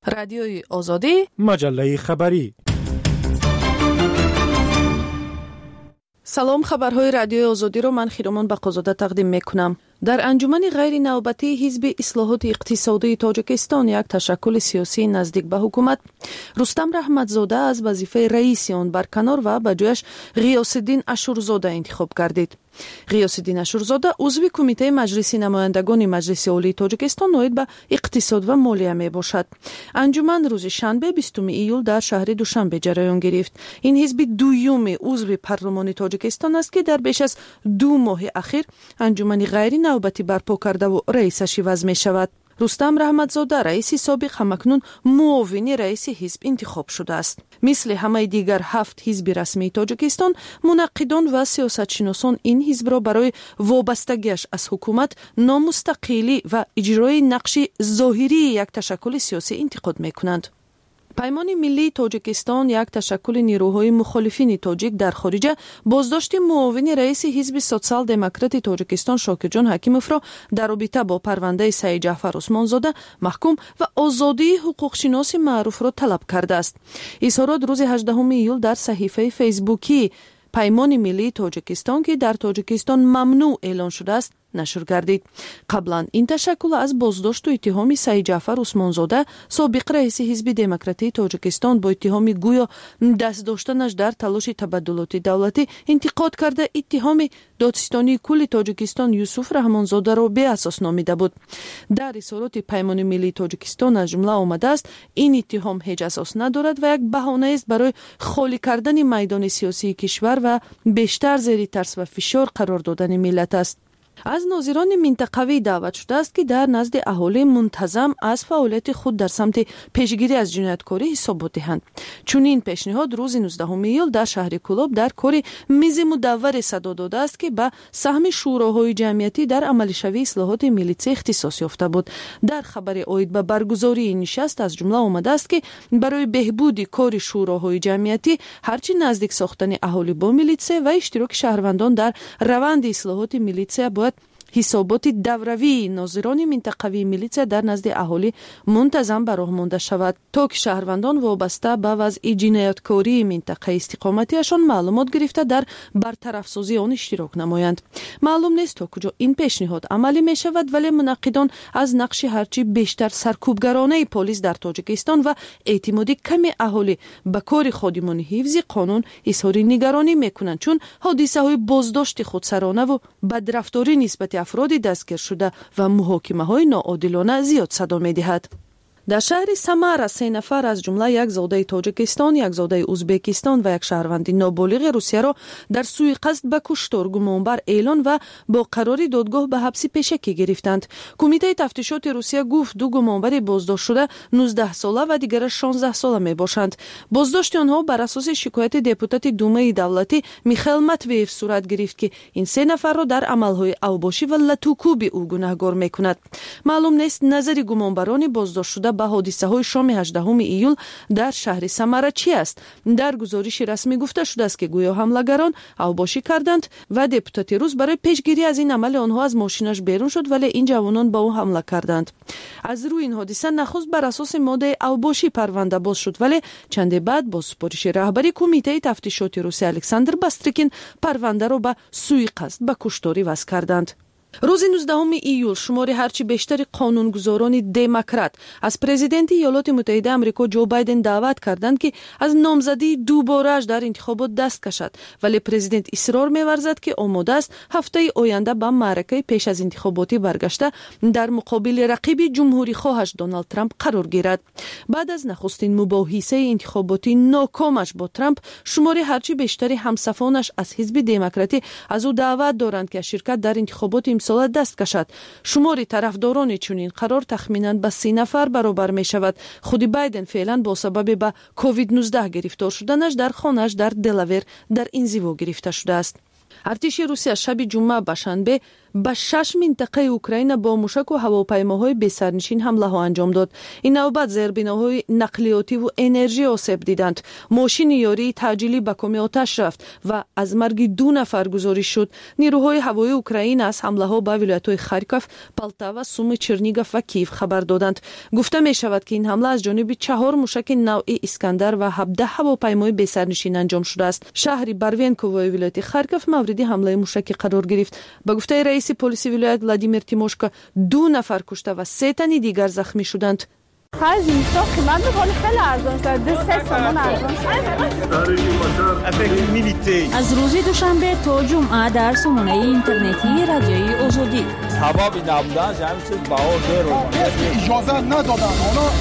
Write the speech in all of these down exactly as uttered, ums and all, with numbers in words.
رادیوی آزادی، مجله خبری. سلام، خبرهای رادیوی آزادی رو من خیرمان بقازاده تقدیم میکنم. در انجمن غیر نوبتی حزب اصلاحات اقتصادی تاجیکستان یک تشکل سیاسی نزدیک به حکومت رستم رحمتزاده از وظیفه رئیس آن برکنار و به جایش غیاثالدین اشورزاده انتخاب گردید. غیاثالدین اشورزاده عضو کمیته مجلس نمایندگان مجلس عالی تاجیکستان نائب به اقتصاد و مالیه می باشد. انجمن روز شنبه بیستم ایول در شهر دوشنبه جریان گرفت. این حزب دوم عضو پارلمان تاجیکستان است که در بیش از دو ماه اخیر انجمن غیر نوبتی برپا کرده و رئیسش عوض می شود. رستم رحمتزاده رئیس سابق همکنون معاون رئیس حزب انتخاب شده است. مثل همه دیگر هفت حزب رسمی تاجیکستان، منقدان و سیاستشناسان این حزب را برای وابستگیش از حکومت نامستقلی و اجرای نقش ظاهری یک تشکل سیاسی انتقاد میکنند. پیمان ملی تاجیکستان، یک تشکل نیروهای مخالفین تاجیک در خارج، بازداشت معاون رئیس حزب سوسیال دموکرات تاجیکستان شاکرجان حکیموف را در رابطه با پرونده سعید جعفر عثمانزاده محکوم و آزادی حقوقشناس معروف را طلب کرده است. اظهارات روز هجدهم ایول در صحیفه فیسبوکی پیمان ملی تاجیکستان که در تاجیکستان ممنوع اعلان شده است نشر گردید. قبلا این تشکل از بازداشت و اتهام سعید جعفر عثمانزاده سابق رئیس حزب دموکراتی تاجیکستان با اتهام گویا دست داشتنش در تلاش تبادلات دولتی انتقاد کرده اتهام دادستانی کل تاجیکستان یوسف رحمانزاده را بی اساس نامیده بود. در اظهارات پیمان ملی تاجیکستان از جمله آمده است این اتهام هیچ اساس ندارد و یک بهانه است برای خالی کردن میدان سیاسی کشور و بیشتر زیر ترس و فشار قرار دادن ملت است. از ناظران منطقوی دعوت شده است که در نزد اهالی منتظم از فعالیت خود در سمت پیشگیری از جنایتکاری حسابات دهند. چون این پیشنهاد روز نوزدهم ایول در شهر کلاب در کار میز مدور صدا داده است که به سهم شوراهای جمعیتی در عمل شوی اصلاحات میلیته اختصاص یافته بود. در خبر عاید به برگزاری این نشست از جمله آمده است که برای بهبود کار شوراهای جمعیتی هرچی نزدیک ساختن اهالی با میلیته و اشتراک شهروندان در روند اصلاحات میلیته باید حسابات دوروی ناظران منطقوی میلیته در نزد اهالی منتظم به راه مانده شود تا که شهروندان وابسته به وضع جنایتکاری منطقه استقامتیشان معلومات گرفته در برطرف سازی آن اشتراک نمایند. معلوم نیست تا کجا این پیشنهاد عملی می شود، ولی منقدان از نقش هرچی بیشتر سرکوبگرانه پلیس در تاجیکستان و اعتماد کم اهالی به کار خادمان حفظ قانون اظهار نگرانی میکنند، چون حادثه های بازداشت خودسرانه و بدرفتاری نسبت افرادی دستگیر شده و محاکمه های ناعادلانه زیاد صدا می دهد. در شهر سمر سه نفر از جمله یک زاده تاجیکستان، یک زاده ازبکستان و یک شهروند نابالغ روسیه را در سوی قصد به کشتار گمانبر اعلان و با قرار دادگاه به حبس پیشکی گرفتند. کمیته تفتیشات روسیه گفت دو گمانبر بازداشت شده نوزده ساله و دیگر شانزده ساله می باشند. بازداشت آنها بر اساس شکایت دپوتات دومه دولتی میخائیل ماتویف صورت گرفت که این سه نفر را در عملهای اوباشی و لطوکوبی او گناهکار میکند. معلوم نیست نظر گمانبران بازداشت شده به حادثه های شام هجدهم ایول در شهر سمر چی است. در گزارش رسمی گفته شده است که گویا حملگران اوباشی کردند و دپوتات روس برای پیشگیری از این عمل آنها از ماشینش بیرون شد، ولی این جوانان با او حمله کردند. از روی این حادثه نخست بر اساس ماده اوباشی پرونده باز شد، ولی چند بعد با سپارش رهبری کمیته تفتیشات روسی الکساندر باستریکین پرونده را به سوی قصد به کشتاری وضع کردند. روز نوزدهم ایول شمار هرچی بیشتر قانونگذاران دموکرات از پرزیدنت ایالات متحده آمریکا جو بایدن دعوت کردند که از نامزدی دوباره‌اش در انتخابات دست کشد، ولی پرزیدنت اصرار می‌ورزد که آماده است هفته آینده به معرکه پیش از انتخاباتی برگشته در مقابل رقیب جمهوری خواهش دونالد ترامپ قرار گیرد. بعد از نخستین مباحثه انتخاباتی ناکامش با ترامپ، شمار هرچی بیشتر همسفانش از حزب دموکراتی از او دعوت دارند که شرکت در انتخابات امسال دست کشد. شمار طرفداران چنین قرار تخمیناً به سی نفر برابر می شود. خود بایدن فعلا با سبب به کووید نوزده گرفتار شدنش در خانه‌اش در دلاویر در انزوا گرفته شده است. ارتش روسیه شب جمعه به شنبه به شش منطقه اوکراین با موشک و هواپیماهای بی‌سرنشین حمله ها انجام داد. این نوبت زیربناهای نقلیاتی و انرژی آسیب دیدند. ماشین یاری تعجیلی به کام آتش رفت و از مرگ دو نفر گزارش شد. نیروهای هوایی اوکراین از حمله ها به ولایت‌های خارکوف، پالتاوا، سومی، چرنیگوف و کیف خبر دادند. گفته می شود که این حمله از جانب چهار موشک نوع اسکندر و هفده هواپیمای بی‌سرنشین انجام شده است. شهر باروینکوو ولایت خارکوف مورد حمله موشکی قرار گرفت. به گفته رئیس پلیس ولایت ولادیمیر تیموشکو، دو نفر کشته و سه تن دیگر زخمی شدند. خرج اینستا قیمت می‌کنه خیلی ارزان شد. دو سه تومان ارزان شد. از روز دوشنبه تا جمعه در سامانه اینترنتی رادیوی آزادی. هوا نبودن همین چیز باور داره. اجازه ندادن.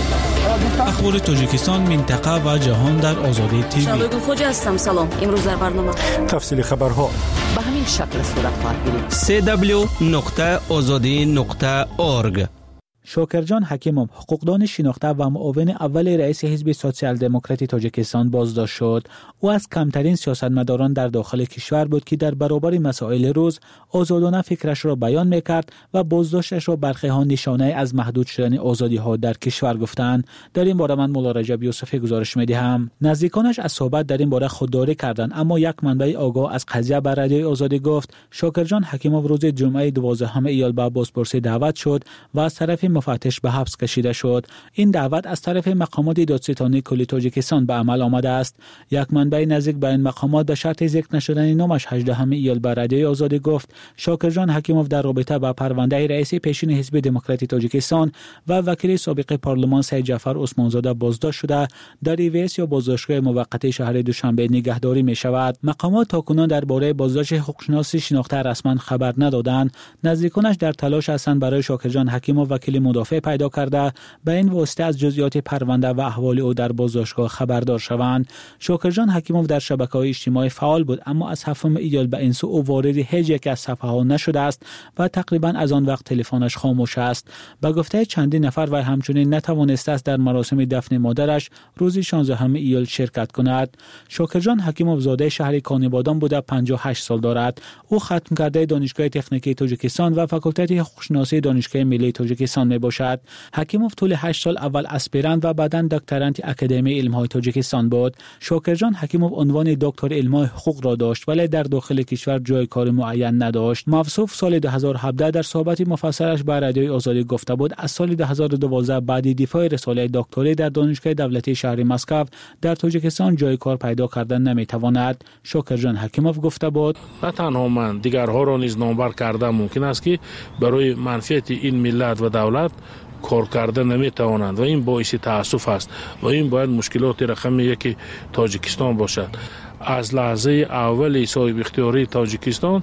اخبار تاجیکستان، منطقه و جهان در آزادی تیوی. شبگل خوجا هستم. سلام. امروز در برنامه تفصیل خبرها به همین شکل صورت خواهد گرفت. سی دبلیو نقطه آزادی نقطه اورگ. شاکرجان حکیموف، حقوقدان شناخته و معاون اول رئیس حزب سوسیال دموکراتی تاجیکستان بازداشت شد. او از کمترین سیاستمداران در داخل کشور بود که در برابر مسائل روز آزادانه فکرش را بیان میکرد و بازداشتش را برخی ها نشانه از محدود شدن آزادی ها در کشور گفتند. در این باره من مولا رجب یوسفی گزارش میدهم. نزدیکانش از صحبت در این باره خودداری کردند، اما یک منبع آگاه از قضیه بر رادیوی آزادی گفت شاکرجان حکیموف روز جمعه دوازدهم ایار به بازپرسی دعوت شد و از طرف مفتش به حبس کشیده شد. این دعوت از طرف مقامات دادستانی کل تاجیکستان به عمل آمده است. یک منبع نزدیک به این مقامات به شرط ذکر نشدن نامش هجدهم ایار به رادیوی آزادی گفت شاکرجان حکیموف در رابطه با پرونده رئیس پیشین حزب دموکراتی تاجیکستان و وکیل سابق پارلمان سید جعفر عثمانزاده بازداشت شده در ایویس یا بازداشتگاه موقتی شهر دوشنبه نگهداری می شود. مقامات تاکنون درباره بازداشت حقوقشناسی شناخته رسما خبر ندادند. نزدیکانش در تلاش هستند برای شاکرجان حکیموف وکیل مدافع پیدا کرده به این واسطه از جزئیات پرونده و احوال او در بازداشتگاه خبردار شوند. شاکرجان حکیموف در شبکه‌های اجتماعی فعال بود، اما از هفتم ایار به این سو او وارد هیچ یک از صفحه‌ها نشده است و تقریبا از آن وقت تلفنش خاموش است. به گفته چندین نفر و همچنین نتوانسته است در مراسم دفن مادرش روز شانزدهم ایار شرکت کند. شاکرجان حکیموف زاده شهر کانیبادان بوده، پنجاه و هشت سال دارد. او ختم کرده دانشگاه تکنیکی تاجیکستان و فاکولته حقوقشناسی دانشگاه ملی تاجیکستان می باشد. حکیموف طول هشت سال اول اسپیرانت و بعداً دکترانت اکادمی علم‌های تاجیکستان بود. شاکرجان حکیموف عنوان دکتر علم‌های حقوق را داشت ولی در داخل کشور جای کار معین نداشت. موصوف سال دو هزار و هفده در صحبت مفصلش با رادیوی آزادی گفته بود از سال دو هزار و دوازده بعد دفاع رساله دکتری در دانشگاه دولتی شهر مسکو در تاجیکستان جای کار پیدا کردن نمیتواند. شاکرجان حکیموف گفته بود نه تنها من دیگرها را نیز نامبر کردم ممکن است که برای منفعت این ملت و دولت کار کرده نمیتوانند و این باعث تاسف است و این باید مشکلات رقم یک تاجیکستان باشد. از لحظه اول صاحب اختیاری تاجیکستان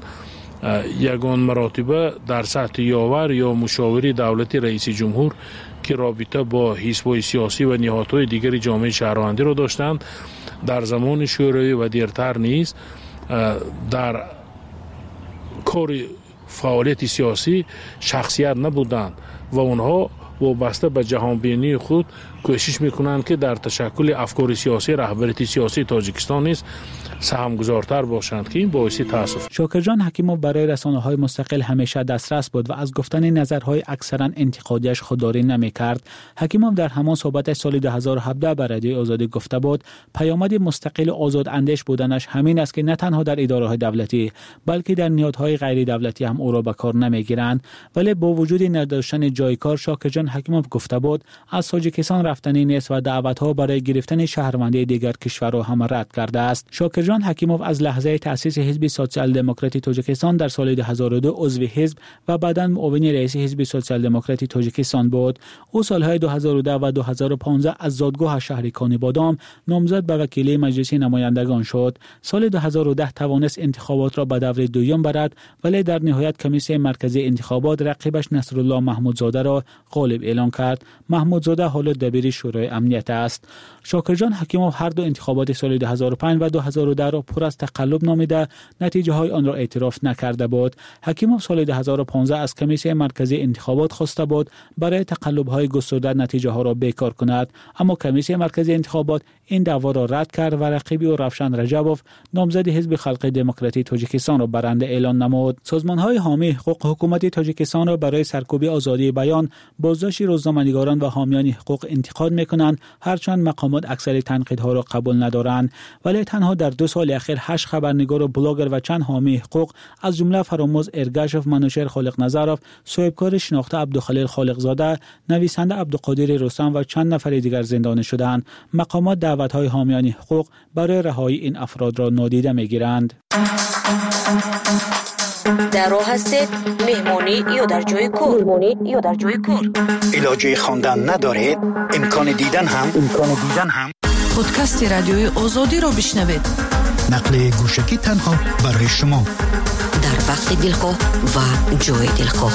یگان مراتبه در سطح یاور یا مشاوری دولتی رئیس جمهور که رابطه با حزب‌های سیاسی و نهادهای دیگر جامعه شهروندی را داشتند در زمان شوروی و دیرتر نیز در کار فعالیت سیاسی شخصیت نبودند و اونها وابسته به جهانبینی خود کوشش میکنند که در تشکل افکار سیاسی رهبریت سیاسی تاجیکستان نیز سهمگذارتر باشند که این باعث تاسف. شاکرجان حکیموف برای رسانه‌های مستقل همیشه دسترس بود و از گفتن نظرهای اکثرا انتقادیش خودداری نمی‌کرد. حکیموف در همان صحبت سال دو هزار و هفده بر رادیوی آزادی گفته بود پیامد مستقل و آزاد اندیش بودنش همین است که نه تنها در اداره‌های دولتی بلکه در نهادهای غیر دولتی هم او را به کار نمی‌گیرند. ولی با وجود نداشتن جای کار شاکرجان حکیموف گفته بود از تاجیکستان رفتنی نیست و دعوت‌ها برای گرفتن شهروندی دیگر کشورها هم رد کرده است. شاکرجان حکیموف از لحظه تأسیس حزب سوسیال دموکراتی تاجیکستان در سال دو هزار و دو عضو حزب و بعداً معاون رئیس حزب سوسیال دموکراتی تاجیکستان بود. او سالهای دو هزار و ده و دو هزار و پانزده از زادگاه شهر کانیبادان نامزد به وکیلی مجلس نمایندگان شد. سال دو هزار و ده توانست انتخابات را به دور دوم برد ولی در نهایت کمیسیون مرکزی انتخابات رقیبش نصرالله محمودزاده را غالب غالب اعلان کرد، محمودزاده حالا دبیر شورای امنیت است. شاکرجان حکیموف هر دو انتخابات سال دو هزار و پنج و دو هزار و ده را پر از تقلب نامیده، نتیجه های آن را اعتراف نکرده بود. حکیموف سال دو هزار و پانزده از کمیسیون مرکزی انتخابات خواسته بود برای تقلب های گسترده نتیجه ها را بیکار کند، اما کمیسیون مرکزی انتخابات این دعوا را رد کرد و رقیبی او روشن رجبوف نامزد حزب خلق دموکراتی تاجیکستان را برنده اعلان نمود. سازمان های حامی حقوق حکومت تاجیکستان را برای سرکوبی آزادی بیان، بازداشت روزنامه‌نگاران و حامیان حقوق انتقاد می‌کنند، هرچند مقامات اکثر تنقیدها را قبول ندارند. ولی تنها در دو سال اخیر هشت خبرنگار و بلاگر و چند حامی حقوق از جمله فراموز ارگاشف، منوشر خالق نظرف، صاحبکار شناخته عبدالخلیل خالقزاده، نویسنده عبدالقادر رستم و چند نفر دیگر زندانی شدند. مقامات دعوت‌های حامیان حقوق برای رهایی این افراد را نادیده می‌گیرند. در راه هستید مهمونی یا در جای کار مهمونی یا در جای کار علاجه خواندن ندارید، امکان دیدن هم امکان دیدن هم پادکست رادیوی آزادی را بشنوید. نقل گوشکی تنها برای شما در وقت دلخواه و جای دلخواه.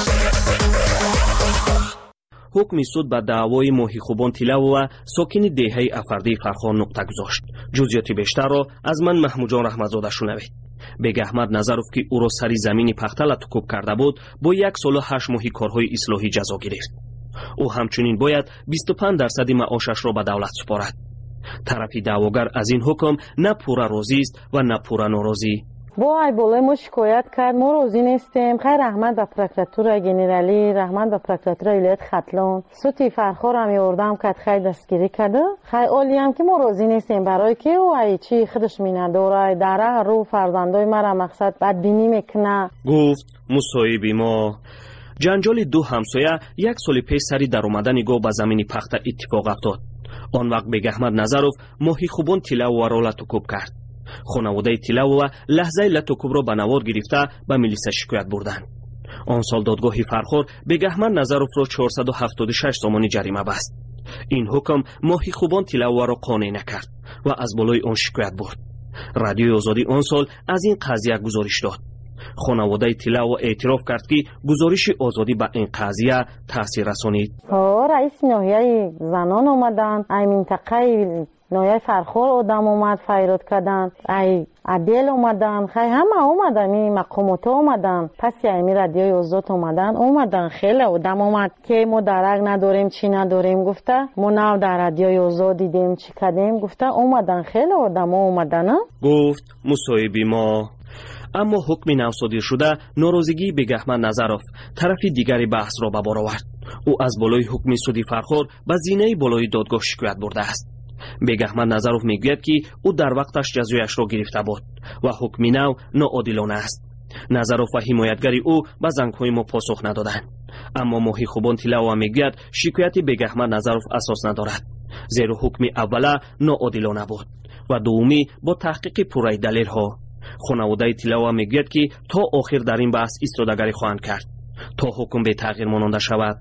حکم سود به دعوای ماهی خوبان تیلاو و ساکن دهه افردی فرخان نقطه گذاشت. جزئیات بیشتر را از من محمود جان رحمتزاده شنوید. بیگ احمد نظروف که او را سری زمین پختل توکوب کرده بود، با یک سال و هشت ماهی کارهای اصلاحی جزا گرفت. او همچنین باید بیست و پنج درصد معاشش را به دولت سپارد. طرفی دعواگر از این حکم نه پورا راضی است و نه پورا ناراضی. با ای بالای ما شکایت کرد، ما راضی نیستیم. خیر رحمت به پروکراتور گنرالی، رحمت به پروکراتور ولایت ختلان، سوتی فرخار هم یوردم که خیر دستگیری کرده. خیر عالی هم که ما راضی نیستیم، برای که او ای چی خودش مینداره در رو فرزندای مرا مقصد بدبینی میکنه. گفت مصاحبی ما جنجال دو همسایه یک سال پیش سری در اومدن گاو به زمین پخته اتفاق افتاد. آن وقت بیگ احمد نظروف ماهی خوبان تیلاو و را لطوکوب کرد. خانواده تیلاو و لحظه لطوکوب را به نوار گرفته به میلیسا شکایت بردند. آن سال دادگاه فرخار بیگ احمد نظروف را چهارصد و هفتاد و شش تومان جریمه بست. این حکم ماهی خوبان تیلاو را قانع نکرد و از بالای آن شکایت برد. رادیوی آزادی آن سال از این قضیه گزارش داد. خانواده تیلاو اعتراف کرد که گزارش آزادی به این قضیه تاثیر رسانید. ها رئیس ناحیه زنان اومدن، ای منطقه ناحیه فرخار آدم اومد فریاد کردن، ای عدل اومدن، خیلی همه اومدن، می مقامات اومدن، پس یعنی رادیوی آزاد اومدن اومدن خیلی آدم اومد که ما درک نداریم چی نداریم. گفته ما نه در رادیوی آزاد دیدیم چی کردیم. گفته اومدن خیلی آدم اومدن. گفت مصاحبی ما. اما حکم نوصادر شده ناراضگی بیگ احمد نظروف طرف دیگری بحث را به بار آورد. او از بالای حکم سودی فرخار به زینه بالای دادگاه شکایت برده است. بیگ احمد نظروف میگوید که او در وقتش جزایش را گرفته بود و حکم نو ناعادلانه است. نظروف و حمایتگری او به زنگ‌های ما پاسخ ندادند. اما ماهی خوبان تیلاو میگوید شکایت بیگ احمد نظروف اساس ندارد، زیرا حکم اوله ناعادلانه بود و دومی با تحقیق پوره دلیل ها. خانواده تیلاو میگوید که تا آخر در این بحث ایستادگی خواهند کرد تا حکم به تغییر ماننده شود.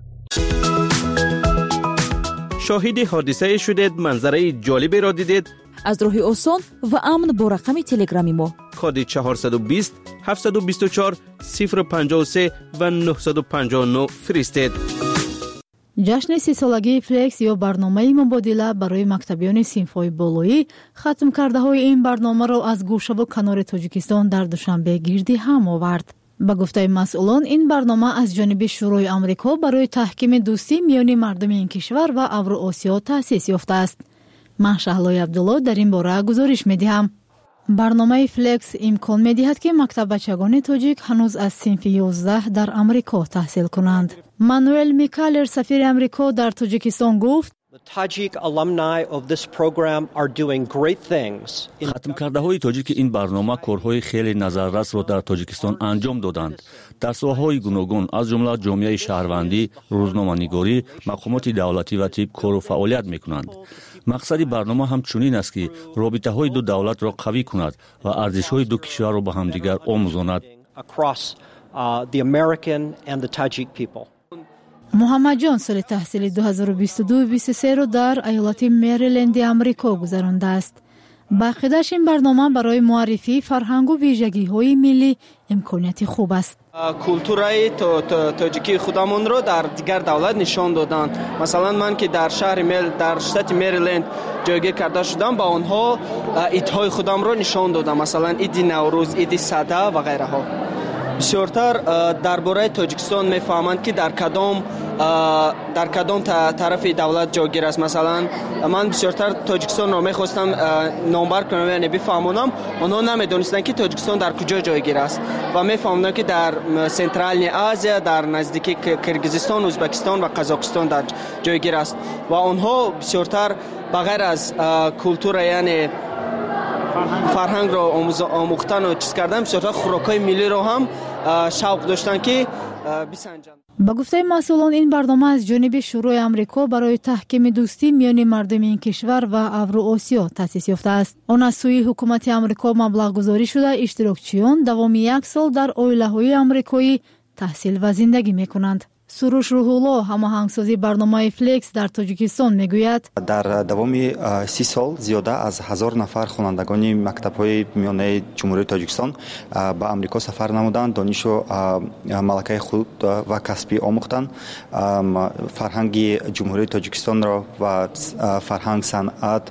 شاهد حادثه شدید، منظره جالبی را دیدید؟ از راه آسان و امن با رقم تلگرامی ما کد چهارصد و بیست هفتصد و بیست و چهار صفر پنجاه و سه و نهصد و پنجاه و نه فرستید. جشن سی سالگی فلکس یا برنامه مبادله برای مکتبیان صنف‌های بالایی ختم کرده های این برنامه را از گوشه و کنار تاجیکستان در دوشنبه گردی هم آورد. به گفته مسئولان این برنامه از جانب شورای آمریکا برای تحکیم دوستی میان مردم این کشور و اوراسیا تأسیس یافته است. من شهلای عبدالله در این باره گزارش می‌دهم. برنامه فلکس امکان می‌دهد که مکتب بچگان تاجیک هنوز از صنف یازده در آمریکا تحصیل کنند. مانوئل میکالر سفیر آمریکا در تاجیکستان گفت ختم کرده های تاجیک این برنامه کارهای خیلی نظررس را در تاجیکستان انجام دادند. در ساحه‌های گوناگون از جمله جامعه شهروندی، روزنامه‌نگاری، مقامات دولتی و طب کار و فعالیت می‌کنند. مقصد برنامه هم چنین است که رابطه‌های دو دولت را قوی کند و ارزش‌های دو کشور را با همدیگر آموزاند. محمد جان سال تحصیلی دو هزار و بیست و دو بیست و سه را در ایالت مریلند آمریکا گذرانده است. بقیدش این برنامه برای معرفی فرهنگ و ویژگی‌های ملی امکانیت خوب است. کلتورای تاجیکی خودمون رو در دیگر دولت نشان دادن. مثلا من که در شهر میل در شتات مریلند جایگیر کرده شدم، با آنها ایدهای خودم رو نشان دادم، مثلا عید نوروز، عید سده و غیره ها. بسیارتر درباره تاجیکستان میفهمند که در کدام در کدام طرف دولت جایگیر است. مثلا من بسیارتر تاجیکستان رو میخواستم نامبر کنم یعنی بفهمونم، آنها نمیدونستن که تاجیکستان در کجا جایگیر است و میفهموندن که در سنترال آسیا، در نزدیکی کرگیزستان، ازبکستان و قزاقستان در جایگیر است و آنها بسیارتر بغیر از کلتور یعنی فرهنگ رو آموختن و چیز کردن، بسیارتر خوراکای ملی رو هم شوق داشتن که بسنجن. با گفته مسئولان این برنامه از جانب شورای آمریکا برای تحکیم دوستی میان مردم این کشور و اوراسیا تأسیس یافته است. آن از سوی حکومت آمریکا مبلغ گذاری شده اشتراکچیان دوام یک سال در عائله‌های آمریکایی تحصیل و زندگی میکنند. سروش روح‌الله هماهنگسازی برنامه فلکس در تاجیکستان میگوید در دوام سی سال زیاده از هزار نفر خوانندگان مکتب‌های میانه جمهوری تاجیکستان به آمریکا سفر نمودند، دانش و ملکه خود و کسبی آموختند، فرهنگ جمهوری تاجیکستان را و فرهنگ، صنعت،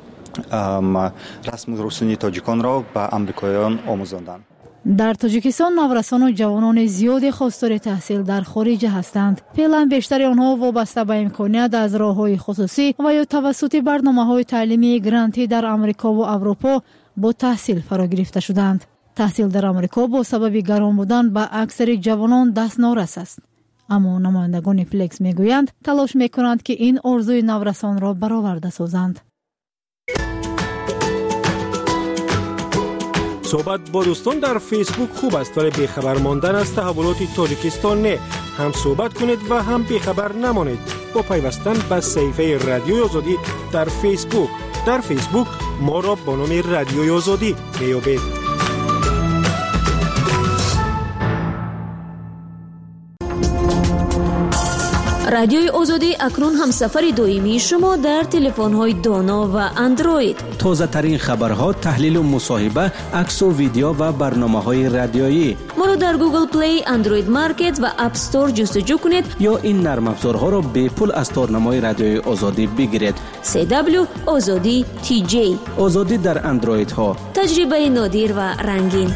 رسم و رسوم تاجیکان را به آمریکاییان آموزاندند. در تاجیکستان نورسان و جوانان زیاد خواستار تحصیل در خارج هستند. فعلا بیشتر آنها وابسته به امکانیت از راه‌های خصوصی و یا توسط برنامه‌های تعلیمی گرانتی در آمریکا و اروپا با تحصیل فرا گرفته شدند. تحصیل در آمریکا با سبب گران بودن به اکثر جوانان دست نارس است. اما نمایندگان فلکس میگویند تلاش میکنند که این آرزوی نورسان را برآورده سازند. صحبت با دوستان در فیسبوک خوب است، ولی بیخبر ماندن از تحولات تاجیکستان نه. هم صحبت کنید و هم بیخبر نمانید با پیوستن به صفحه رادیوی آزادی در فیسبوک. در فیسبوک ما را با نام رادیوی آزادی میابید. رادیوی آزادی اکنون همسفر دائمی شما در تلفن‌های دانا و اندروید. تازه ترین خبرها، تحلیل و مصاحبه، عکس و ویدیو و برنامه‌های رادیویی. ما را در گوگل پلی، اندروید مارکت و اپ استور جستجو کنید یا این نرم افزارها را به پول از تارنمای رادیوی آزادی بگیرید. سی دبلیو آزادی تی جی. آزادی در اندروید ها. تجربه نادر و رنگین.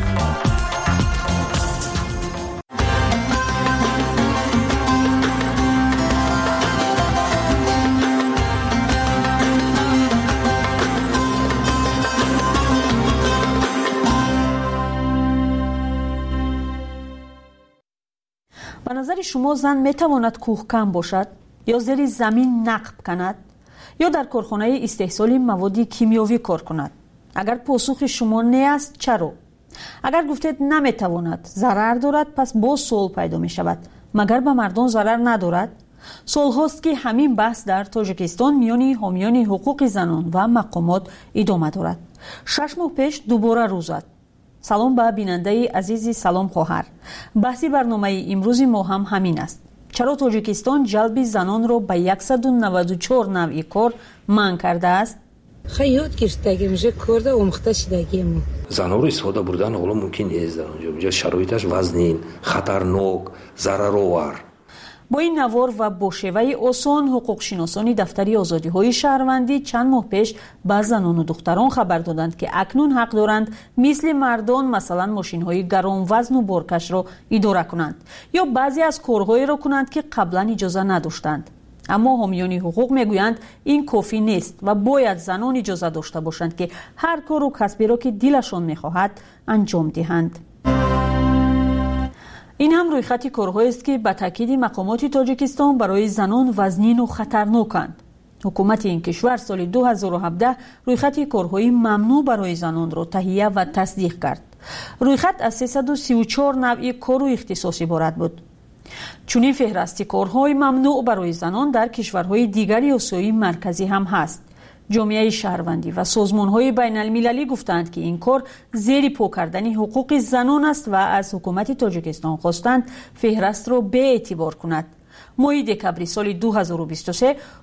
به نظر شما زن میتواند کوهکن باشد یا زیر زمین نقب کند یا در کارخانه استحصال مواد کیمیاوی کار کند؟ اگر پاسخ شما نه است چرا؟ اگر گفتید نمیتواند، ضرر دارد، پس باز سوال پیدا می شود مگر به مردم ضرر ندارد؟ سال هاست که همین بحث در تاجیکستان میان حامیان حقوق زنان و مقامات ادامه دارد. شش ماه پیش دوباره روز زد. سلام به بیننده عزیزی، سلام خواهر. بحثی برنامه امروز ما هم همین است. چرا تاجیکستان جلب زنان را به صد و نود و چهار نوع کار منع کرده است؟ خیلی یاد گرفتگی میشه کرده اومخته شدگی ما. زنها رو استفاده بردن حالا ممکن نیست در اونجا. اونجا شرایطش وزنین، خطرناک، ضررآور. با این نوار و با شیوه آسان حقوق شناسان دفتری آزادی های شهروندی چند ماه پیش به زنان و دختران خبر دادند که اکنون حق دارند مثل مردان مثلا ماشین های گران وزن و بارکش را اداره کنند یا بعضی از کارهایی را کنند که قبلا اجازه نداشتند. اما حامیان حقوق میگویند این کافی نیست و باید زنان اجازه داشته باشند که هر کار و کسبی را که دلشان میخواهد انجام دهند. این هم رویخط کارهایی است که به تاکید مقامات تاجیکستان برای زنان وزنین و خطرناکند. حکومت این کشور سال دو هزار و هفده رویخط کارهای ممنوع برای زنان را تهیه و تصدیق کرد. رویخط از سیصد و سی و چهار نوع کار و اختصاص عبارت بود. چنین فهرست کارهای ممنوع برای زنان در کشورهای دیگری آسیای مرکزی هم هست. جامعه شهروندی و سازمان‌های بین‌المللی گفتند که این کار زیر پا کردن حقوق زنان است و از حکومت تاجیکستان خواستند فهرست را به اعتبار کند. ماه دکامبر سال دو هزار و بیست و سه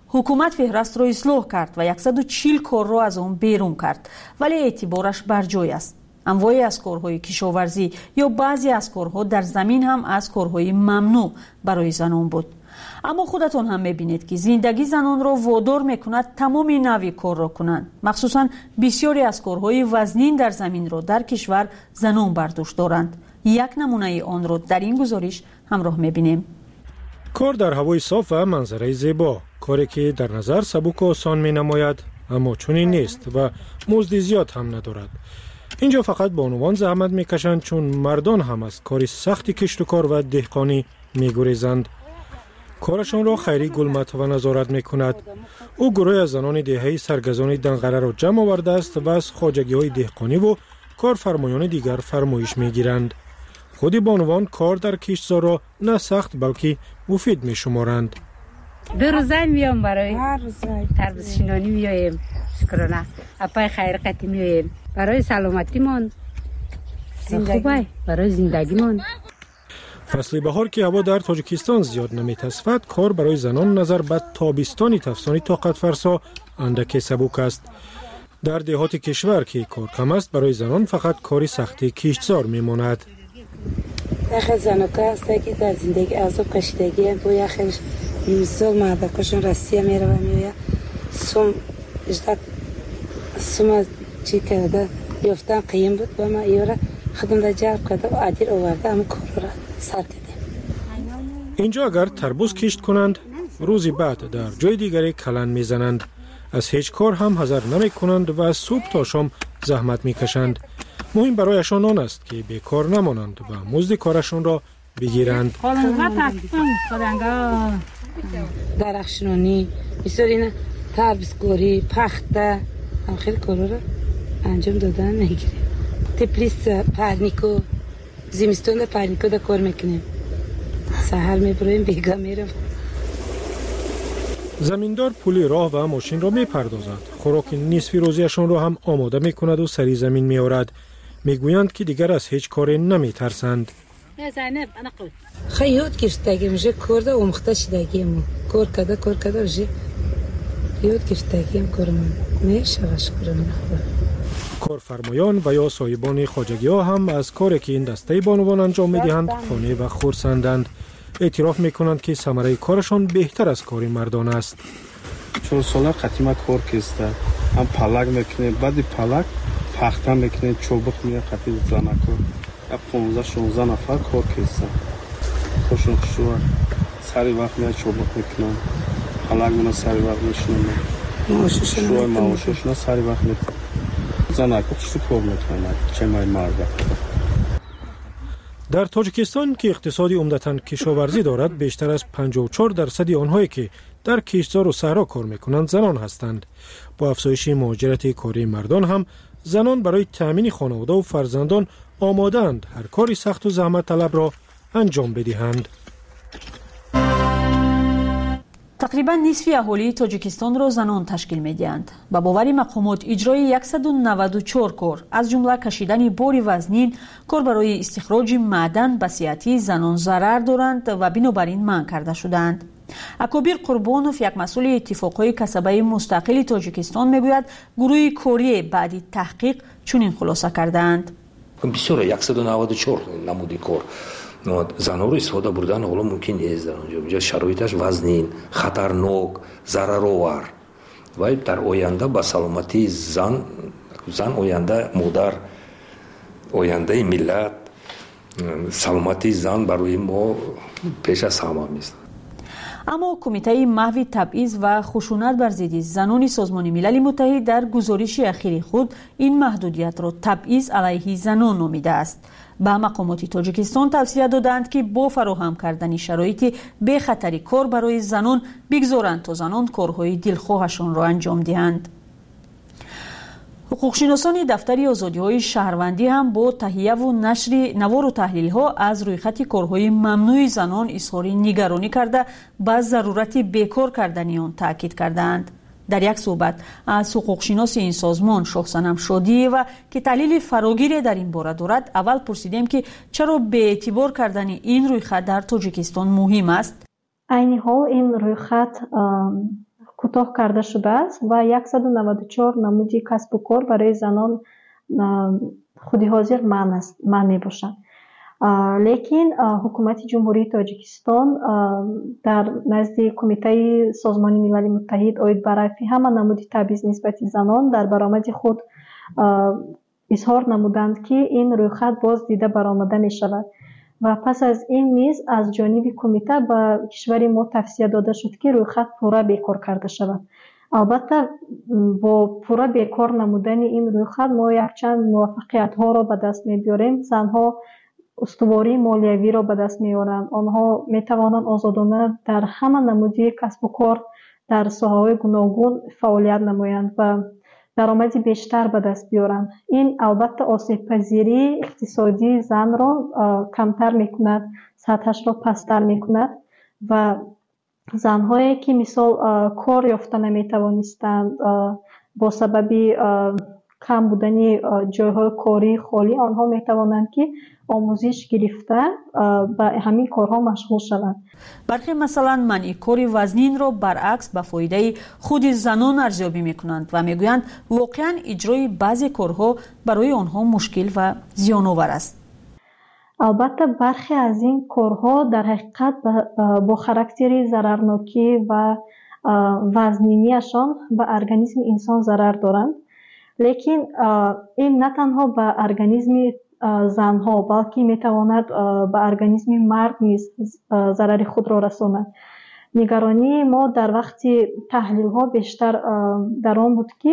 حکومت فهرست رو اصلاح کرد و صد و چهل کار رو از اون بیرون کرد، ولی اعتبارش بر جای است. انواعی از کارهای کشاورزی یا بعضی از کارها در زمین هم از کارهای ممنوع برای زنان بود. اما خودتون هم میبینید که زندگی زنان را وادار میکند تمامی نوع کار را کنند. مخصوصا بسیاری از کارهای وزنین در زمین را در کشور زنان بر دوش دارند. یک نمونه آن را در این گزارش همراه میبینیم. کار در هوای صاف و منظره زیبا، کاری که در نظر سبک و آسان می نماید، اما چنین نیست و مزد زیاد هم ندارد. اینجا فقط بانوان زحمت میکشند، چون مردان هم از کاری سخت کشت و کار و دهقانی میگریزند. کارشان را خیری گلمت و نظارت میکند. او گروه از زنان دهه‌ای سرگزان دنقره را جمع آورده است و از خواجگی های دهقانی و کارفرمایان دیگر فرمایش میگیرند. خود بانوان کار در کشتزار را نه سخت بلکه مفید میشمارند. دو روزه میام برای تربیت شینانی میایم، شکرانه اپای خیر قتی میایم برای سلامتیمون، خوبه برای زندگیمون. فصل بهار که هوا در تاجیکستان زیاد نمیتصفد، کار برای زنان نظر به تابستانی تفسانی طاقت فرسا اندکی سبک است. در دهات کشور که کار کم است، برای زنان فقط کاری سختی کشتزار میماند. یخ زنکا است که در زندگی عذاب کشیدگی با یخش میسال مادرکشون رسیه میره و میویا سوم اجداد سوم چی کرده یافتن قیم بود با ما ایورا خودم در جلب کرده و عدیر آورده اما کار را سر کردیم. اینجا اگر تربوز کشت کنند، روزی بعد در جای دیگری کلن میزنند. از هیچ کار هم حذر نمی کنند و از صبح تا شام زحمت میکشند. مهم برایشان آن است که بیکار نمانند و مزد کارشان را بگیرند. درخشنانی، بسیاری تربیزگاری، پخته، هم خیلی کارا را انجام دادن میگیریم. تپلیس پرنیکو، زمستون در پرنیکو در کار میکنیم. سحر میبریم بیگا میرم. زمیندار پول راه و ماشین را میپردازد. خوراک نصفی روزیشان را هم آماده میکند و سری زمین میآورد. میگویند که دیگر از هیچ کاری نمیترسند. خیلی یاد گرفتگیم جه کرده و مخته شدگیم کار کده کار کده جه یاد گرفتگیم کارم میشه شکرانه خدا. کارفرمایان و یا صاحبان خواجگی ها هم از کاری که این دسته بانوان انجام میدهند خانه و خرسندند. اعتراف میکنند که ثمره کارشان بهتر از کار مردان است. چهار ساله قدیما کار کسته، هم پلک میکنه، بعد پلک پخته میکنه، چوبک میه قطعی زنکو یا پانزده شانزده نفر کار کسته. خوشون خوشون سری وقت میه چوبک میکنن، پلک منو سری وقت میشنن، شوی معاششون سری وقت میکنن. زنکو چی کار میکنن؟ چه مای مرد؟ در تاجیکستان که اقتصادی عمدتاً کشاورزی دارد، بیشتر از پنجاه و چهار درصد آنهایی که در کشتزار و صحرا کار میکنند زنان هستند. با افزایش مهاجرت کاری مردان هم زنان برای تأمین خانواده و فرزندان آماده‌اند هر کاری سخت و زحمت طلب را انجام بدهند. تقریبا نصف اهالی تاجیکستان را زنان تشکیل می‌دهند. با باور مقامات اجرای صد و نود و چهار کار از جمله کشیدن بار وزنین، کار برای استخراج معدن به صحت زنان ضرر دارند و بنابراین منع کرده شدند. اکابر قربانوف، یک مسئول اتفاقهای کسبه مستقل تاجیکستان، میگوید گروه کاری بعد تحقیق چنین خلاصه کردند. بسیار صد و نود و چهار نمودی کار زنها رو استفاده بردن حالا ممکن نیست در اونجا. اینجا شرایطش وزنین، خطرناک، ضررآور و در آینده با سلامتی زن زن آینده مادر، آینده ملت، سلامتی زن برای ما پیش از همه است. اما کمیته محو تبعیض و خشونت بر ضد زنان سازمان ملل متحد در گزارش اخیر خود این محدودیت را تبعیض علیه زنان نامیده است. به مقامات تاجیکستان توصیه دادند که با فراهم کردن شرایط بی خطری کار برای زنان بگذارند تا زنان کارهای دلخواهشان را انجام دهند. حقوقشناسان دفتر آزادی‌های شهروندی هم با تهیه و نشر نوار و تحلیل‌ها از رویخط کارهای ممنوع زنان اظهار نگرانی کرده به ضرورت بیکار کردن آن تاکید کردند. در یک صحبت از حقوقشناس این سازمان شاهصنم شادی و که تحلیل فراگیری در این باره دارد، اول پرسیدیم که چرا به اعتبار کردن این رویخط در تاجیکستان مهم است. عین حال این رویخط کوتاه کرده شده است و صد و نود و چهار نمودی کسب و کار برای زنان خودی حاضر من است من می باشند. لیکن حکومت جمهوری تاجیکستان در نزد کمیته سازمان ملل متحد اوید برای همه نمودی تبعیض نسبت زنان در برآمد خود اظهار نمودند که این رویخط باز دیده برآمده می شود و پس از این نیز از جانب کمیته به کشور ما توصیه داده شد که رویخط پورا بیکار کرده شود. البته با پورا بیکار نمودن این رویخط ما یک چند موفقیت ها را به دست می بیاریم. زنها استواری مالیوی را به دست می آورند. آنها می توانند آزادانه در همه نمودی کسب و کار در ساحه‌های گوناگون فعالیت نمایند و درآمدی بیشتر به دست بیارند. این البته آسیب پذیری اقتصادی زن را کمتر می کند، سطحش را پستر می کند و زنهایی که مثال کار یافته نمی توانستند با سبب کم بودن جایهای کاری خالی، آنها می توانند که آموزش گرفته به همین کارها مشغول شوند. برخی مثلا منع کار وزنین را برعکس به فایده خود زنان ارزیابی میکنند و میگویند واقعا اجرای بعضی کارها برای آنها مشکل و زیان آور است. البته برخی از این کارها در حقیقت با خاراکتر ضررناکی و وزنینیشان به ارگانیسم انسان ضرر دارند. لیکن این نه تنها به ارگانیسم زنها بلکه میتواند به ارگانیسم مرد نیز ضرر خود را رساند. نگرانی ما در وقت تحلیل ها بیشتر در آن بود که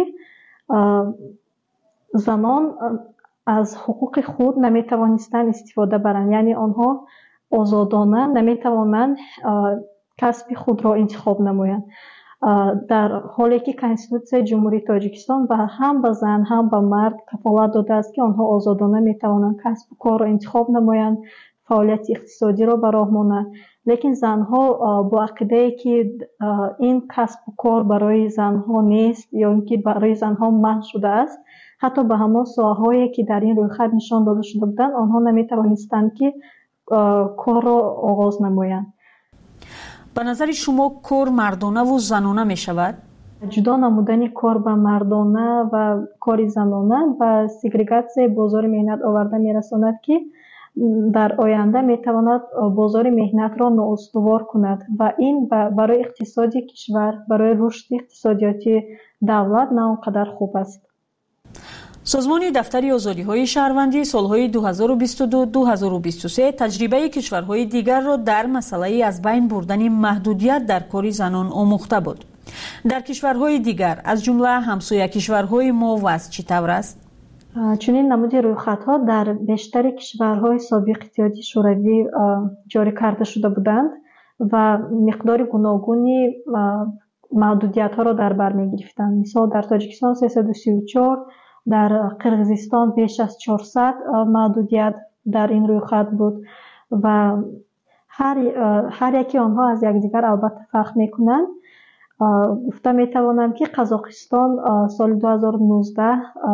زنان از حقوق خود نمیتوانستند استفاده برند، یعنی آنها آزادانه نمیتوانند کسب خود را انتخاب نمایند، در حالی که کنستیتوسیون جمهوری تاجیکستان و هم به زن هم به مرد کفالت داده است که آنها آزادانه میتوانند کسب و کار را انتخاب نمایند، فعالیت اقتصادی را به راه مانند. لیکن زنها با عقیده که این کسب و کار برای زنها نیست یا اینکه برای زنها منع شده است، حتی به همان ساحه‌هایی که در این رویخط نشان داده شده بودند آنها نمیتوانستند که کار را آغاز نمایند. به نظر شما کار مردانه و زنانه می شود؟ جدا نمودن کار به مردانه و کار زنانه و سگریگاسیون بازار مهنت آورده می رساند که در آینده می تواند بازار مهنت را نااستوار کند و این برای اقتصاد کشور، برای رشد اقتصادیاتی دولت نه آنقدر خوب است. سازمان دفتر آزادی‌های شهروندی سالهای دو هزار و بیست و دو تا دو هزار و بیست و سه تجربه کشورهای دیگر را در مسئله از بین بردن محدودیت در کار زنان آموخته بود. در کشورهای دیگر از جمله همسایه کشورهای ما وضع چطور است؟ چنین نمود رویخط‌ها در بیشتر کشورهای سابق اتحادیه شوروی جاری کرده شده بودند و مقدار گوناگونی محدودیت‌ها را در بر می‌گرفتند. مثلا در تاجیکستان سیصد و سی و چهار، در قرقیزستان بیش از چهارصد محدودیت در این رویخط بود و هر هر یکی آنها از یکدیگر البته فرق میکنند. گفته میتوانم که قزاقستان سال دو هزار و نوزده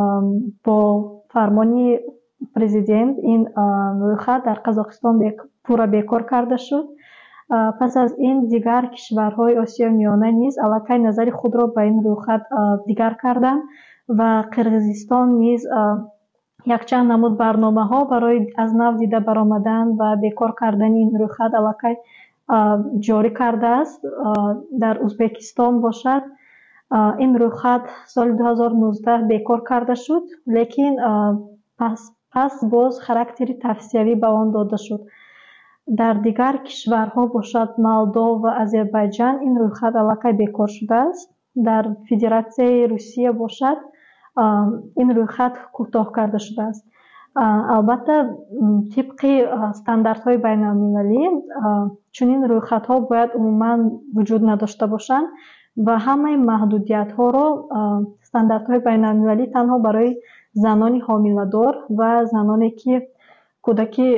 با فرمان پرزیدنت این رویخط در قزاقستان پورا بیکار کرده شد. پس از این دیگر کشورهای آسیا میانه نیز علاقه نظر خود را به این رویخط دیگر کردند و قرقیزستان نیز یک چند نمود برنامه ها برای از نو دیده برآمدن و بیکار کردن این رویخط علاقه جاری کرده است. در ازبکستان باشد این رویخط سال دو هزار و نوزده بیکار کرده شد، لیکن پس پس باز خاراکتر توصیوی به آن داده شد. در دیگر کشورها باشد مولدو و آذربایجان این رویخط علاقه بیکار شده است. در فدراسیون روسیه باشد این رویخط کوتاه کرده شده است. البته طبق استانداردهای بین المللی چنین رویخط ها باید عموما وجود نداشته باشند و همه محدودیت ها را استانداردهای بین المللی تنها برای زنان حامله‌دار و زنانی که کودکی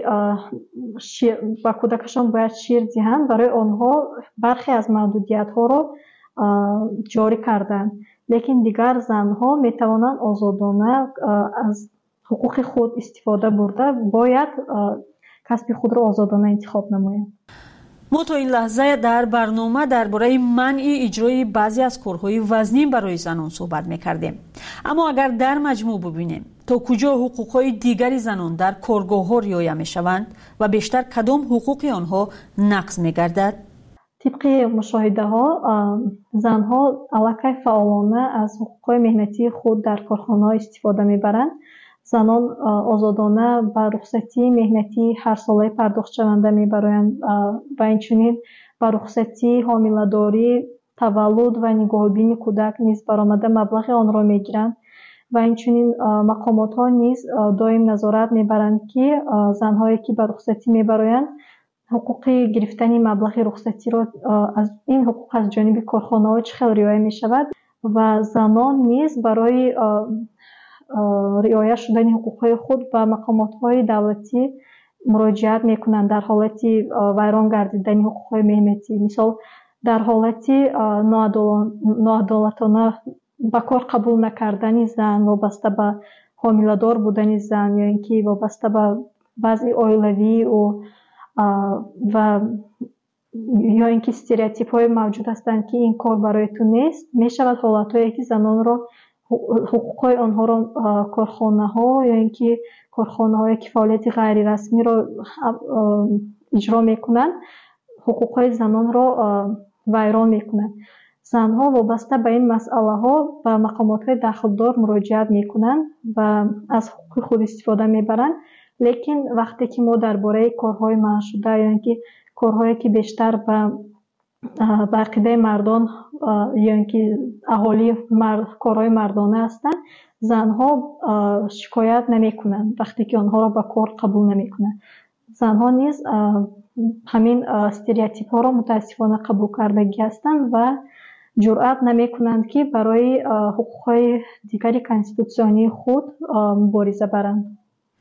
و کودکشان باید شیر دهند برای آنها برخی از محدودیت ها را جاری کردند. لیکن دیگر زنها می توانند آزادانه از حقوق خود استفاده برده باید کسب خود را آزادانه انتخاب نمایند. ما تا این لحظه در برنامه درباره منع اجرای بعضی از کارهای وزنی برای زنان صحبت می‌کردیم. اما اگر در مجموع ببینیم تا کجا حقوق‌های دیگری زنان در کارگاه‌ها رعایت می‌شوند و بیشتر کدام حقوق آنها نقض می‌گردد؟ طبق مشاهده‌ها زنها علاقه فعالانه از حقوق مهنتی خود در کارخانه‌ها استفاده می‌برند. زنان آزادانه به رخصتی مهنتی هر ساله پرداخت شونده می‌برند و اینچنین به رخصتی حامله‌داری، تولد و نگاهبینی کودک نیز برآمده مبلغ آن را می‌گیرند و اینچنین مقامات‌ها نیز دائم نظارت می‌برند که زن‌هایی که به رخصتی می‌برند حقوق گرفتن مبلغ رخصتی را از این حقوق از جانب کارخانه‌ها چه خیلی رعایت می‌شود و زنان نیز برای رعایت شدن حقوق خود به مقامات‌های دولتی مراجعت می‌کنند در حالت ویران گردیدن حقوق مهنتی. مثال در حالت ناعدالتانه به کار قبول نکردن زن وابسته به حامله‌دار بودن زن یا اینکه وابسته به وضع عائلوی و و یا اینکه استریوتیپ‌های موجود هستند که این کار برای تو نیست، می‌شود حالت‌هایی که زنان را حقوق آنها را کارخانه‌ها یا اینکه کارخانه‌های که فعالیت غیر رسمی را اجرا می‌کنند حقوق زنان را ویران می‌کنند. زنها وابسته به این مسئله‌ها به مقامات دخلدار مراجعت می‌کنند و از حقوق خود استفاده می‌برند. لیکن وقتی که ما درباره کارهای منع شده یا اینکه کارهایی که بیشتر به به عقیده مردان یا اینکه اهالی مرد کارهای مردانه هستند، زنها شکایت نمی‌کنند وقتی که آنها را به کار قبول نمی‌کنند. زنها نیز همین استریوتیپ‌ها را متاسفانه قبول کردگی هستند و جرأت نمی‌کنند که برای حقوق‌های دیگری کانستیتوسیونی خود مبارزه برند.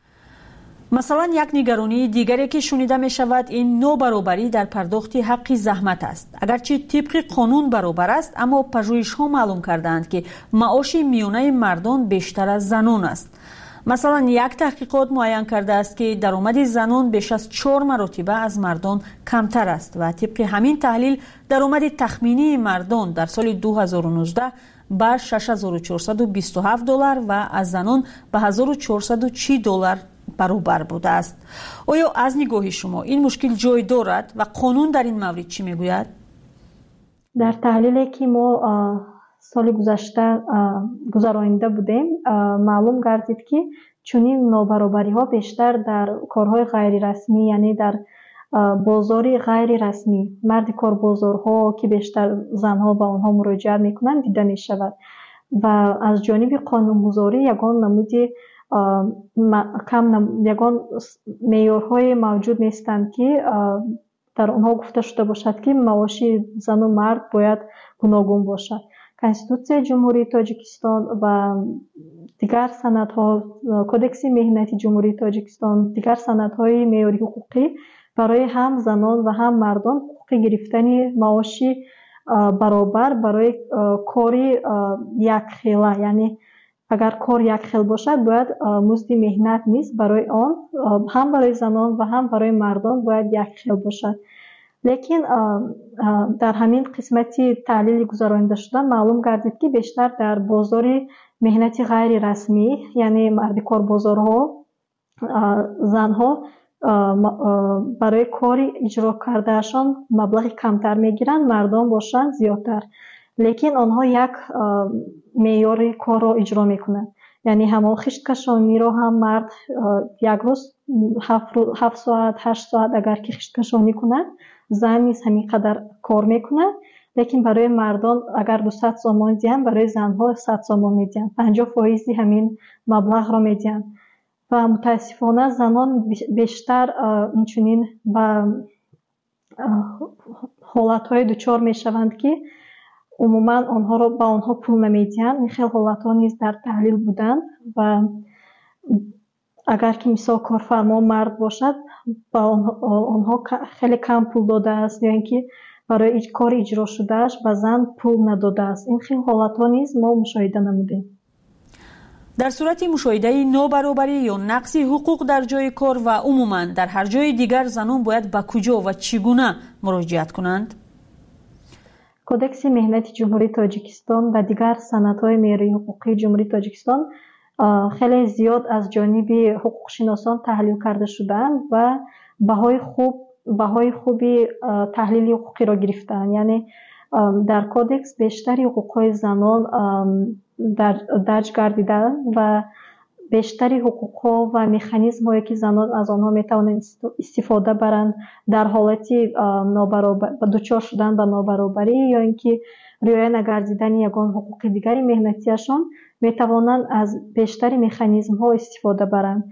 مثلا یک نگرانی دیگری که شنیده می شود این نابرابری در پرداخت حق زحمت است. اگرچه طبق قانون برابر است اما پژوهش‌ها معلوم کردند که معاش میانه مردان بیشتر از زنان است. مثلا یک تحقیقات معین کرده است که درآمد زنان بیش از چهار مرتبه از مردان کمتر است و طبق همین تحلیل درآمد تخمینی مردان در سال دو هزار و نوزده به شش هزار و چهارصد و بیست و هفت دلار و از زنان به هزار و چهارصد و چهل دلار برابر بوده است. آیا از نگاه شما این مشکل جای دارد و قانون در این مورد چی میگوید؟ در تحلیلی که ما سال گذشته گذرانیده بودیم معلوم گردید که چنین نابرابری ها بیشتر در کارهای غیر رسمی یعنی در بازاری غیر رسمی مرد کار بازارها که بیشتر زنها با آنها مراجعت میکنند دیده می شود و از جانب قانونگذاری یگان نمودی کم یگان معیارهای موجود نیستند که در آنها گفته شده باشد که معاش زن و مرد باید گوناگون باشد. کنستیتوسیون جمهوری تاجیکستان و دیگر سندها، کدکس مهنتی جمهوری تاجیکستان، دیگر سندهای معیاری حقوقی برای هم زنان و هم مردان حقوق گرفتن معاش برابر برای کاری یک خیله، یعنی اگر کار یک خیل باشد باید مزد مهنت نیست برای آن هم برای زنان و هم برای مردان باید یک خیل باشد. لیکن در همین قسمتی تحلیل گذرانیده شده معلوم گردید که بیشتر در بازار مهنت غیر رسمی یعنی مرد کار بازارها زنها برای کاری اجرا کردهشان مبلغ کمتر میگیرند، مردان باشند زیادتر، لیکن آنها یک معیار کار را اجرا میکنند. یعنی همون خشت کشانی را هم مرد یک روز هفت ساعت هشت ساعت اگر که خشت کشانی کنند، زن نیز همین قدر کار میکنه، لیکن برای مردان اگر دویست سوم دیدن برای زنها صد سوم میدن، پنجاه فایزی همین مبلغ را میدن و متاسفانه زنان بیشتر اینچنین به حالتهای دچار میشوند که عموما آنها را به آنها پول نمیدن. این خیلی حالتها نیز در تحلیل بودن و اگر که مثال کارفرما مرد باشد با آنها خیلی کم پول داده است یا اینکه برای کار اجرا شدهش به زن پول نداده است. این خیلی حالتها نیز ما مشاهده نمودیم. در صورت مشاهده نابرابری یا نقص حقوق در جای کار و عموما در هر جای دیگر زنان باید به کجا و چگونه مراجعت کنند؟ کودکس مهنتی جمهوری تاجیکستان و دیگر سندهای معیاری حقوقی جمهوری تاجیکستان خیلی زیاد از جانب حقوق شناسان تحلیل کرده شدند و بهای خوب بهای خوبی تحلیل حقوقی را گرفتند. یعنی در کودکس بیشتری حقوق‌های زنان در درج گردیده و بیشتری حقوق‌ها و مکانیزم‌هایی که زنان از آنها می‌توانند استفاده برند در حالتی نابرابر دچار شدن به نابرابری یا اینکه رعایت نگردیدن یگان حقوق دیگری مهنتیشان می‌توانند از بیشتری مکانیزم‌ها استفاده برند.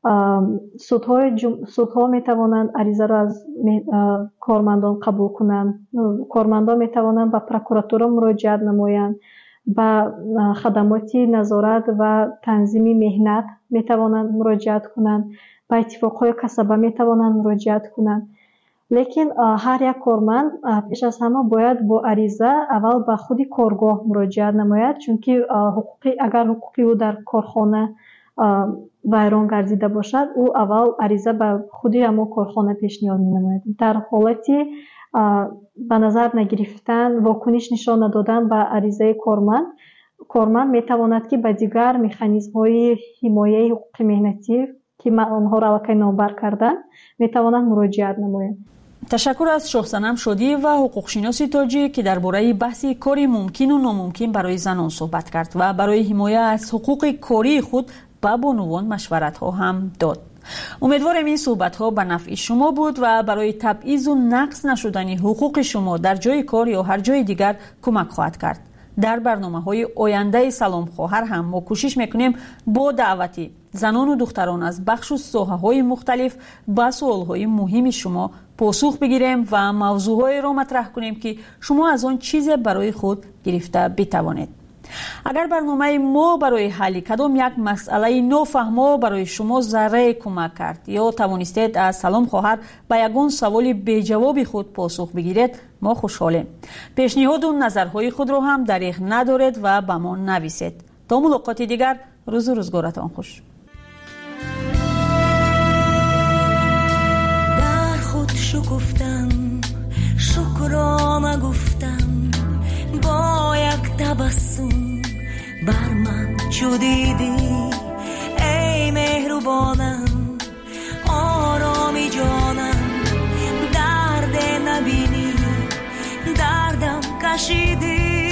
سودهای جم... سودها می‌توانند عریضه را از کارمندان قبول کنند. کارمندان می‌توانند به پروکراتوره مراجعت نمایند. با خدمات نظارت و تنظیم مهنت می توانند مراجعت کنند، با اتفاقهای کسبه می توانند مراجعت کنند. لیکن هر یک کارمند پیش از همه باید با عریضه اول به خود کارگاه مراجعت نماید، چون که حقوقی اگر حقوقی او در کارخانه ویران گردیده باشد او اول عریضه به خود همون کارخانه پیشنهاد می نماید. در حالتی به نظر نگرفتن واکنش نشان ندادن به عریضه کارمند کارمند می تواند که به دیگر مکانیزم های حمایه حقوق مهنتی که آنها را الکی نامبر کردن می توانند مراجعت نمایند. تشکر از شاهصنم شادی و حقوق شناسی تاجی که درباره بحث کاری ممکن و ناممکن برای زنان صحبت کرد و برای حمایت از حقوق کاری خود به بانوان مشورت ها هم داد. امیدوارم این صحبت ها به نفع شما بود و برای تبعیض و نقص نشدن حقوق شما در جای کار یا هر جای دیگر کمک خواهد کرد. در برنامه های آینده سلام خواهر هم ما کوشش میکنیم با دعوتی زنان و دختران از بخش و ساحه های مختلف به سوال های مهم شما پاسخ بگیریم و موضوع های را مطرح کنیم که شما از آن چیز برای خود گرفته بتوانید. اگر برنامه ما برای حل کدام یک مسئله نافهمه برای شما ذره کمک کرد یا توانستید از سلام خواهر به یگان سوال بی جواب خود پاسخ بگیرید ما خوشحالیم. پیشنهاد و نظرهای خود را هم دریغ ندارید و به ما نویسید. تا ملاقات دیگر روز و روزگارتان خوش. در خود شکفتم شکرانه گفتم با یک تبسم بر من چو دیدی ای مهربانم آرامی جانم درد نبینی دردم کشیدی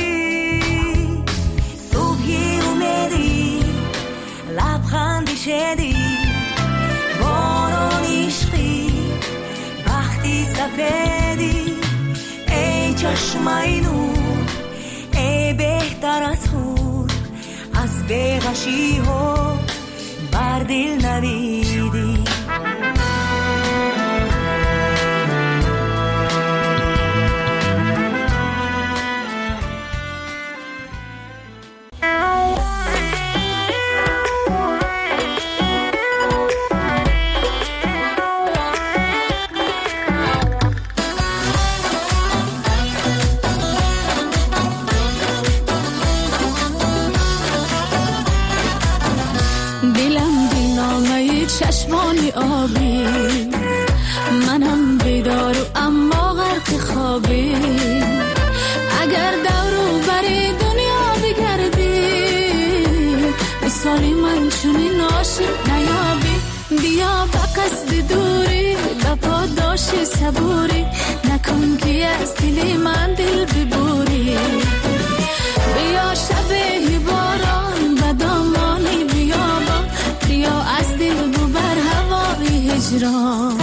صبحی اومدی لبخندی شدی باران عشقی بختی سفیدی ای چشمای نور ای بهتر از خود از بیغشی ها بر دل نویدی چشمانی آبی منم بیدار و اما غرق خوابی اگر دورو بری دنیا بگردی مثالی من چونی ناشی نیابی بیا با قصد دوری با پاداشی صبوری نکن که از دلی من دل ببوری بیا شبه باران و دامانی بیابان بیا از دل ببر هوای هجران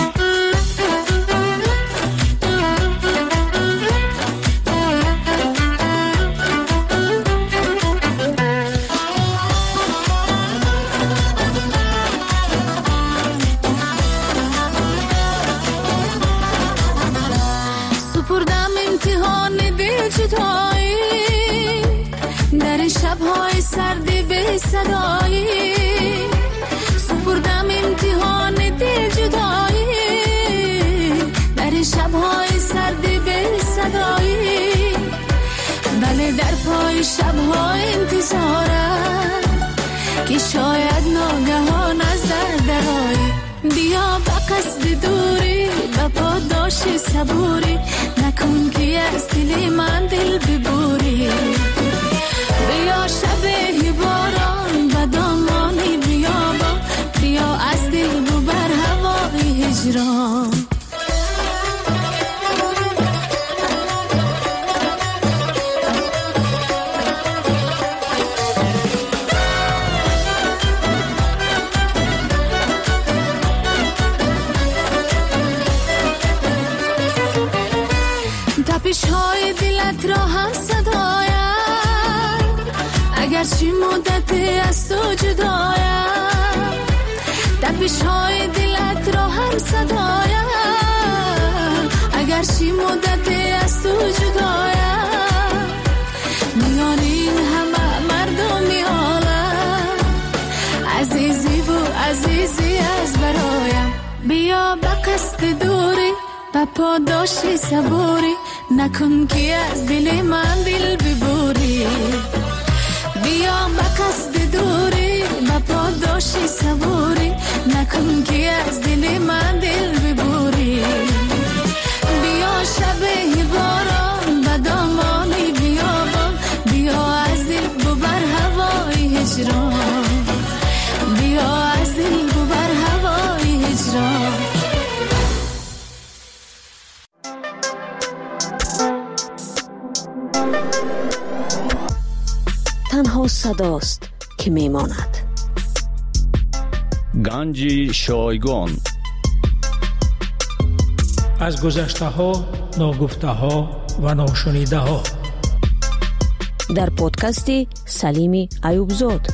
سپردم امتحان دل جدایی در شب‌های سرد بی صدایی سپردم امتحان دل جدایی در شب‌های سرد بی صدایی بله در پای شب‌های انتظارم که شاید ناگهان از در درایی بیا با قصد دوری با پاداش صبوری تپش های دلت را هم صدایم اگرچه مدت از تو جدایم تپش های دلت را هم صدایم اگرچه مدت از تو جدایم میان این همه مردمی عالم عزیزی و عزیزی از برایم بیا به قصد دوری به پاداشی صبوری نکن که از دل من دل ببوری بیا به قصد دوری به پاداشی صبوری نکن که از دل من دل ببوری بیا شب باران به دامانی بیابان بیا از دل ببر هوای هجران بیا از دل ببر هوای هجران تنها صداست که میماند. گنج شایگان از گذشته ها، ناگفته ها و ناشنیده ها در پادکست سلیم ایوبزاد.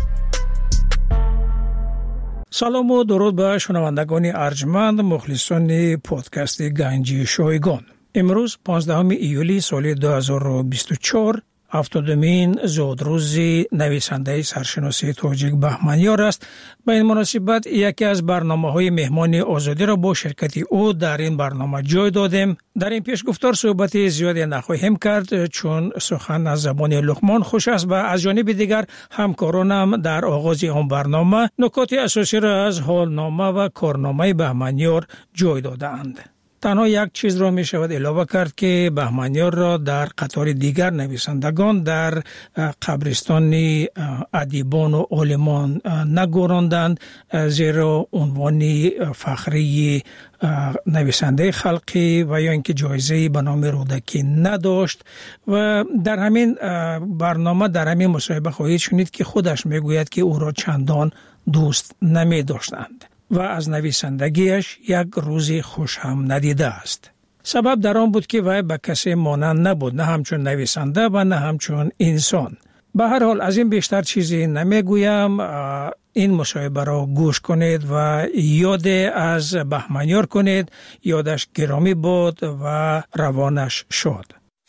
سلام و درود به شنوندگان ارجمند مخلصان پادکست گنج شایگان. امروز پانزدهم ایولی سال دو هزار و بیست و چهار هفتادمین زودروز نویسنده سرشناسی تاجیک بهمنیار است. به این مناسبت یکی از برنامه‌های مهمان آزادی را با شرکت او در این برنامه جای دادیم. در این پیشگفتار صحبت زیادی نخواهیم کرد چون سخن از زبان لقمان خوش است و از جانب دیگر همکارانم در آغاز آن برنامه نکات اساسی را از حالنامه و کارنامه بهمنیار جای دادند. تنها یک چیز را می شود علاوه کرد که بهمنیار را در قطار دیگر نویسندگان در قبرستان ادیبان و عالمان نگذاردند، زیرا عنوان فخری نویسنده خلقی و یا اینکه جایزه به نام رودکی نداشت. و در همین برنامه در همین مصاحبه خواهید شنید که خودش می گوید که او را چندان دوست نمی داشتند و از نویسندگیش یک روزی خوش هم ندیده است. سبب در آن بود که وی به کسی مانند نبود، نه همچون نویسنده و نه همچون انسان. به هر حال از این بیشتر چیزی نمیگویم. این مصاحبه را گوش کنید و یاد از بهمنیار کنید. یادش گرامی بود و روانش شاد.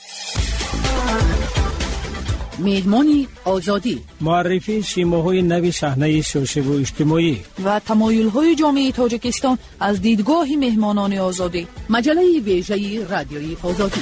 میدمانی آزادی، معرفی سیماهای نوی صحنه سیاسی و اجتماعی و تمایل‌های جامعه تاجیکستان از دیدگاه مهمانان آزادی. مجله ویژه رادیوی آزادی.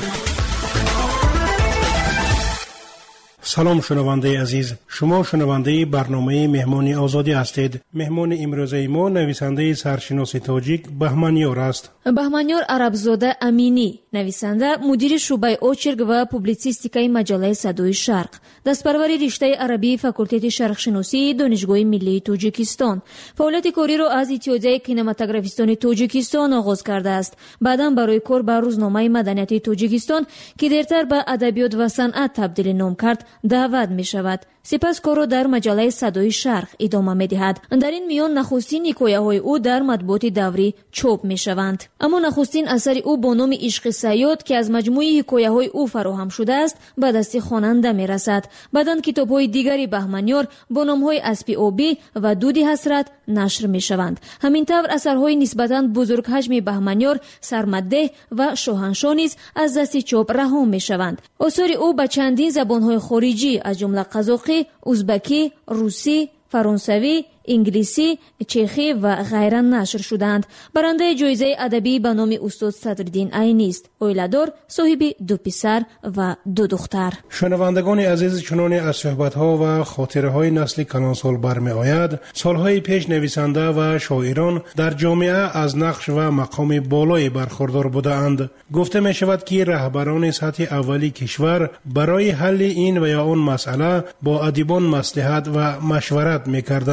سلام شنونده عزیز، شما شنونده برنامه مهمان آزادی هستید. مهمان امروزه ما نویسنده سرشناسی تاجیک بهمنیار است. بهمنیار عربزاده امینی، نویسنده، مدیر شعبه اوچرگ و پوبلیسیستیکای مجله صدای شرق، دستپرور رشته عربی فاکولته شرق شناسی دانشگاه ملی تاجیکستان. فعالیت کاری را از اتحادیه کینماتوگرافیستان تاجیکستان آغاز کرده است. بعداً برای کار به روزنامه مدنیت تاجیکستان که دیرتر به ادبیات و صنعت تبدیل نام کرد دعوت می شود. سپس کار را در مجله صدای شرق ادامه می دهد. در این میان نخستین حکایه های او در مطبوعات دوری چاپ می شوند. اما نخستین اثر او با نام عشق صیاد که از مجموعه حکایه های او فراهم شده است به دست خواننده می رسد. بعداً کتاب های دیگری بهمنیار با نام های اسب آبی و دود حسرت نشر می شوند. همینطور اثرهای نسبتاً بزرگ حجم بهمنیار سرمده و شاهنشاه نیز از دست چاپ رها می شوند. آثار او به چندین زبان‌های خارجی از جمله قزاقی، ازبکی، روسی، فرانسوی، انگلیسی، چخی و غیره نشر شدند. برنده جایزه ادبی به نام استاد صدرالدین عینی است. اویلادار، صاحب دو پسر و دو دختر. شنوندگان عزیز، چنان از صحبت‌ها و خاطره‌های نسل کلانسال برمی آید، سالهای پیش نویسنده و شاعران در جامعه از نقش و مقام بالایی برخوردار بودند. گفته می شود که رهبران سطح اولی کشور برای حل این و یا آن مسئله با ادیبان مصلحت و مشورت می کردند.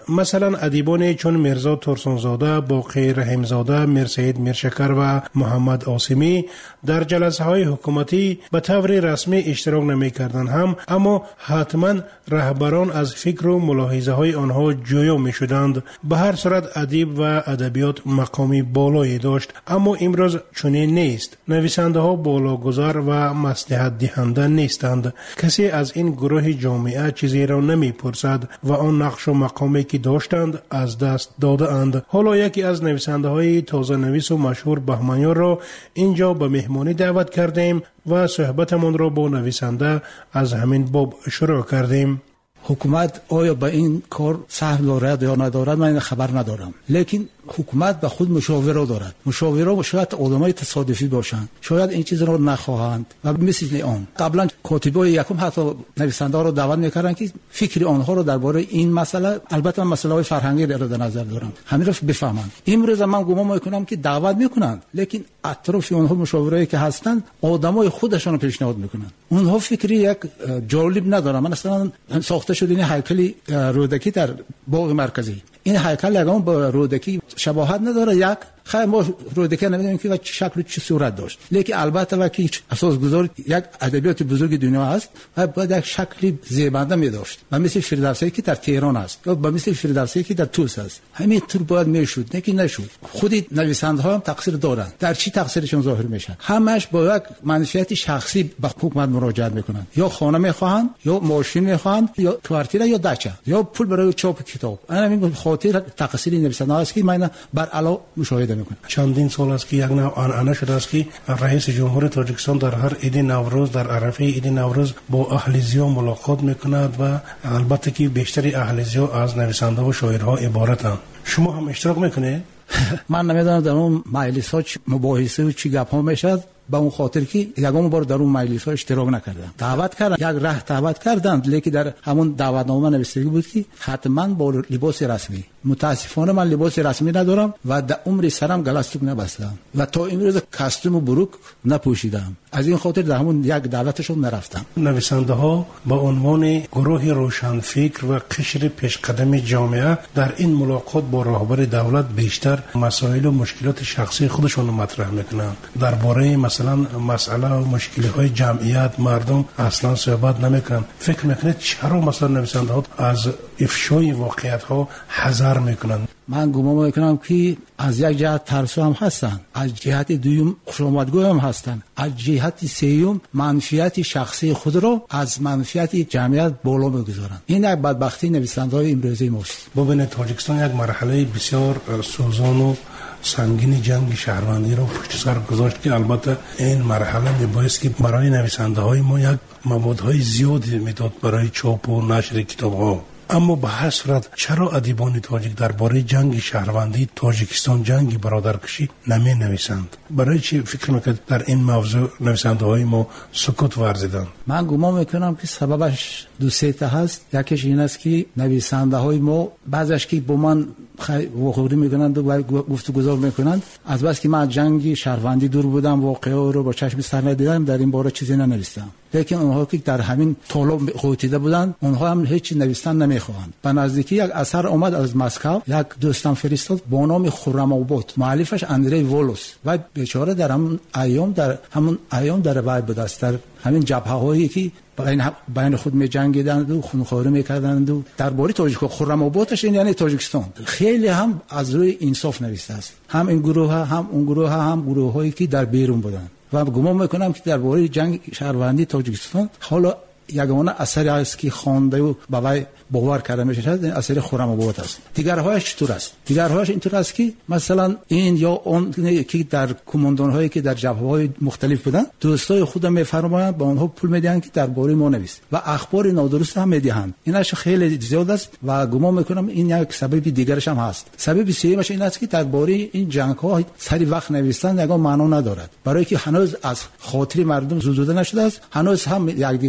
مثلا ادیبان چون میرزا ترسانزاده، باقی رحیمزاده، میرسید میرشکر و محمد عاصمی در جلسه های حکومتی به طور رسمی اشتراک نمی کردند هم، اما حتما رهبران از فکر و ملاحظه های آنها جویا می شدند. به هر صورت ادیب و ادبیات مقامی بالایی داشت، اما امروز چنین نیست. نویسنده ها بالاگذار و مصلحت دهنده نیستند. کسی از این گروه جامعه چیزی را نمی پرسد و آن نقش و مقامی که داشتند از دست داده اند. حالا یکی از نویسنده های تازه نویس و مشهور بهمنیار را اینجا به مهمانی دعوت کردیم و صحبتمان را با نویسنده از همین باب شروع کردیم. حکومت آیا به این کار سهم دارد یا ندارد من خبر ندارم، لیکن حکومت به خود مشاوره دارد. مشاوره شاید آدمای تصادفی باشند، شاید این چیز را نخواهند و مثل آن قبلا کاتبای یکم حتی نویسنده ها را دعوت میکردند که فکر آنها را درباره این مسئله، البته مسئله های فرهنگی را در نظر دارم، همین را بفهمند. امروز من گمان میکنم که دعوت میکنند، لیکن اطراف آنها مشاورایی که هستند آدمای خودشان پیشنهاد میکنند. اونها فکری یک جالب ندارن. من اصلا ساخته شده این هیکل رودکی در باغ مرکزی، این هیکل یگان با رودکی شباهت نداره. یک خیلی ما رودکی نمیدونیم که چه شکل و چه صورت داشت، لیکن البته وقتی اساس گذار یک ادبیات بزرگ دنیا است و باید یک شکلی زیبنده می داشت، و مثل فردوسی که در تهران است یا با مثل فردوسی که در توس است، همین طور باید میشد، لیکن نشد. خود نویسنده ها هم تقصیر دارند. در چی تقصیرشون ظاهر میشه؟ همش با یک منفعت شخصی به حکومت مراجعه میکنند، یا خانه میخواهند یا ماشین میخواهند یا کوارتیر یا دچه یا پول برای چاپ کتاب. همین خاطر تقصیر نویسنده است که من بر علا مشاهده میکنم. چندین سال است که یک نوع آنعنه شده است که رئیس جمهور تاجیکستان در هر عید نوروز، در عرفه عید نوروز با اهلیزی‌ها ملاقات میکند و البته که بیشتری اهلیزی‌ها از نویسنده و شاعرها عبارتند. شما هم اشتراک میکنید؟ من نمیدونم در اون مجلس ها مباحثه و چی گپ ها میشد، با اون خاطر که یگام بار در اون مجلس ها اشتراک نکردم. دعوت کردن، یک راه دعوت کردند، لیکن در همون دعوتنامه نوشته بود که حتما با لباس رسمی. متاسفانه من لباس رسمی ندارم و در عمر سرم گلستوک نبستم و تا امروز کاستوم و بروک نپوشیدم. از این خاطر در همون یک دعوتشون نرفتم. نویسنده ها با عنوان گروه روشنفکر و قشر پیشقدم جامعه در این ملاقات با رهبر دولت بیشتر مسائل و مشکلات شخصی خودشون رو مطرح میکنند. درباره مثلا مسئله و مشکلات جمعیت مردم اصلا صحبت نمیکنند. فکر میکنید چرا مثلا نویسنده ها از افشای واقعیت ها حذر میکنند؟ من گمان میکنم که از یک جهت ترسو هم هستند، از جهت دوم خوشامدگو هم هستند، از جهت سوم منفعت شخصی خود را از منفعت جمعیت بالا میگذارند. این یک بدبختی نویسنده‌های امروزی ماست. ببینید تاجیکستان یک مرحله بسیار سوزان و سنگین جنگ شهروندی رو پشت سر گذاشت که البته این مرحله میبایست که برای نویسنده های ما یک موادهای زیادی میداد برای چاپ و نشر کتاب ها. اما به هر صورت چرا ادیبان تاجیک درباره جنگ شهروندی تاجیکستان، جنگ برادرکشی نمی نویسند؟ برای چی فکر میکنید در این موضوع نویسنده های ما سکوت ورزیدند؟ من گمان میکنم که سببش دو سه تا هست. یکیش این است که نویسنده های ما بعضیش که با من وقوری میکنند و گفتگو میکنند، از بس که من جنگ شهروندی دور بودم، واقعه رو با چشم سر ندیدم، در این باره چیزی ننوشتم. لیکن اونها که در همین طالب قوتیده بودند، اونها هم هیچ نوشتن نمیخواهند. به نزدیکی یک اثر اومد از مسکو، یک دوستم فرستاد با نام خرم آباد، مؤلفش اندری وولوس، و بیچاره در همون ایام در همون ایام در وای بود است، در همین جبهه هایی که بین بین خود می جنگیدند و خونخواری میکردند و درباره تاجیک خرم آبادش این یعنی تاجیکستان خیلی هم از روی انصاف نوشته است. هم این گروه ها هم اون گروه ها هم گروه هایی که در بیرون بودند. و گمان میکنم که درباره جنگ شهروندی تاجیکستان حالا یگانه اثری است که خوانده و باور باور کرده میشه، این اثر خرم آباد است. دیگرهایش چطور است؟ دیگرهایش اینطور است که مثلا این یا اون که در کماندان هایی که در جبهه های مختلف بودن، دوستای خودم میفرمایند با اونها پول میدهند که درباره ما نویس و اخبار نادرست هم میدهند. اینش خیلی زیاد است و گمان میکنم این یک سبب دیگرش هم هست. سبب سومش این است که درباره این جنگ ها سری وقت نوشتن یگان معنا ندارد، برای که هنوز از خاطر مردم زدوده نشده است، هنوز هم یکدیگر رو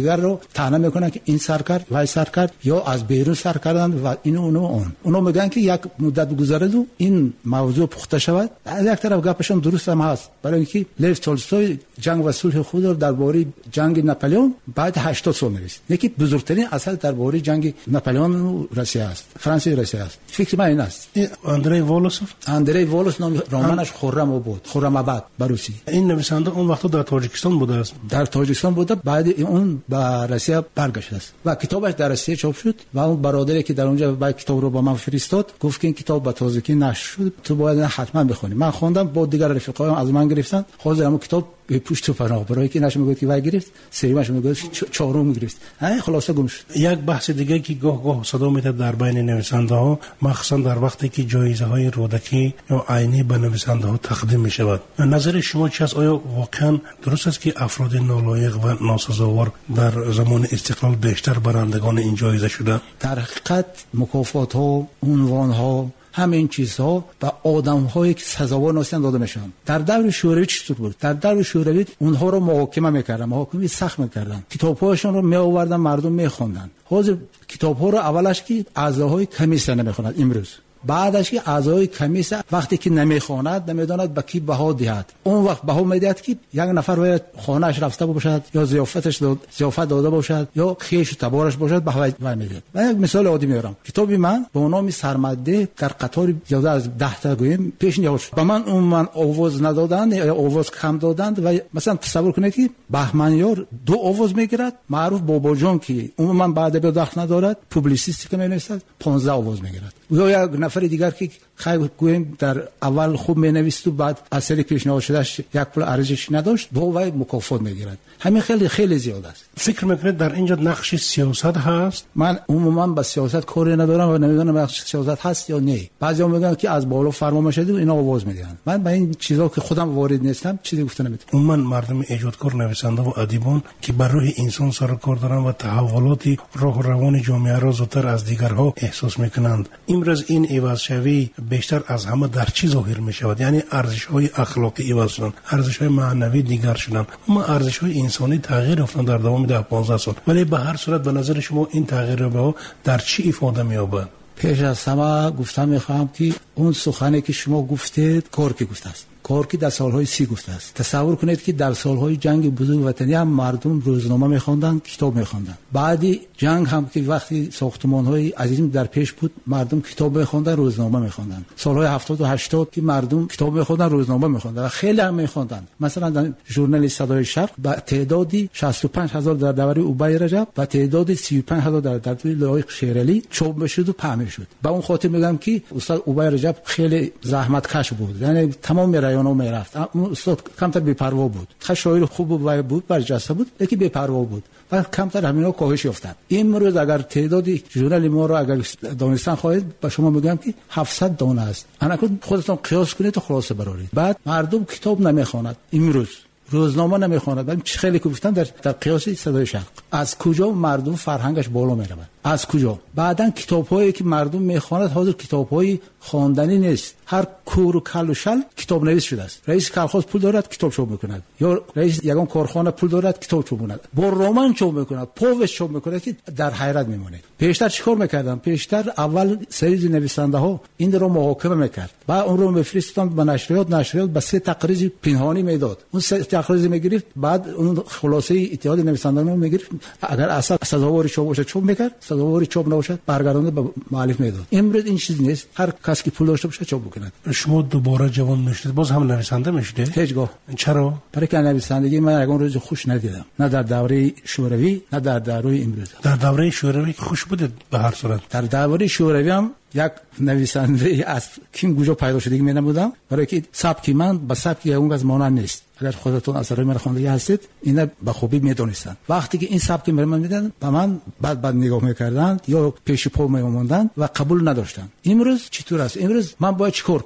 طعنه میکنن که این سر کرد وای سر کرد یا از بیرون سر کردن و این اونو اون اونو میگن که یک مدت گذرد و این موضوع پخته شود. از یک طرف گپشون درست هم هست، برای اینکه لیو تولستوی جنگ و صلح خود رو درباره جنگ ناپلئون بعد هشتاد سال نوشت. یکی بزرگترین اثر درباره جنگ ناپلئون و روسیه است، فرانسه و روسیه است. فکر من این است. اندری والوسوف اندری والوس نام رمانش خرم بود، خرم آباد بروسی. این نویسنده اون وقت در تاجیکستان بوده است. در تاجیکستان بوده، بعد اون به روسیه برگشت است و کتابش در روسیه چاپ شد و اون برادری که در اونجا با کتاب رو با من فرستاد گفت که این کتاب به تازگی نشر شد، تو باید حتما بخونی. من خوندم، با دیگر رفیقایم از من گرفتن، حاضر همون کتاب به پشت و پناه، برای که نشه میگه که وای گرفت، سریمش میگه چهارم گرفت. ها خلاصه گم شد. یک بحث دیگه که گاه گاه صدا میاد در بین نویسنده ها، مخصوصا در وقتی که جایزه های رودکی یا عینی به نویسنده ها تقدیم می شود، نظر شما چی است؟ آیا واقعا درست است که افراد نالایق و ناسزاوار در زمان استقلال بیشتر برندگان این جایزه شده؟ در حقیقت مکافات ها، عنوان ها، همین چیزها به آدم‌هایی که سزاوار نیستن داده میشن. در دور شوروی چطور بود؟ در دور شوروی اونها رو محاکمه میکردن، محاکمه سخت میکردن، کتاب‌هاشون رو میآوردن مردم میخوندن. حاضر کتاب‌ها رو اولش که اعضاهای کمیسیون نمیخونند، امروز بعدش که اعضای کمیسیون وقتی که نمیخواند نمیداند به کی بها دهد، اون وقت بها میدهد که یک نفر باید خانه‌اش رفته باشد یا ضیافتش داد ضیافت داده باشد یا خیش و تبارش باشد، بها میدهد. من یک مثال عادی میارم. کتابی من با نام سرمده در قطار زیاده از ده تا گویم پیش نیاورد شد. به من اون من آواز ندادند یا آواز کم دادند و مثلا تصور کنید که بهمنیار دو آواز میگیرد، معروف بابا جان که عموما بعد به دخل ندارد، پوبلیسیستی که مینویسد پانزده آواز میگیرد. یا یک نفر دیگر که خیلی گویم در اول خوب مینویسد و بعد اثری پیشنهاد شدهش یک پول ارزش نداشت، با وی مکافات میگیرد. همین خیلی خیلی زیاد است. فکر میکنید در اینجا نقش سیاست هست؟ من عموما با سیاست کاری ندارم و نمیدونم نقش سیاست هست یا نه. بعضیا میگن که از بالا فرما میشه و اینا آواز میدن. من با این چیزا که خودم وارد نیستم چیزی گفته نمیتونم. عموما مردم ایجادکار، نویسنده و ادیبان که بر روح انسان سر کار دارن و تحولات روح و روان جامعه را زودتر از دیگرها احساس میکنند. امروز این عوض شوی بیشتر از همه در چی ظاهر می شود؟ یعنی ارزش های اخلاقی عوض شدن، ارزش های معنوی دیگر شدن، اما ارزش های انسانی تغییر یافتن در دوام ده پانزده سال. ولی به هر صورت به نظر شما این تغییر رو در چی ifade می‌یابد؟ پیش از همه گفتم میخوام که اون سخنی که شما گفتید کار که گفته است، کار که در سالهای سی گفته است. تصور کنید که در سالهای جنگ بزرگ وطنی هم مردم روزنامه میخواندن، کتاب میخواندن. بعدی جنگ هم که وقتی ساختمان‌های عظیم در پیش بود، مردم کتاب میخواندن، روزنامه میخواندن. سالهای هفتاد و هشتاد که مردم کتاب میخواندن، روزنامه میخواندن و خیلی هم میخواندن. مثلا در ژورنال صدای شرق با تعدادی شصت و پنج هزار در دوره اوبای رجب و تعدادی سی و پنج هزار در دوره لایق شیرالی چاپ میشد و پهن میشد. با اون خاطر میگم که استاد اوبای رجب خیلی زحمت کش بود، یعنی تمام رایانو میرفت. اون استاد کمتر بی‌پروا بود، خیلی شاعر خوب و بود، برجسته بود، یکی بی‌پروا بود و کمتر همینا کاهش یافتند. امروز اگر تعدادی ژورنال ما رو اگر دانستن خواهید، با شما میگم که هفتصد دانه است. انا خودتون قیاس کنید و خلاصه برارید. بعد مردم کتاب نمیخواند، امروز روزنامه نمیخواند. من خیلی گفتم در در قیاس صدای شرق از کجا مردم فرهنگش بالا میرود، از کجا؟ بعدن کتاب‌هایی که مردم میخواند حاضر کتاب‌های خواندنی نیست. هر کور و کل و شل کتاب نویس شده است. رئیس کارخانه پول دارد کتاب چاپ میکند، یا رئیس یگان کارخانه پول دارد کتاب چاپ میکند، با رمان چاپ میکند، پووش چاپ میکند که در حیرت میمونه. پیشتر چیکار میکردن؟ پیشتر اول سری نویسنده ها این رو محاکمه میکرد، بعد اون رو میفرستادن به نشریات، نشریات به سه تقریر پنهانی میداد، اون سه تقریر میگرفت، بعد اون خلاصه اتحاد نویسندگان رو میگرفت، اگر اصلا سزاوار چاپ باشه چاپ میکرد، سزاوار چاپ نباشه برگردونده به مؤلف میداد. امروز این چیز نیست، هر کسی که پول داشته باشه چاپ بکنه. شما دوباره جوان میشید، باز هم نویسنده میشید؟ هیچگاه. چرا؟ برای که نویسندگی من یگان روز خوش ندیدم، نه در دوره شوروی نه در دوره امروز. در دوره شوروی خوش بوده به هر صورت. در دوره شوروی هم یک نویسنده از کیم گوجا پیدا شده که نبودم، برای که سبک من با سبک اون از مانند نیست. اگر خودتون اثرای من خوانده هستید اینا به خوبی میدونستان. وقتی که این سبک من میدن به من بعد بعد نگاه میکردند یا پیش پا میموندن و قبول نداشتن. امروز چطور است؟ امروز من باید چیکار کنم؟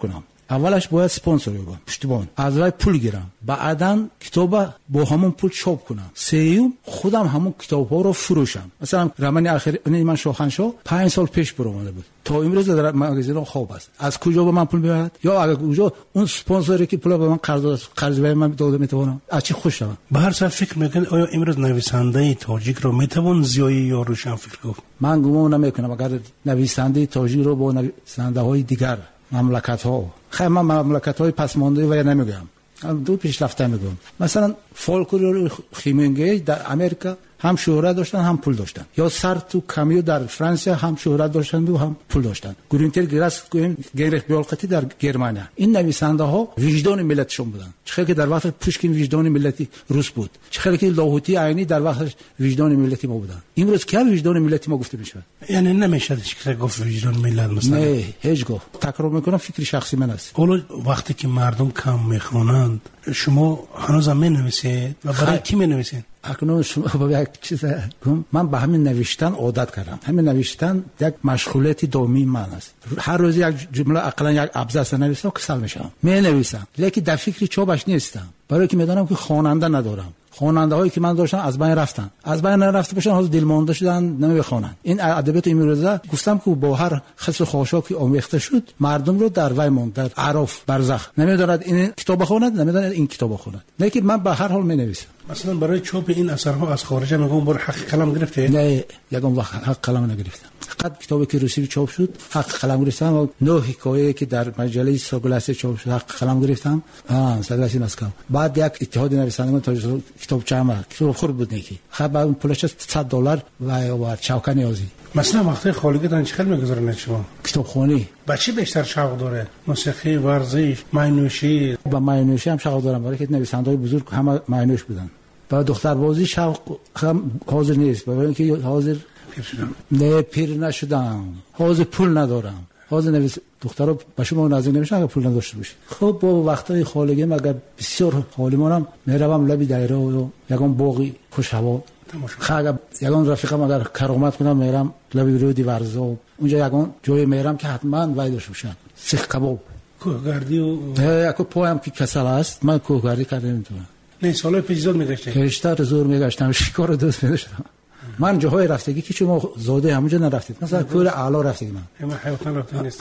اولش باید سپانسر بگم، پشتیبان از وای پول گیرم، بعداً کتاب با همون پول چاپ کنم، سوم خودم همون کتاب ها رو فروشم. مثلا رمان آخر من شاهنشاه پنج سال پیش برآمده بود، تا امروز در مغازه خواب است. از کجا به من پول میاد؟ یا اگر کجا اون سپانسری که پول به من قرض قرض به من داده میتونم از چی خوش شوم؟ به هر صورت فکر میکنید آیا امروز نویسنده تاجیک رو میتوان زیایی یا روشن فکر گفت؟ من گمان نمیکنم اگر نویسنده تاجیک رو با نویسنده های دیگر مملکت ها، خیلی من مملکت های پسمانده و نمیگم، دو پیشرفته میگم. مثلا فولکلور خیمنگی در امریکا هم شهرت داشتن هم پول داشتن، یا سارتو کامیو در فرانسه هم شهرت داشتن و هم پول داشتن، گرینتر گراس گریخ بیالقتی در گرمانیا. این نویسنده ها وجدان ملتشون بودن، چه که در وقت پوشکین وجدان ملتی روس بود، چه که لاهوتی عینی در وقت وجدان ملتی ما بودن. امروز که وجدان ملتی ما گفته میشه؟ یعنی نمیشه که گفت وجدان ملت مثلا؟ نه هیچ گفت. تکرار میکنم، فکر شخصی من است. حالا وقتی که مردم کم میخونند شما هنوز هم مینویسید و برای کی مینویسید؟ اکنون شما با یک چیز گم، من به همین نوشتن عادت کردم. همین نوشتن یک مشغولیت دائمی من است. هر روز یک جمله اقلا یک ابزار نویسم کسل میشم، می نویسم، لیکن در فکر چوبش نیستم، برای که میدونم که خواننده ندارم. خواننده هایی که من داشتم از بین رفتن، از بین رفته باشن، حالا دل مانده شدن، نمیخوانن. این ادبیات امروزه گفتم که با هر خص خاشاکی آمیخته شد، مردم رو در وی ماند، در عرف برزخ، نمیداند این کتاب بخوند، نمیداند این کتاب بخوند. لیکن من به هر حال می نویسم. مثلا برای چاپ این اثرها از خارج میگم برای حق قلم گرفته؟ نه یگم وقت حق قلم نگرفتم. فقط کتابی که روسی چاپ شد حق قلم گرفتم و نه حکایه که در مجله ساگلاسی چاپ شد حق قلم گرفتم. ها ساگلاسی مسکو. بعد یک اتحاد نویسندگان تا کتاب چهار کتاب خورد بود نیکی. خب بعد پولش صد دلار و و چاوکا نیازی. مثلا وقتی خالقتان چقدر میگذارن شما؟ کتابخوانی. با چی بیشتر شوق داره؟ موسیقی، ورزش، معنوشی؟ با معنوشی هم شوق دارم، برای که نویسنده‌های بزرگ همه معنوش بودن. با دختر بازی شوق هم حاضر نیست، برای اینکه حاضر پیر شدم. نه پیر نشدم، حاضر پول ندارم. حاضر نویس دخترها به شما نازک نمیشن اگر پول نداشته باشی. خب با وقتای خالگی مگر بسیار حالیمونم میروم لبی دایره و یگان باقی خوش هوا خاگه یگان رفیقم اگر کرامت کنم میرم لبی رودی ورزو، اونجا یگان جای میرم که حتما وای داشته باشن سیخ کباب کوهگردی و اکو پایم که کسل است، من کوهگردی کردم نمیتونم. نه سالای پیش زور میگشتم پیشتر زور میگشتم، شکار دوست میداشتم. من جاهای رفتگی که شما زاده همونجا نرفتید، مثلا کوه اعلا رفتگی من من حیوان رفتم نیست.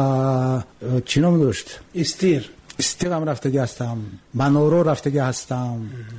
انا چی نام داشت؟ استیر استیر هم رفتگی هستم، منورو رفتگی هستم،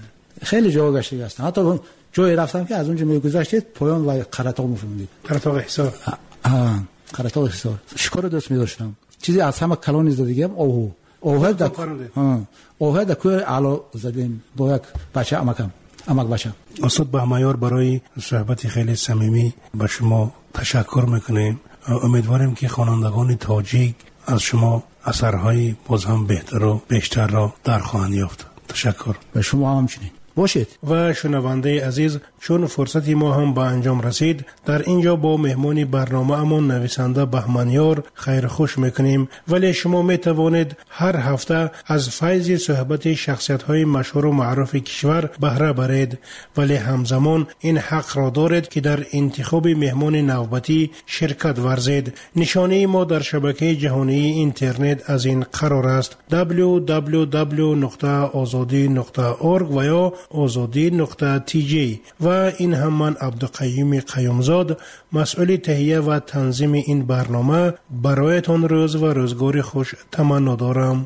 خیلی جا گشتگی هستم. حتی جایی رفتم که از اونجا میگذشتید پایان و قرطاق میفهمید. قرطاق حصار. آه قرطاق حصار. شکار دوست می‌داشتم. چیزی از همه کلان زدگی هم اوه. اوه دک. ها. اوه دک اعلا زدیم با یک بچه امکم. امک بچه. استاد بهمایار برای صحبت خیلی صمیمی به شما تشکر میکنیم. امیدواریم که خوانندگان تاجیک از شما اثرهای باز هم بهتر و بیشتر را در خواهند یافت. تشکر. به شما همچنین. باشید. و شنونده عزیز، چون فرصتی ما هم به انجام رسید، در اینجا با مهمانی برنامه امان نویسنده بهمنیار خیر خوش میکنیم. ولی شما میتوانید هر هفته از فیض صحبت شخصیت های مشهور و معروف کشور بهره برید، ولی همزمان این حق را دارید که در انتخاب مهمان نوبتی شرکت ورزید. نشانه ما در شبکه جهانی اینترنت از این قرار است: دبلیو دبلیو دبلیو نقطه آزادی نقطه اورگ و یا آزادی نقطه تی جی. و این هم من عبدالقیوم قیومزاد، مسئول تهیه و تنظیم این برنامه، برایتان روز و روزگار خوش تمنا دارم.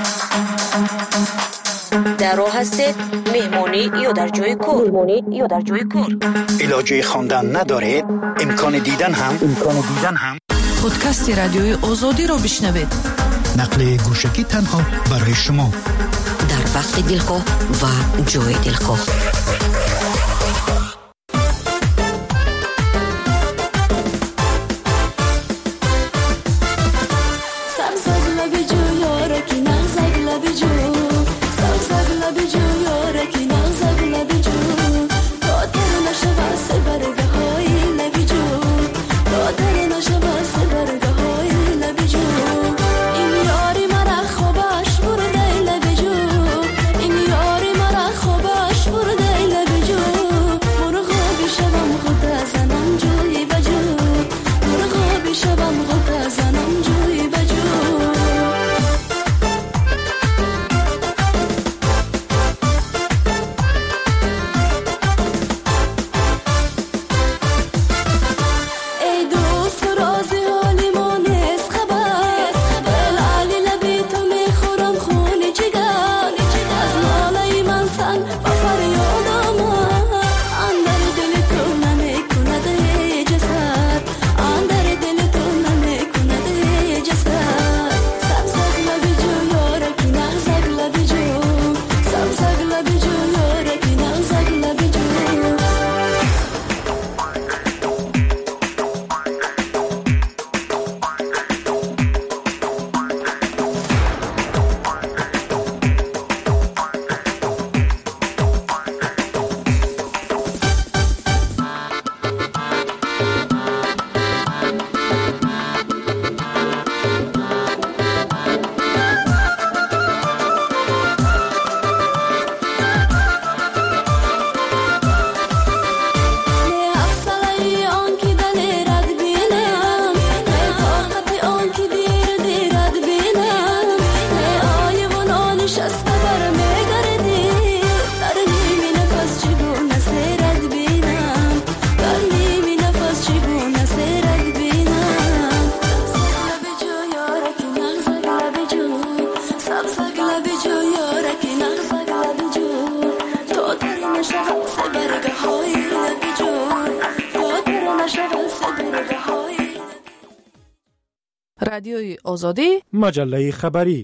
در راه هستید مهمانی یا در جای کار؟ مهمانی یا در جای کار؟ علاجه خواندن ندارید؟ امکان دیدن هم امکان دیدن هم پادکست رادیوی آزادی رو بشنوید. نقل گوشکی تنها برای شما، در وقت دلخواه و جای دلخواه. رادیوی آزادی، مجله خبری.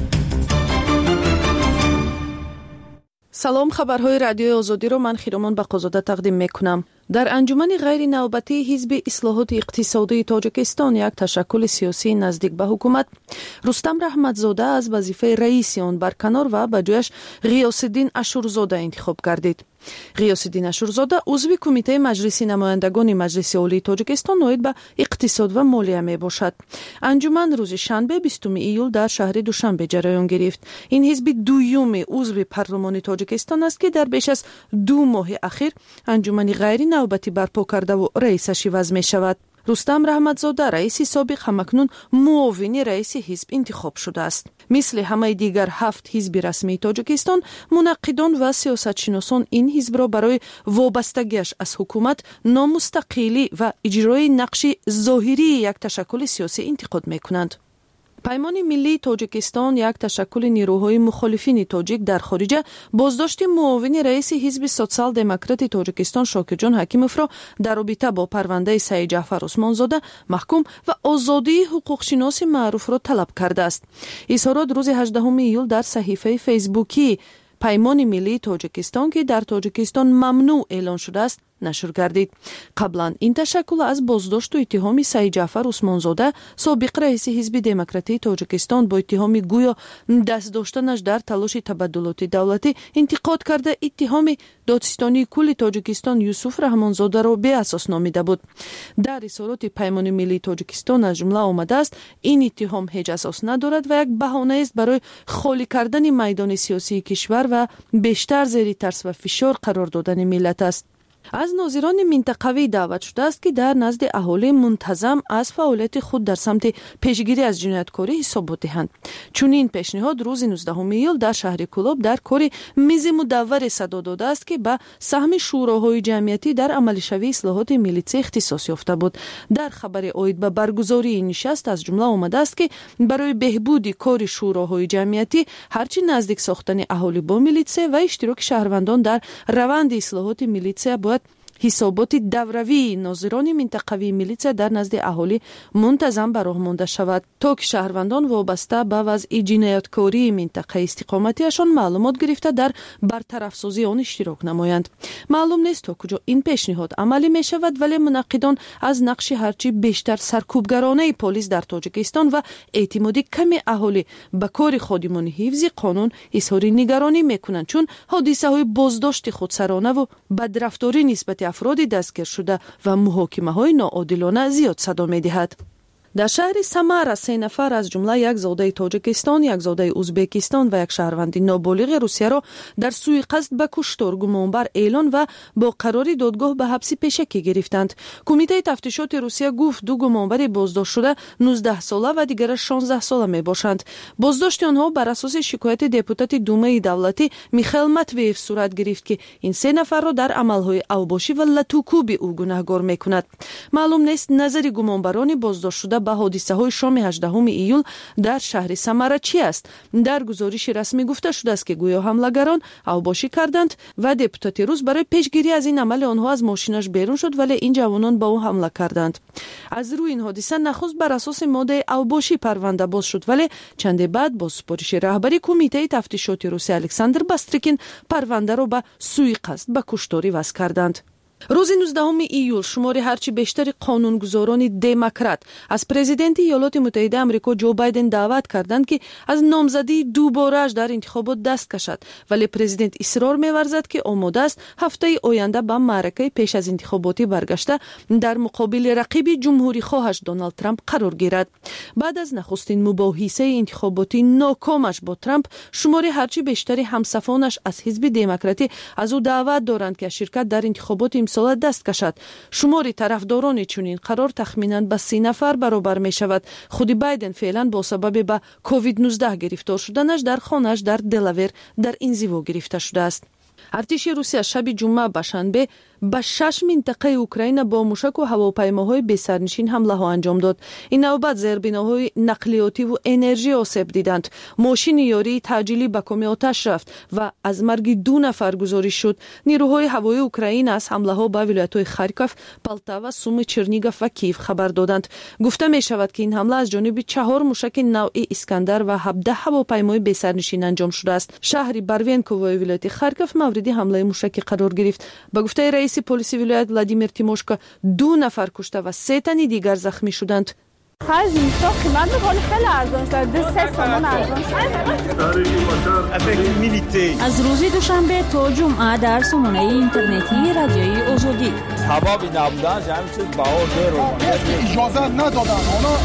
سلام، خبرهای رادیوی آزادی رو من خیرمان بقازاده تقدیم میکنم. در انجمن غیر نوبتی حزب اصلاحات اقتصادی تاجیکستان یک تشکل سیاسی نزدیک به حکومت رستم رحمتزاده از وظیفه رئیس آن برکنار و به جایش غیاث‌الدین اشورزاده انتخاب گردید. غیاث‌الدین اشورزاده عضو کمیته مجلس نمایندگان مجلس عالی تاجیکستان نوید به اقتصاد و مالیه می باشد. انجمن روز شنبه بیستم ایول در شهر دوشنبه جریان گرفت. این حزب دوم عضو پارلمان تاجیکستان است که در بیش از دو ماه اخیر انجمن غیر نوبتی برپا کرده و رئیسش وضع می شود. رستم رحمتزاده رئیس سابق همکنون معاون رئیس حزب انتخاب شده است. مثل همه دیگر هفت حزب رسمی تاجیکستان، منقدان و سیاستشناسان این حزب را برای وابستگیش از حکومت، نامستقلی و اجرای نقش ظاهری یک تشکل سیاسی انتقاد می کنند. پیمان ملی تاجیکستان، یک تشکل نیروهای مخالفین تاجیک در خارج، بازداشت معاون رئیس حزب سوسیال دموکرات تاجیکستان شاکرجان حکیموف را در رابطه با پرونده سعید جعفر عثمانزاده محکوم و آزادی حقوقشناس معروف را طلب کرده است. اظهارات روز هجدهم ایول در صحیفه فیسبوکی پیمان ملی تاجیکستان که در تاجیکستان ممنوع اعلان شده است نشر گردید. قبلا این تشکل از بازداشت و اتهام سعید جعفر عثمانزاده، سابق رئیس حزب دموکراتی تاجیکستان، با اتهام گویا دست داشتنش در تلاش تبادلات دولتی انتقاد کرده اتهام دادستانی کل تاجیکستان یوسف رحمانزاده را بی اساس نامیده بود. در اظهارات پیمان ملی تاجیکستان از جمله آمده است این اتهام هیچ اساس ندارد و یک بهانه است برای خالی کردن میدان سیاسی کشور و بیشتر زیر ترس و فشار قرار دادن ملت است. از ناظران منطقوی دعوت شده است که در نزد اهالی منتظم از فعالیت خود در سمت پیشگیری از جنایتکاری حساب دهند. چون این پیشنهاد روز نوزدهم ایول در شهر کلاب در کار میز مدور صدا داده است که به سهم شوراهای جمعیتی در عملشوی اصلاحات میلیسی اختصاص یافته بود. در خبر عاید به برگزاری این نشست از جمله آمده است که برای بهبود کار شوراهای جمعیتی هرچی نزدیک ساختن اهالی با میلیسی و اشتراک شهروندان در روند اصلاحات میلیسی باید حسابات دوروی ناظران منطقوی میلیسیا در نزد اهالی منتظم به راه مانده شود تا که شهروندان وابسته به وضع جنایتکاری منطقه استقامتیشان معلومات گرفته در برطرف سازی آن اشتراک نمایند. معلوم نیست تا کجا این پیشنهاد عملی می شود، ولی منقدان از نقش هرچی بیشتر سرکوبگرانه پلیس در تاجیکستان و اعتماد کم اهالی به کار خادمان حفظ قانون اظهار نگرانی می کنند، چون حادثه های بازداشت خودسرانه و بدرفتاری نسبت افرادی دستگیر شده و محاکمه های ناعادلانه زیاد صدا می دهد. در شهر سمر سه نفر از جمله یک زاده تاجیکستان، یک زاده ازبکستان و یک شهروند نابالغ روسیه را در سوی قصد به کشتار گمانبر اعلان و با قرار دادگاه به حبس پیشکی گرفتند. کمیته تفتیشات روسیه گفت دو گمانبر بازداشت شده نوزده ساله و دیگر شانزده ساله می باشند. بازداشت آنها بر اساس شکایت دپوتات دومه دولتی میخائیل ماتویف صورت گرفت که این سه نفر را در عملهای اوباشی و لطوکوب او گناهکار میکند. معلوم نیست نظر گمانبران بازداشت شده به حادثه های شام هجدهم ایول در شهر سمر چی است؟ در گزارش رسمی گفته شده است که گویا حملگران اوباشی کردند و دپوتات روس برای پیشگیری از این عمل آنها از ماشینش بیرون شد، ولی این جوانان با او حمله کردند. از روی این حادثه نخست بر اساس ماده اوباشی پرونده باز شد، ولی چند بعد با سپارش رهبری کمیته تفتیشات روسی الکساندر باستریکین پرونده را به سوی قصد به کشتاری وضع کردند. روز نوزدهم ایول شمار هرچی بیشتر قانونگذاران دموکرات از پرزیدنت ایالات متحده آمریکا جو بایدن دعوت کردند که از نامزدی دوباره‌اش در انتخابات دست کشد، ولی پرزیدنت اصرار می‌ورزد که آماده است هفته آینده به معرکه پیش از انتخاباتی برگشته در مقابل رقیب جمهوری خواهش دونالد ترامپ قرار گیرد. بعد از نخستین مباحثه انتخاباتی ناکامش با ترامپ، شمار هرچی بیشتر همصفانش از حزب دموکراتی از او دعوت دارند که شرکت در انتخابات امسال دست کشد. شمار طرفداران چنین قرار تخمیناً به سی نفر برابر می شود. خود بایدن فعلا با سبب به کووید نوزده گرفتار شدنش در خانه‌اش در دلاور در انزوا گرفته شده است. ارتش روسیه شب جمعه به شنبه به شش منطقه اوکراین با موشک و هواپیماهای بی‌سرنشین حمله ها انجام داد. این نوبت زیربناهای نقلیاتی و انرژی آسیب دیدند. ماشین یاری تعجیلی به کام آتش رفت و از مرگ دو نفر گزارش شد. نیروهای هوایی اوکراین از حمله ها به ولایت‌های خارکوف، پالتاوا، سومی، چرنیگوف و کیف خبر دادند. گفته می شود که این حمله از جانب چهار موشک نوع اسکندر و هفده هواپیمای بی‌سرنشین انجام شده است. شهر باروینکوو ولایت خارکوف مورد حمله موشکی قرار گرفت. به گفته رئیس پلیس ولایت ولادیمیر تیموشکا، دو نفر کشته و سه تن دیگر زخمی شدند. خرج اینستا قیمت بکنه خیلی ارزان شد. دو سه تومان ارزان شد. از روز دوشنبه تا جمعه در سامانه اینترنتی رادیوی آزادی حبابی نبودن همین چیز بها زیرو اجازه ندادن.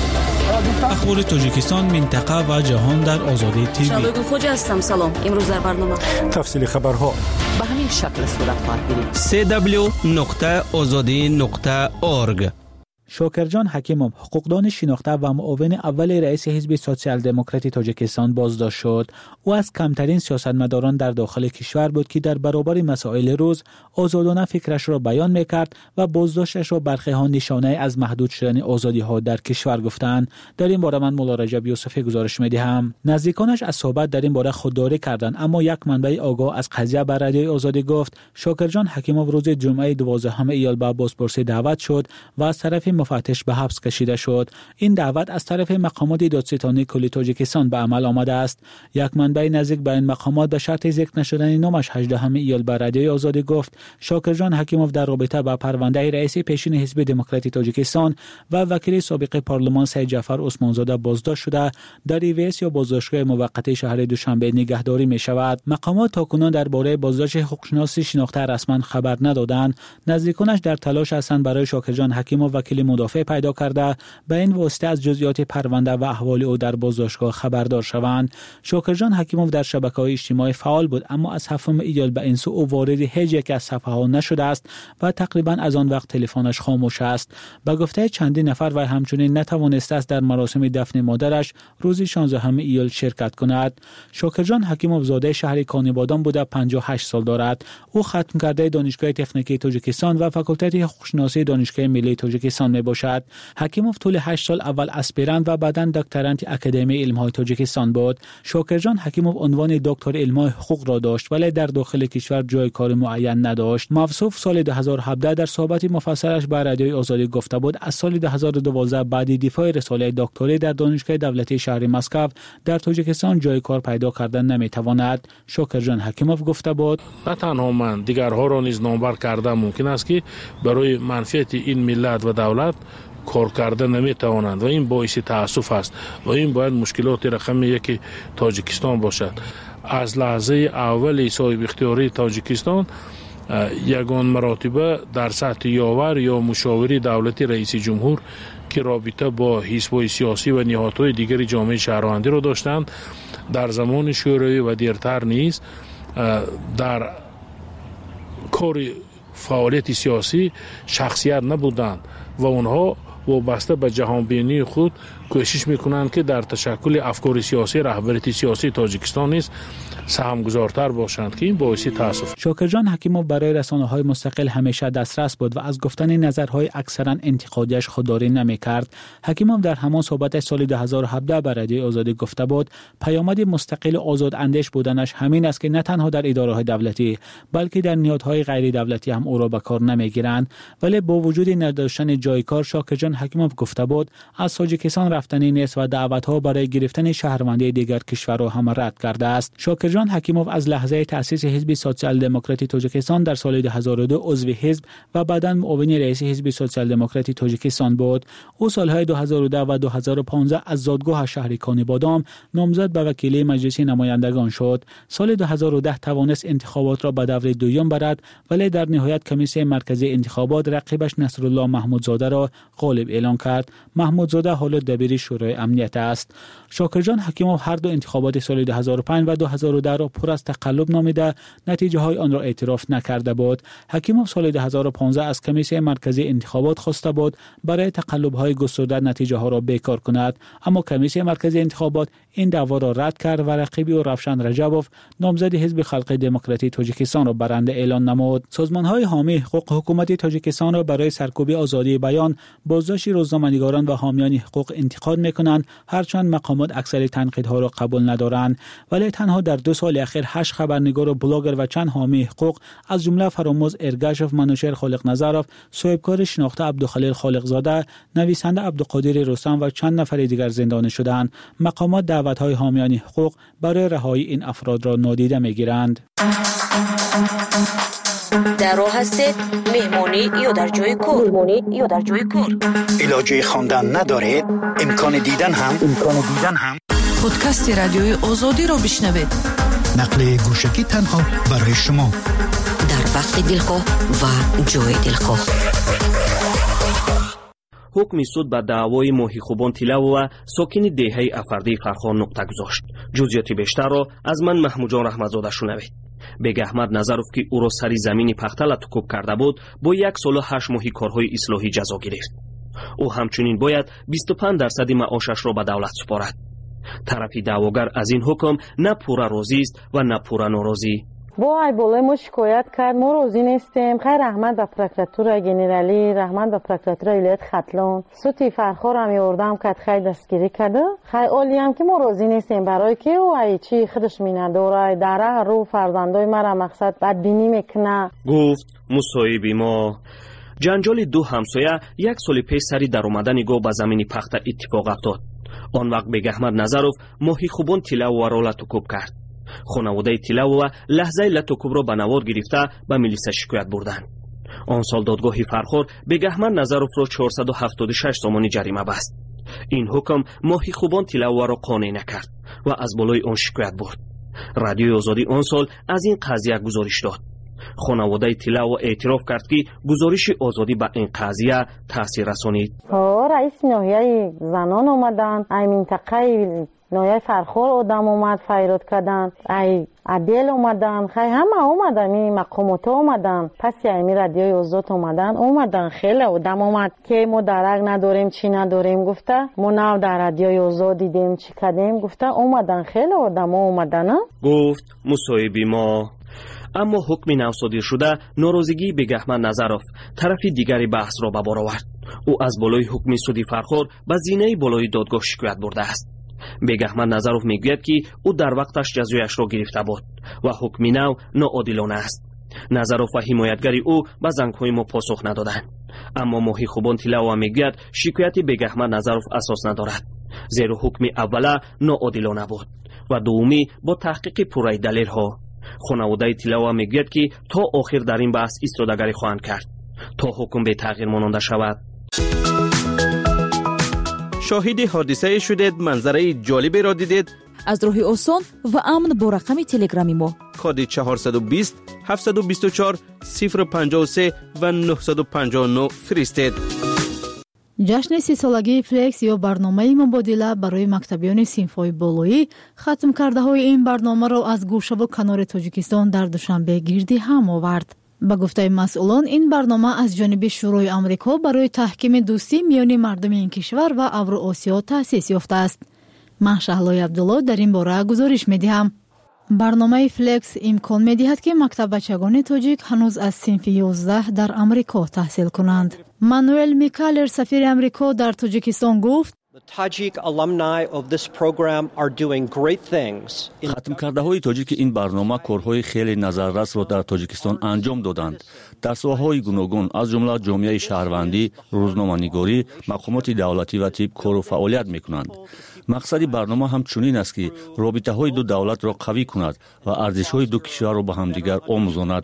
اخبار تاجیکستان، منطقه و جهان در آزادی تیوی. شادو خوجا هستم. سلام. امروز در برنامه تفصیل خبرها به همین شکل صورت خواهد گرفت. سی دبلیو نقطه آزادی نقطه اورگ. شاکرجان حکیموف، حقوقدان شناخته و معاون اول رئیس حزب سوسیال دموکراتی تاجیکستان بازداشت شد. او از کمترین سیاستمداران در داخل کشور بود که در برابر مسائل روز آزادانه فکرش را بیان میکرد و بازداشتش را برخی ها نشانه از محدود شدن آزادی ها در کشور گفتند. در این باره من مولا رجب یوسفی گزارش میدهم. نزدیکانش از صحبت در این باره خودداری کردند، اما یک منبع آگاه از قضیه بر رادیوی آزادی گفت شاکرجان حکیموف روز جمعه دوازدهم ایال به بازپرسی دعوت شد و از طرف مفتش به حبس کشیده شد. این دعوت از طرف مقامات دادستانی کل تاجیکستان به عمل آمده است. یک منبع نزدیک به این مقامات به شرط ذکر نشدن نامش هجدهم ایال به رادیوی آزادی گفت شاکرجان حکیموف در رابطه با پرونده رئیس پیشین حزب دموکراتی تاجیکستان و وکیل سابق پارلمان سید جعفر عثمانزاده بازداشت شده در ایویس یا بازداشتگاه موقت شهر دوشنبه نگهداری می شود. مقامات تاکنون درباره بازداشت حقوقشناسی شناخته رسما خبر ندادند. نزدیکانش در تلاش هستند برای شاکرجان حکیموف وکیل مدافع پیدا کرده به این واسطه از جزئیات پرونده و احوال او در بازداشتگاه خبردار شوند. شاکرجان حکیموف در شبکه‌های اجتماعی فعال بود، اما از هفتم ایال به این سو او وارد هیچ یک از صفحه‌ها نشده است و تقریبا از آن وقت تلفنش خاموش است. به گفته چندین نفر و همچنین نتوانسته است در مراسم دفن مادرش روز شانزدهم ایال شرکت کند. شاکرجان حکیموف زاده شهر کانیبادان بوده، پنجاه و هشت سال دارد. او ختم کرده دانشگاه تکنیکی تاجیکستان و فاکولته حقوقشناسی دانشگاه ملی تاجیکستان می باشد. حکیموف طول هشت سال اول اسپیرانت و بعداً دکترانت اکادمی علم‌های تاجیکستان بود. شاکرجان حکیموف عنوان دکتر علم‌های حقوق را داشت ولی در داخل کشور جای کار معین نداشت. موصوف سال دو هزار و هفده در صحبت مفصلش با رادیوی آزادی گفته بود از سال دو هزار و دوازده بعد دفاع رساله دکتری در دانشگاه دولتی شهر مسکو در تاجیکستان جای کار پیدا کردن نمیتواند. شاکرجان حکیموف گفته بود نه تنها من، دیگرها را نیز نامبر کرده ممکن است که برای منفعت این ملت و دولت کار کرده نمیتوانند و این باعث تاسف است و این باید مشکلات رقم یک تاجیکستان باشد. از لحظه اول صاحب اختیاری تاجیکستان یگان مراتبه در سطح یاور یا مشاوری دولتی رئیس جمهور که رابطه با حزب‌های سیاسی و نهادهای دیگر جامعه شهروندی را داشتند، در زمان شوروی و دیرتر نیز در کار فعالیت سیاسی شخصیت نبودند و آنها وابسته به جهانبینی خود کوشش میکنند که در تشکل افکار سیاسی رهبریت سیاسی تاجیکستان نیز سهمگذارتر باشند که این باعث تاسف. شاکرجان حکیموف برای رسانه‌های مستقل همیشه دسترس بود و از گفتن نظرهای اکثرا انتقادیش خودداری نمی‌کرد. حکیموف در همان صحبت سال دو هزار و هفده بر رادیوی آزادی گفته بود پیامد مستقل آزاد اندیش بودنش همین است که نه تنها در اداره‌های دولتی بلکه در نهادهای غیر دولتی هم او را به کار نمی‌گیرند. ولی با وجود نداشتن جای کار، شاکرجان حکیموف گفته بود از تاجیکستان رفتنی نیست و دعوت‌ها برای گرفتن شهروندی دیگر کشورها هم رد کرده است. شاکرجان حکیموف از لحظه تأسیس حزب سوسیال دموکراتی تاجیکستان در سال دو هزار و دو عضو حزب و بعداً معاون رئیس حزب سوسیال دموکراتی تاجیکستان بود. او سالهای دو هزار و ده و دو هزار و پانزده از زادگاه شهر کانیبادام نامزد به وکیلی مجلس نمایندگان شد. سال دو هزار و ده توانست انتخابات را به دور دوم برد، ولی در نهایت کمیسیون مرکزی انتخابات رقیبش نصرالله محمودزاده را غالب اعلام کرد. محمودزاده حالا دبیر شورای امنیت است. شاکرجان حکیموف هر دو انتخابات سال دو هزار و پنج و دو هزار و ده ده را پر از تقلب نامیده نتیجه های آن را اعتراف نکرده بود. حکیموف سال دو هزار و پانزده از کمیسیون مرکزی انتخابات خواسته بود برای تقلب های گسترده نتیجه ها را بیکار کند، اما کمیسیون مرکزی انتخابات این دعوا را رد کرد و رقیبی او روشن رجبوف نامزد حزب خلق دموکراتی تاجیکستان را برنده اعلان نمود. سازمان های حامی حقوق حکومت تاجیکستان را برای سرکوبی آزادی بیان، بازداشت روزنامه‌نگاران و حامیان حقوق انتقاد میکنند، هرچند مقامات اکثر تنقیدها را قبول ندارند. ولی تنها در دو سال اخیر هشت خبرنگار و بلاگر و چند حامی حقوق از جمله فراموز ارگاشف، منوشر خالق نظرف، صاحبکار شناخته عبدالخلیل خالقزاده، نویسنده عبدالقادر رستم و چند نفر دیگر زندانی شدند. مقامات دعوت‌های حامیان حقوق برای رهایی این افراد را نادیده می‌گیرند. در راه هستید، مهمانی یا در جای کار مهمانی یا در جای کار علاجه خواندن ندارید، امکان دیدن هم امکان دیدن هم پادکست رادیوی آزادی رو بشنوید. نقل گوشکی تنها برای شما در وقت دلخواه و جای دلخواه. حکم سود به دعوای ماهی خوبان تیلو و ساکن دهه افردی فرخان نقطه گذاشت. جزئیات بیشتر را از من محمود جان رحمتزاده شنوید. بیگ احمد نظروف که او را سری زمینی پخته لطکوب کرده بود، با یک سال و هشت ماهی کارهای اصلاحی جزا گرفت. او همچنین باید بیست و پنج درصد معاشش را به دولت سپارد. طرف دعواگر از این حکم نه پورا راضی است و نه پورا ناراضی. با ای بالای ما شکایت کرد، ما راضی نیستیم. خیر رحمت به پروکراتور گنرالی، رحمت به پروکراتور ولایت ختلان، سوتی فرخار هم یوردم کرد، خیر دستگیری کرده. خیر عالی هم که ما راضی نیستیم، برای که او ای چی خودش مینداره در رو فرزندای مرا مقصد بدبینی میکنه. گفت مصاحبه ما جنجال دو همسایه یک سال پیش سری در اومدن گاو به زمین پخته اتفاق افتاد. آن وقت بیگ احمد نظروف ماهی خوبان تیلو و را لطکوب کرد. خانواده تیلو و لحظه لطکوب را به نوار گرفته به میلیسا شکایت بردند. آن سال دادگاه فرخار بیگ احمد نظروف را چهارصد و هفتاد و شش تومانی جریمه بست. این حکم ماهی خوبان تیلو را قانع نکرد و از بالای آن شکایت برد. رادیوی آزادی آن سال از این قضیه گزارش داد. خانواده تیلو اعتراف کرد که گزارش آزادی به این قضیه تاثیر رسانید. ها رئیس ناحیه زنان اومدن، ای منطقه ناحیه فرخار آدم اومد فریاد کردن، ای عدل اومدن، خیلی همه اومدن، این مقامات اومدن، پس یعنی رادیوی آزاد اومدن اومدن خیلی آدم اومد که ما درک نداریم چی نداریم. گفته ما نه در رادیوی آزاد دیدیم چی کردیم. گفته اومدن خیلی آدم اومدن. گفت مصاحبه ما. اما حکم نو صادر شده ناراضگی بیگ احمد نظروف طرف دیگری بحث را به بار آورد. او از بالای حکم سودی فرخار به زینه بالای دادگاه شکایت برده است. بیگ احمد نظروف میگوید که او در وقتش جزایش را گرفته بود و حکم نو ناعادلانه است. نظروف و حمایتگری او به زنگ‌های ما پاسخ ندادند. اما ماهی خوبان تیلو میگوید شکایت بیگ احمد نظروف اساس ندارد، زیرا حکم اوله ناعادلانه بود و دومی با تحقیق پوره دلیل ها. خانواده تیلو میگوید که تا آخر در این بحث ایستادگی خواهند کرد تا حکم به تغییر ماننده شود. شاهد حادثه شدید، منظره جالبی را دیدید؟ از راه آسان و امن با رقم تلگرامی ما کد چهارصد و بیست هفتصد و بیست و چهار صفر پنجاه و سه و نهصد و پنجاه و نه فرستید. جشن سی سالگی فلکس یا برنامه مبادله برای مکتبیان صنف‌های بالایی ختم کرده های این برنامه را از گوشه و کنار تاجیکستان در دوشنبه گردی هم آورد. با گفته مسئولان این برنامه از جانب شورای آمریکا برای تحکیم دوستی میان مردم این کشور و اوراسیا تأسیس یافته است. من شهلای عبدالله در این باره گزارش می‌دهم. برنامه فلکس امکان می‌دهد که مکتب بچگان تاجیک هنوز از صنف یازده در آمریکا تحصیل کنند. مانوئل میکالر سفیر آمریکا در تاجیکستان گفت ختم کرده های تاجیک این برنامه کارهای خیلی نظررس را در تاجیکستان انجام دادند. در ساحه‌های گوناگون از جمله جامعه شهروندی، روزنامه‌نگاری، مقامات دولتی و طب کار و فعالیت می‌کنند. مقصد برنامه هم چنین است که رابطه‌های دو دولت را قوی کند و ارزش‌های دو کشور را به همدیگر آموزاند.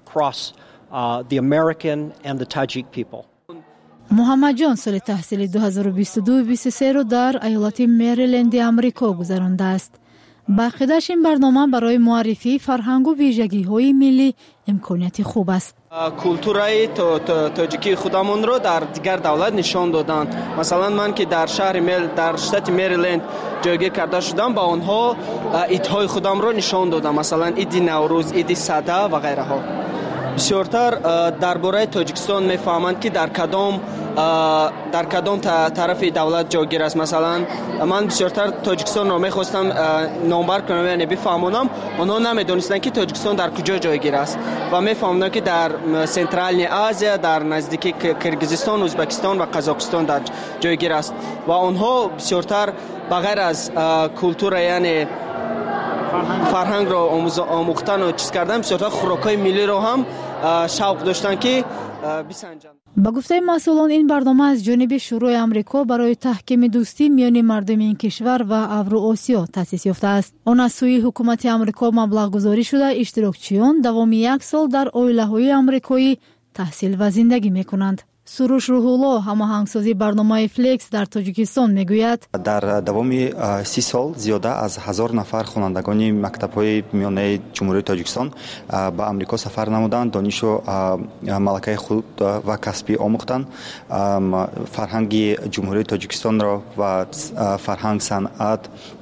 محمد جان سال تحصیلی دو هزار و بیست و دو بیست و سه را در ایالت مریلند آمریکا گذرانده است. بقیدش این برنامه برای معرفی فرهنگ و ویژگی‌های ملی امکانیت خوب است. کلتورای تاجیکی خودمون رو در دیگر دولت نشان دادن. مثلا من که در شهر میل در شتات مریلند جایگیر کرده شدم، با آنها ایدهای خودم رو نشان دادم، مثلا ایدی نوروز، ایدی سده و غیره ها. بسیارتر درباره تاجیکستان میفهمند که در کدام در کدام طرف دولت جایگیر است. مثلا من بسیارتر تاجیکستان رو میخواستم نامبر کنم یعنی بفهمونم، آنها نمیدونستند که تاجیکستان در کجا جایگیر است و میفهموندن که در سنترال آسیا، در نزدیکی کرگیزستان، ازبکستان و قزاقستان در جایگیر است و آنها بسیارتر بغیر از کلتور یعنی فرهنگ رو آموختن و چیز کردن، بسیارتر خوراکای ملی رو هم شوق داشتن که بسنجند. با گفته مسئولان این برنامه از جانب شورای آمریکا برای تحکیم دوستی میان مردم این کشور و اوراسیا تأسیس یافته است. آن از سوی حکومت آمریکا مبلغ گذاری شده اشتراکچیان دوام یک سال در عائله‌های آمریکایی تحصیل و زندگی میکنند. سروش روح‌الله هماهنگسازی برنامه فلکس در تاجیکستان میگوید در دوام سی سال زیاده از هزار نفر خوانندگان مکتب‌های میانه جمهوری تاجیکستان به آمریکا سفر نمودند، دانش و ملکه خود و کسبی آموختند، فرهنگ جمهوری تاجیکستان را و فرهنگ، صنعت،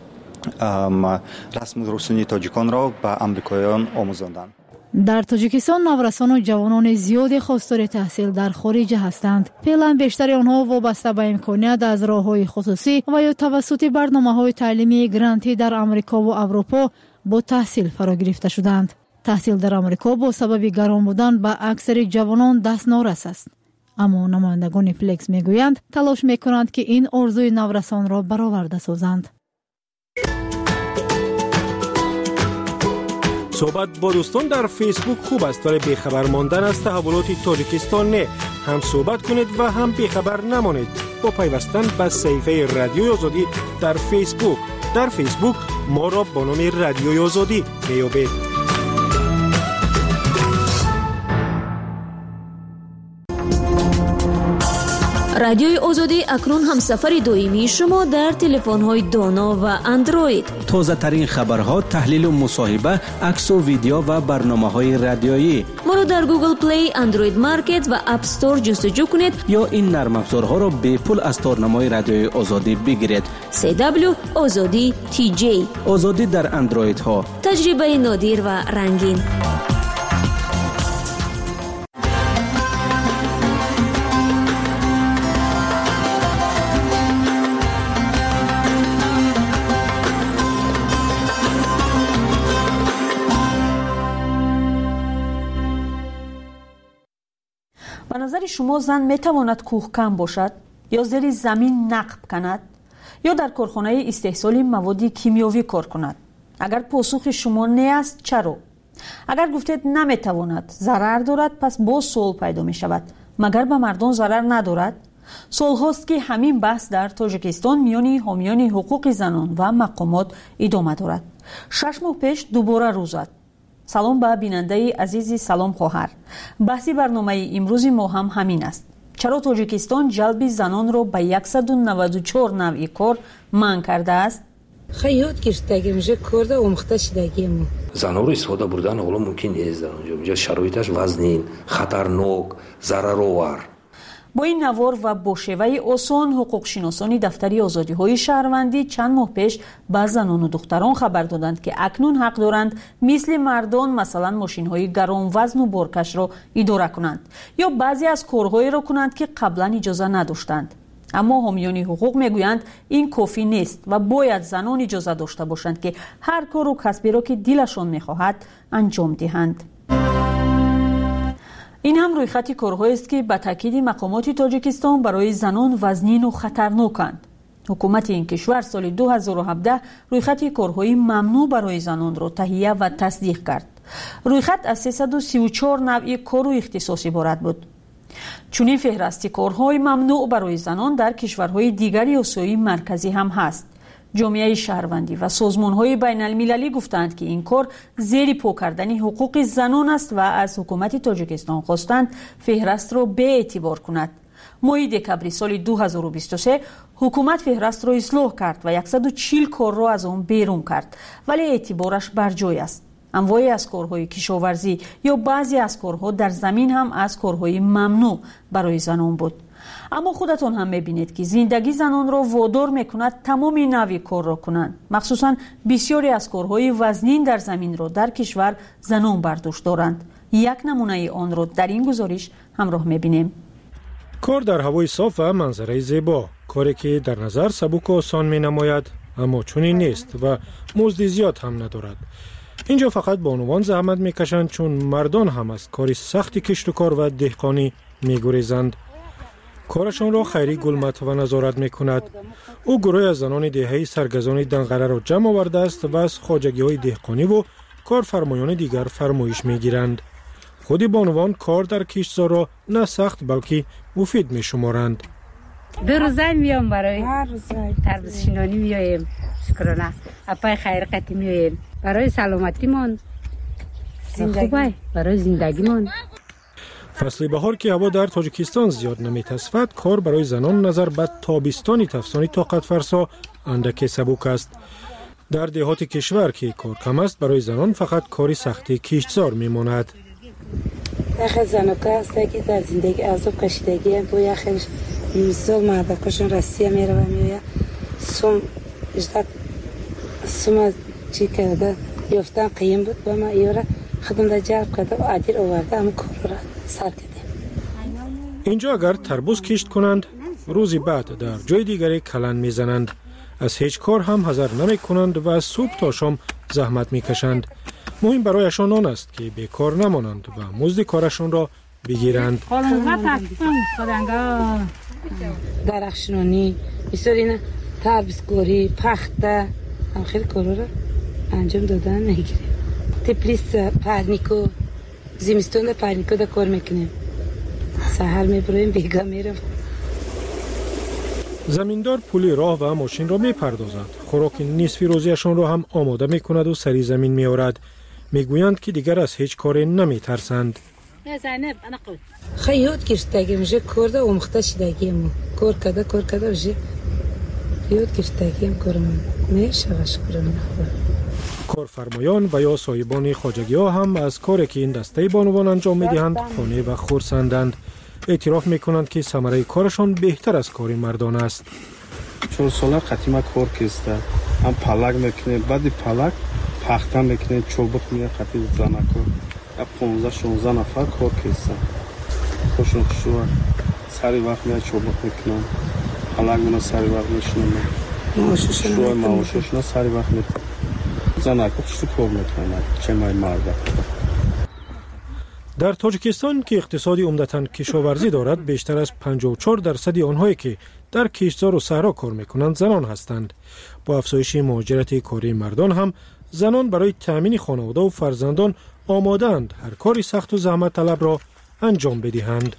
رسم و رسوم تاجیکان را به آمریکاییان آموزاندند. در تاجیکستان نورسان و جوانان زیادی خواستار تحصیل در خارج هستند. فعلا بیشتر آنها وابسته به امکانیت از راه‌های خصوصی و یا توسط برنامه‌های تعلیمی گرانتی در آمریکا و اروپا با تحصیل فرا گرفته شدند. تحصیل در آمریکا با سبب گران بودن به اکثر جوانان دست نارس است. اما نمایندگان فلکس میگویند تلاش میکنند که این آرزوی نورسان را برآورده سازند. صحبت با دوستان در فیسبوک خوب است، ولی بیخبر ماندن از تحولات تاجیکستان نه. هم صحبت کنید و هم بیخبر نمانید با پیوستن به صفحه رادیوی آزادی در فیسبوک. در فیسبوک ما را با نام رادیوی آزادی میابید. رادیوی آزادی اکنون هم سفر دائمی شما در تلفن‌های دانا و اندروید. تازه ترین خبرها، تحلیل و مصاحبه، عکس و ویدیو و برنامه‌های رادیویی. ما را در گوگل پلی، اندروید مارکت و اپ استور جستجو کنید یا این نرم افزارها را به پول از تارنمای رادیوی آزادی بگیرید. سی دبلیو آزادی تی جی. آزادی در اندروید ها. تجربه نادر و رنگین. به نظر شما زن میتواند کوهکن باشد یا زیر زمین نقب کند یا در کارخانه استحصال مواد کیمیایی کار کند؟ اگر پاسخ شما نه است چرا؟ اگر گفتید نمیتواند، ضرر دارد، پس باز سوال پیدا می شود مگر به مردم ضرر ندارد؟ سال هاست که همین بحث در تاجیکستان میان حامیان حقوق زنان و مقامات ادامه دارد. شش ماه پیش دوباره روز زد. سلام به بیننده عزیزی، سلام خواهر. بحثی برنامه امروز ما هم همین است. چرا تاجیکستان جلب زنان را به صد و نود و چهار نوع کار منع کرده است؟ خیلی گرفتگی میشه کرده و مختشدگی ما. زنها رو استفاده بردن حالا ممکن نیست در اونجا. اینجا شرایطش وزنین، خطرناک، ضررآور. با این نوار و با شیوه آسان حقوق شناسانی دفتری آزادی های شهروندی چند ماه پیش به زنان و دختران خبر دادند که اکنون حق دارند مثل مردان مثلا ماشین های گران وزن و بارکش را اداره کنند یا بعضی از کارهایی را کنند که قبلا اجازه نداشتند. اما حامیان حقوق میگویند این کافی نیست و باید زنان اجازه داشته باشند که هر کار و کسبی را که دلشان میخواهد انجام دهند. این هم روی خط کارهایی است که به تاکید مقامات تاجیکستان برای زنان وزنین و خطرناکند. حکومت این کشور سال دو هزار و هفده روی خط کارهای ممنوع برای زنان را تهیه و تصدیق کرد. روی خط از سیصد و سی و چهار نوع کار و اختصاص عبارت بود. چنین فهرست کارهای ممنوع برای زنان در کشورهای دیگر آسیای مرکزی هم هست. جامعه شهروندی و سازمان‌های بین المللی گفتند که این کار زیر پا کردن حقوق زنان است و از حکومت تاجیکستان خواستند فهرست را به اعتبار کند. ماه دکامبر سال دو هزار و بیست و سه حکومت فهرست را اصلاح کرد و صد و چهل کار را از آن بیرون کرد، ولی اعتبارش بر جای است. انواعی از کارهای کشاورزی یا بعضی از کارها در زمین هم از کارهای ممنوع برای زنان بود. اما خودتون هم میبینید که زندگی زنان را وادار میکند تمامی نوع کار را کنند. مخصوصا بسیاری از کارهای وزنین در زمین را در کشور زنان برداشت دارند. یک نمونه آن را در این گزارش همراه میبینیم. کار در هوای صاف و منظره زیبا، کاری که در نظر سبک و آسان می نماید، اما چنین نیست و مزد زیاد هم ندارد. اینجا فقط بانوان زحمت میکشند چون مردان هم از کاری سخت کشت و کار و دهقانی میگریزند. کارشان را خیری گلمت و نظارت میکند. او گروه از زنان دهه‌ای سرگزان دنقره را جمع آورده است و از خواجگی‌های دهقانی و کارفرمایان دیگر فرمایش میگیرند. خود بانوان کار در کشتزار را نه سخت بلکه مفید میشمارند. دو روزه میام برای تربیت شینانی میایم، شکرانه اپای خیر قتی میایم برای سلامتیمان، خوبه برای زندگیمان. فصل بهار که هوا در تاجیکستان زیاد نمیتصفد، کار برای زنان نظر به تابستانی تفسانی طاقت فرسا اندک سبک است. در دهات کشور که کار کم است، برای زنان فقط کاری سختی کشتزار میماند. یخ زنکا است که در زندگی عذاب کشیدگی با یخش مثال مادرکشون راستی میره و میوه سوم اجداد سوم چی کرده یافتن قیم بود با ما ایوره خدم در جلب کرده و عدیر آورده هم کار را سر کردیم. اینجا اگر تربوز کشت کنند، روزی بعد در جای دیگری کلن میزنند. از هیچ کار هم حذر نمی کنند و از صبح تا شام زحمت میکشند. مهم برایشان آن است که بیکار نمانند و مزد کارشان را بگیرند. درخشنانی، بسیار اینه تربیزگاری، پخته، هم خیلی کارا را انجام دادن میگیریم. تپلیس پرنیکو، زمستون در پرنیکو در کار میکنیم. سحر میبرویم بیگا میرم. زمیندار پولی راه و ماشین را میپردازد. خوراک نصف روزیشان را هم آماده میکند و سری زمین میآورد. میگویند که دیگر از هیچ کاری نمیترسند. خیلی یاد گرفتگی میشه کرده و مخته شدگیم کار کرده کار کرده میشه یاد گرفتگیم کارم میشه شکرم. کارفرمایان و یا صاحبان خواجگی ها هم از کاری که این دسته بانوان انجام میدهند خانه و خرسندند. اعتراف میکنند که ثمره کارشان بهتر از کار مردان است. چون سالا قدیما کار کسته هم پلک میکنه، بعد پلک پخته میکنه، چوبک میاد قدیم زنکو پانزده شانزده نفر کار کسته خوشون خوشون سری وقت میاد چوبک میکنن، پلک منو سری وقت میشنم شوی معاششون سری وقت میکنن زنکو خوشون کار میکنن چه مای مرده. در تاجیکستان که اقتصادی عمدتاً کشاورزی دارد، بیشتر از پنجاه و چهار درصد آنهایی که در کشتزار و صحرا کار میکنند زنان هستند. با افزایش مهاجرت کاری مردان هم زنان برای تأمین خانواده و فرزندان آماده‌اند هر کاری سخت و زحمت طلب را انجام بدهند.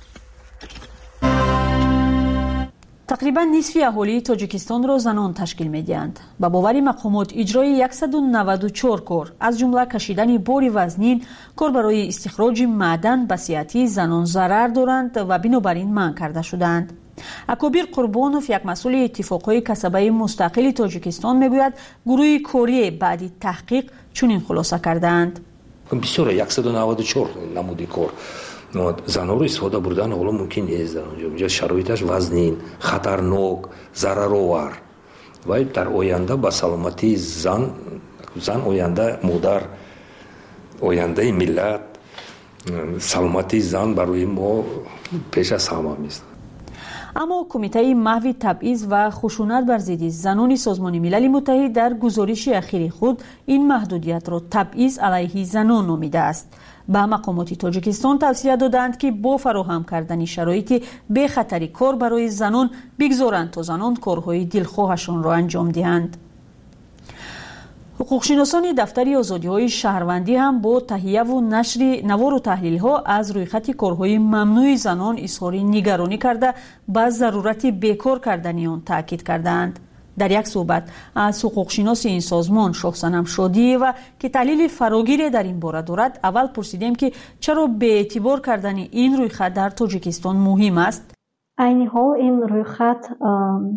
تقریبا نصف اهالی تاجیکستان را زنان تشکیل می‌دهند. با باور مقامات اجرای صد و نود و چهار کار از جمله کشیدن بار وزنین، کار برای استخراج معدن به صحت زنان ضرر دارند و بنابراین منع کرده شدند. اکابر قربانوف یک مسئول اتفاقهای کسبه مستقل تاجیکستان میگوید گروه کوری بعد تحقیق چنین خلاصه کردند. بسیار صد و نود و چهار نمودی کار زنان رو استفاده بردن حالا ممکن نیست. در اونجا شرایطش وزنین، خطرناک، ضررآور و در آینده با سلامتی زن زن آینده مادر آینده ملت سلامتی زن برای ما پیش از همه است. اما کمیته محو تبعیض و خشونت بر ضد زنان سازمان ملل متحد در گزارش اخیر خود این محدودیت را تبعیض علیه زنان نامیده است. به مقامات تاجیکستان توصیه دادند که با فراهم کردن شرایط بی خطری کار برای زنان بگذارند تا زنان کارهای دلخواهشان را انجام دهند. حقوقشناسان دفتر آزادی‌های شهروندی هم با تهیه و نشر نوار و تحلیل‌ها از رویخط کارهای ممنوع زنان اظهار نگرانی کرده به ضرورت بیکار کردن آن تاکید کردند. در یک صحبت از حقوقشناس این سازمان شاهصنم شادی و که تحلیل فراگیر در این باره دارد، اول پرسیدیم که چرا به اعتبار کردن این رویخط در تاجیکستان مهم است. عین حال این رویخط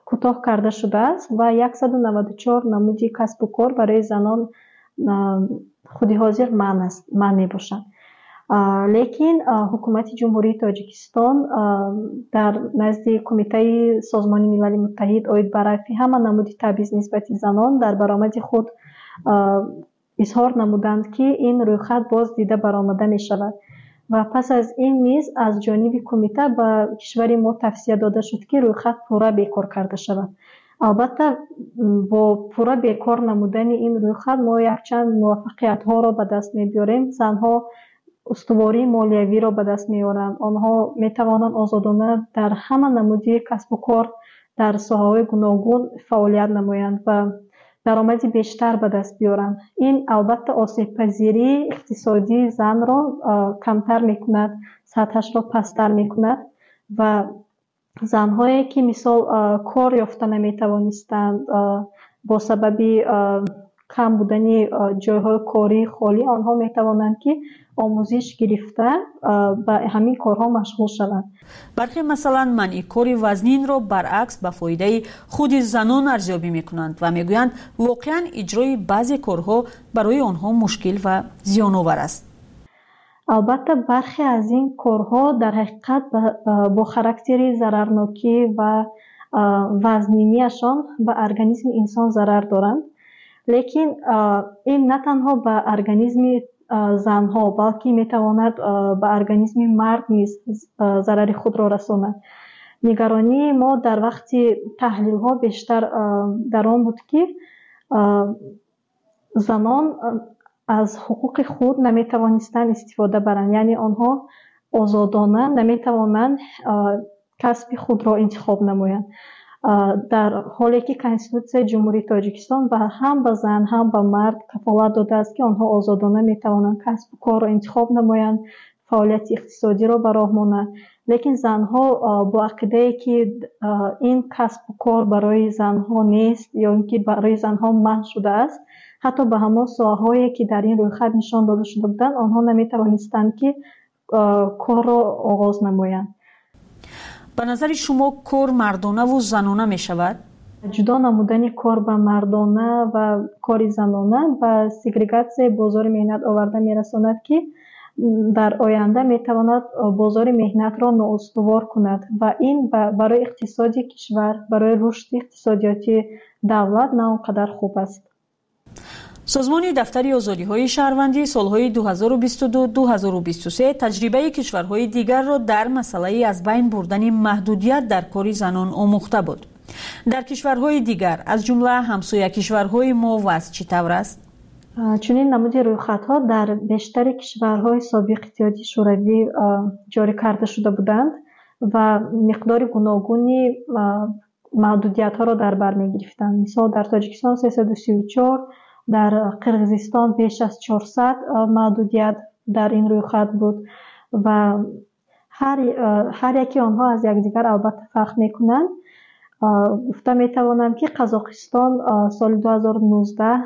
کوتاه کرده شده است و صد و نود و چهار نمودی کسب و کار برای زنان خودی حاضر من است من می باشند. لیکن حکومت جمهوری تاجیکستان در نزد کمیته سازمان ملل متحد اوید برای همه نمودی تبعیض نسبت زنان در برآمد خود اظهار نمودند که این رویخط باز دیده برآمده می شود و پس از این نیز از جانب کمیته به کشور ما توصیه داده شد که رویخط پورا بیکار کرده شود. البته با پورا بیکار نمودن این رویخط ما یک چند موفقیت ها را به دست می بیاریم. زنها استواری مالیوی را به دست می آورند. آنها می توانند آزادانه در همه نمودی کسب و کار در ساحه‌های گوناگون فعالیت نمایند و درآمدی بیشتر به دست بیارند. این البته آسیب پذیری اقتصادی زن را کمتر میکند، سطحش را پستر میکند و زنهایی که مثال کار یافته نمیتوانستند با سبب کم بودن جایهای کاری خالی، آنها میتوانند که آموزش گرفته به همین کارها مشغول شوند. برخی مثلا منع کار وزنین را برعکس به فایده خود زنان ارزیابی میکنند و میگویند واقعا اجرای بعضی کارها برای آنها مشکل و زیان‌آور است. البته برخی از این کارها در حقیقت با خاراکتر ضررناکی و وزنینیشان به ارگانیسم انسان ضرر دارند. لیکن این نه تنها به ارگانیسم زنها بلکه میتواند به ارگانیسم مرد نیز ضرر خود را رساند. نگرانی ما در وقت تحلیل ها بیشتر در آن بود که زنان از حقوق خود نمیتوانستند استفاده برند، یعنی آنها آزادانه نمیتوانند کسب خود را انتخاب نمایند، در حالی که کنستیتوسیون جمهوری تاجیکستان و هم به زن هم به مرد کفالت داده است که آنها آزادانه میتوانند کسب و کار را انتخاب نمایند، فعالیت اقتصادی را به راه مانند. لیکن زنها با عقیده که این کسب و کار برای زنها نیست یا اینکه برای زنها منع شده است، حتی به همان ساحه‌هایی که در این رویخط نشان داده شده بودند آنها نمیتوانستند که کار را آغاز نمایند. به نظر شما کار مردانه و زنانه می شود؟ جدا نمودن کار به مردانه و کار زنانه و سگریگاسیون بازار مهنت آورده می رساند که در آینده می تواند بازار مهنت را نااستوار کند و این برای اقتصادی کشور، برای رشد اقتصادیاتی دولت نه آنقدر خوب است. سازمان دفتر آزادی‌های شهروندی سالهای دو هزار و بیست و دو تا دو هزار و بیست و سه تجربه کشورهای دیگر را در مسئله از بین بردن محدودیت در کار زنان آموخته بود. در کشورهای دیگر از جمله همسایه کشورهای ما وضع چطور است؟ چنین نمود رویخط‌ها در بیشتر کشورهای سابق اتحادیه شوروی جاری کرده شده بودند و مقدار گوناگونی محدودیت‌ها را در بر می‌گرفتند. مثلا در تاجیکستان سیصد و سی و چهار، در قرقیزستان بیش از چهارصد محدودیت در این رویخط بود و هر هر یکی آنها از یکدیگر البته فرق میکنند. گفته میتوانم که قزاقستان سال دو هزار و نوزده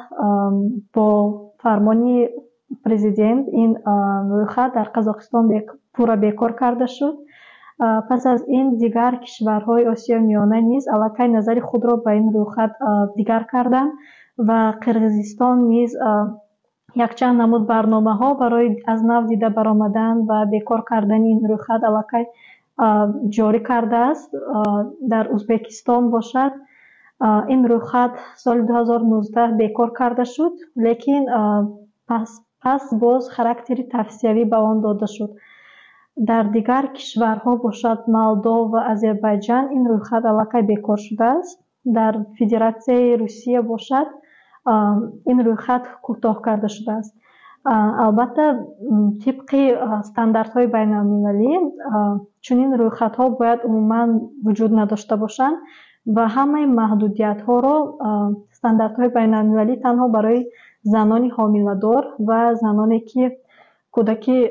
با فرمان پرزیدنت این رویخط در قزاقستان پورا بیکار کرده شد. پس از این دیگر کشورهای آسیا میانه نیز الکی نظر خود را به این رویخط دیگر کردند و قرقیزستان نیز یک چند نمود برنامه ها برای از نو دیده برآمدن و بیکار کردن این رویخط الکی جاری کرده است. در ازبکستان باشد این رویخط سال دو هزار و نوزده بیکار کرده شد، لیکن پس پس باز خاراکتر توصیوی به آن داده شد. در دیگر کشورها باشد مولدو و آذربایجان این رویخط الکی بیکار شده است. در فدراسیون روسیه باشد این رویخط کوتاه کرده شده است. البته طبق استانداردهای بین المللی چنین رویخط ها باید عموما وجود نداشته باشند و همه محدودیت ها را استانداردهای بین المللی تنها برای زنان حامله‌دار و زنانی که کودکی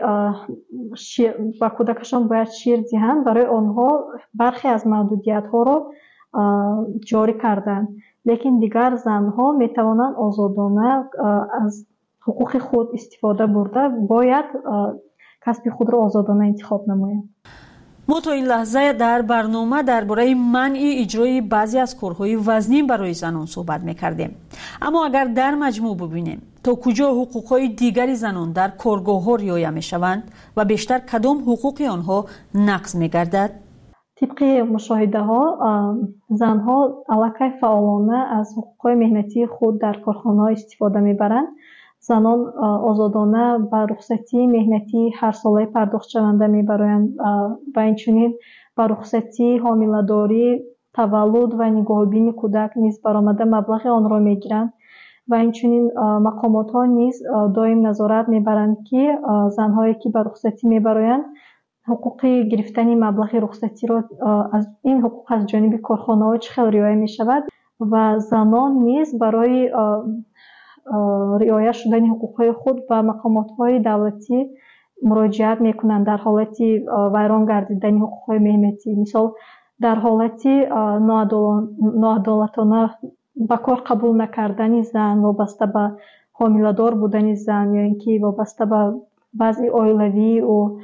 و کودکشان باید شیر دهند برای آنها برخی از محدودیت ها را جاری کردند. لیکن دیگر زنها می توانند آزادانه از حقوق خود استفاده برده باید کسب خود را آزادانه انتخاب نمایند. ما تا این لحظه در برنامه درباره منع اجرای بعضی از کارهای وزنی برای زنان صحبت می‌کردیم. اما اگر در مجموع ببینیم تا کجا حقوق‌های دیگری زنان در کارگاه‌ها رعایت می‌شوند و بیشتر کدام حقوق آنها نقض می‌گردد؟ طبق مشاهده‌ها زنها علاقه فعالانه از حقوق‌های مهنتی خود در کارخانه‌ها استفاده می‌برند. زنان آزادانه به رخصتی مهنتی هر ساله پرداخت شونده می‌برند و اینچنین به رخصتی حامله‌داری، تولد و نگاهبینی کودک نیز برآمده مبلغ آن را می‌گیرند و اینچنین مقامات‌ها نیز دائم نظارت می‌برند که زن‌هایی که به رخصتی می‌برند حقوق گرفتن مبلغ رخصتی را از این حقوق از جانب کارخانه‌ها چه خیلی رعایت می‌شود و زنان نیز برای رعایت شدن حقوق‌های خود به مقامات‌های دولتی مراجعت می‌کنند در حالت ویران گردیدن حقوق‌های مهنتی. مثال در حالت ناعدالتانه به کار قبول نکردن زن وابسته به حامله‌دار بودن زن یا اینکه وابسته به بعضی اویلوی و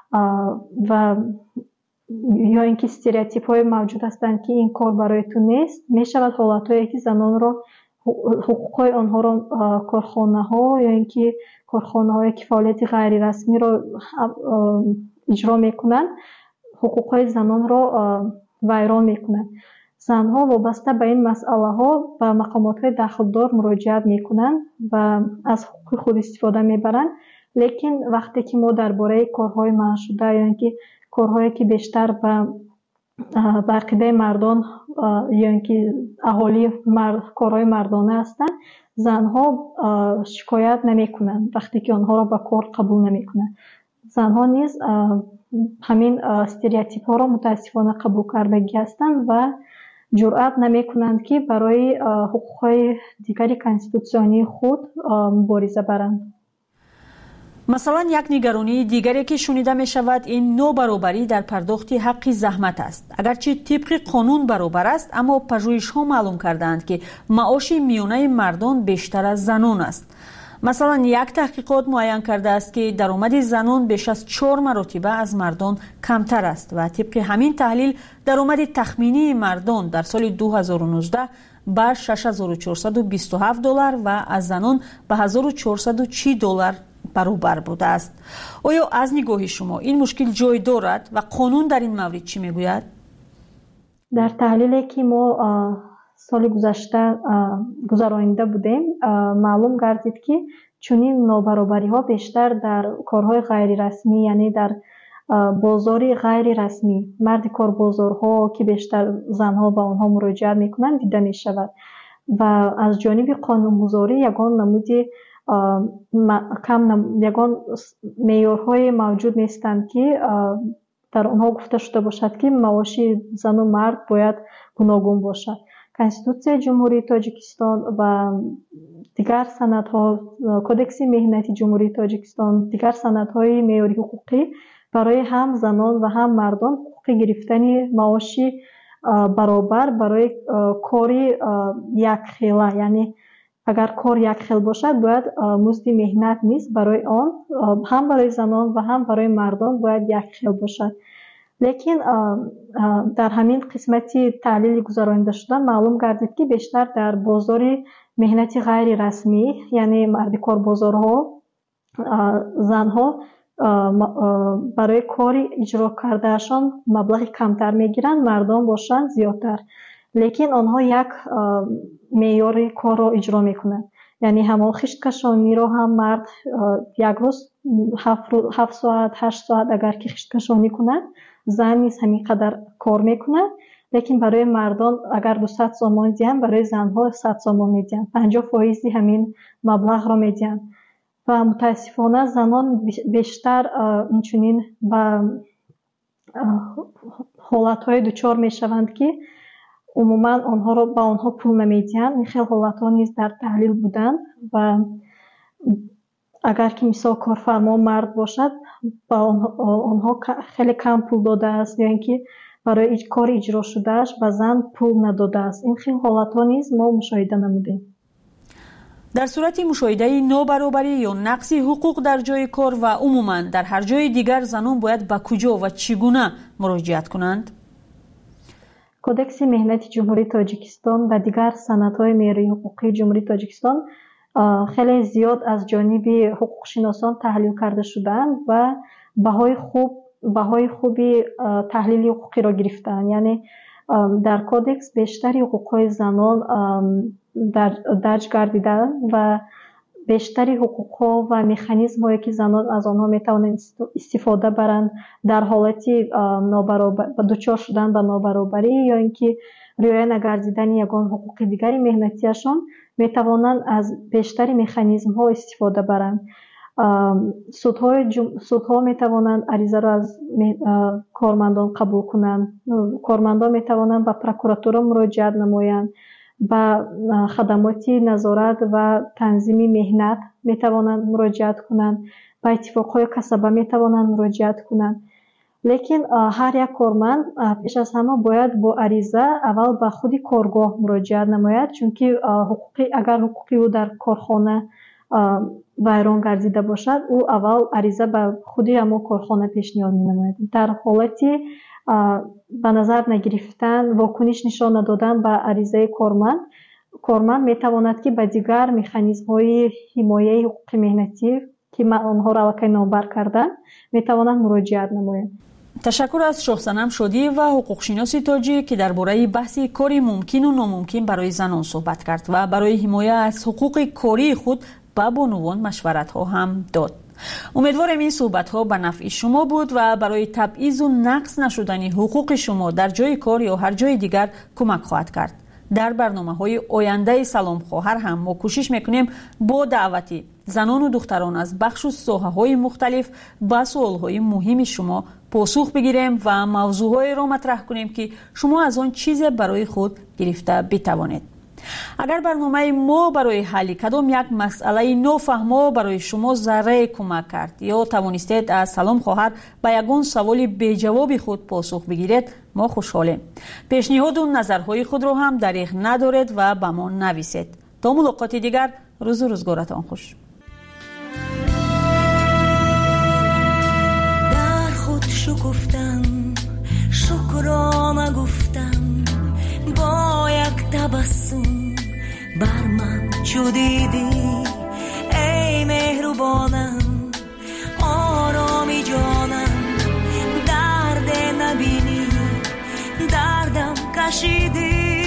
و یا اینکه استریوتیپ‌های موجود هستند که این کار برای تو نیست، می‌شود حالت‌هایی که زنان را حقوق‌های آنها را کارخانه‌ها یا اینکه کارخانه‌های که فعالیت غیر رسمی را اجرا می‌کنند حقوق‌های زنان را ویران می‌کنند. زنها وابسته به این مسئله‌ها به مقامات‌های دخلدار مراجعت می‌کنند و از حقوق خود استفاده می‌برند. لیکن وقتی که ما درباره کارهای منع شده یا اینکه کارهایی که بیشتر به عقیده مردان یا اینکه اهالی مرد، کارهای مردانه هستند، زنها شکایت نمی‌کنند وقتی که آنها را به کار قبول نمی‌کنند. زنها نیز همین استریوتیپ‌ها را متاسفانه قبول کردگی هستند و جرأت نمی‌کنند که برای حقوق‌های دیگری کانستیتوسیونی خود مبارزه برند. مثلا یک نگرانی دیگری که شنیده می شود این نابرابری در پرداخت حق زحمت است. اگرچه طبق قانون برابر است اما پژوهش‌ها معلوم کردند که معاش میانه مردان بیشتر از زنان است. مثلا یک تحقیقات معین کرده است که درآمد زنان بیش از چهار مرتبه از مردان کمتر است و طبق همین تحلیل درآمد تخمینی مردان در سال دو هزار و نوزده به شش هزار و چهارصد و بیست و هفت دلار و از زنان به هزار و چهارصد و چهل دلار برابر بوده است. آیا از نگاه شما این مشکل جای دارد و قانون در این مورد چی میگوید؟ در تحلیلی که ما سال گذشته گذرانیده بودیم معلوم گردید که چنین نابرابری ها بیشتر در کارهای غیر رسمی یعنی در بازاری غیر رسمی مرد کار بازارها که بیشتر زنها به آنها مراجعت میکنند دیده می شود و از جانب قانونگذاری یگان نمودی کم یگان معیارهای موجود نیستند که در آنها گفته شده باشد که معاش زن و مرد باید گوناگون باشد. کنستیتوسیون جمهوری تاجیکستان و دیگر سندها، کدکس مهنتی جمهوری تاجیکستان، دیگر سندهای معیاری حقوقی برای هم زنان و هم مردان حقوق گرفتن معاش برابر برای کاری یک خیله، یعنی اگر کار یک خیل باشد باید مزد مهنت نیست برای آن هم برای زنان و هم برای مردان باید یک خیل باشد. لیکن در همین قسمتی تحلیل گذرانیده شدن معلوم گردید که بیشتر در بازار مهنتی غیر رسمی یعنی مرد کار بازارها زنها برای کاری اجرا کردهشان مبلغ کمتر میگیرند، مردان باشند زیادتر، لیکن آنها یک معیار کار را اجرا میکنند. یعنی همون خشت کشانی را هم مرد یک روز هفت ساعت هشت ساعت اگر که خشت کشانی کنند، زن نیز همین قدر کار میکنند، لیکن برای مردان اگر دویست سوم میدهند برای زنها صد سوم میدهند، پنجاه فیصد همین مبلغ را میدهند و متاسفانه زنان بیشتر اینچنین به حالتهای دچار میشوند که عموما آنها را به آنها پول نمیدهند. این خیلی حالتها نیز در تحلیل بودند و اگر که مثال کارفرما مرد باشد با آنها خیلی کم پول داده است یا اینکه برای کار اجرا شدهش به زن پول نداده است. این خیلی حالتها نیز ما مشاهده نمودیم. در صورت مشاهده نابرابری یا نقص حقوق در جای کار و عموما در هر جای دیگر زنان باید به کجا و چگونه مراجعت کنند؟ کودکس مهنتی جمهوری تاجیکستان و دیگر سندهای معیاری حقوقی جمهوری تاجیکستان خیلی زیاد از جانب حقوق شناسان تحلیل کرده شدند و بهای خوب بهای خوبی تحلیل حقوقی را گرفتند. یعنی در کودکس بیشتری حقوقهای زنان در درج گردیده و بیشتری حقوقها و مکانیزم هایی که زنان از آنها میتوانند استفاده برند در حالتی نابرابر دچار شدن به نابرابری یا اینکه رعایت نگردیدن یگان حقوق دیگری مهنتیشان میتوانند از بیشتری مکانیزم ها استفاده برند. سودهای جم... سودها میتوانند عریضه را از کارمندان قبول کنند. کارمندان میتوانند به پروکراتورا مراجعت نمایند. به خدمات نظارت و تنظیم مهنت میتوانند مراجعت کنند. به اتفاقهای کسبه میتوانند مراجعت کنند. لیکن هر یک کارمند پیش از همه باید با عریضه اول به خود کارگاه مراجعت نماید، چون که حقوقی اگر حقوقی او در کارخانه ویران گردیده باشد او اول عریضه به خود همون کارخانه پیشنهاد می نماید. در حالتی به نظر نگرفتن واکنش نشان ندادن به عریضه کارمند کارمند می تواند که به دیگر مکانیزم های حمایه حقوق مهنتی که آنها را الکی نامبر کردن می تواند مراجعت نماید. تشکر از شاه صنم شادی و حقوق شناسی تاجی که درباره بحث کاری ممکن و ناممکن برای زنان صحبت کرد و برای حمایت از حقوق کاری خود به بانوان مشورت ها هم داد. امیدوارم این صحبت ها به نفع شما بود و برای تبعیض و نقص نشدن حقوق شما در جای کار یا هر جای دیگر کمک خواهد کرد. در برنامه های آینده سلام خواهر هم ما کوشش میکنیم با دعوتی زنان و دختران از بخش و ساحه های مختلف به سوال های مهم شما پاسخ بگیریم و موضوعهای را مطرح کنیم که شما از آن چیز برای خود گرفته بتوانید. اگر برنامه ما برای حل کدام یک مسئله نافهمه برای شما ذره کمک کرد یا توانستید از سلام خواهر به یگان سوال بی جواب خود پاسخ بگیرید ما خوشحالیم. پیشنهاد و نظرهای خود را هم دریغ ندارید و به ما نویسید. تا ملاقات دیگر روز و روزگارتان خوش. در خود شکفتم شکرانه گفتم با یک تبسم بر من چو دیدی ای مهربانم آرامی جانم درد نبینی دردم کشیدی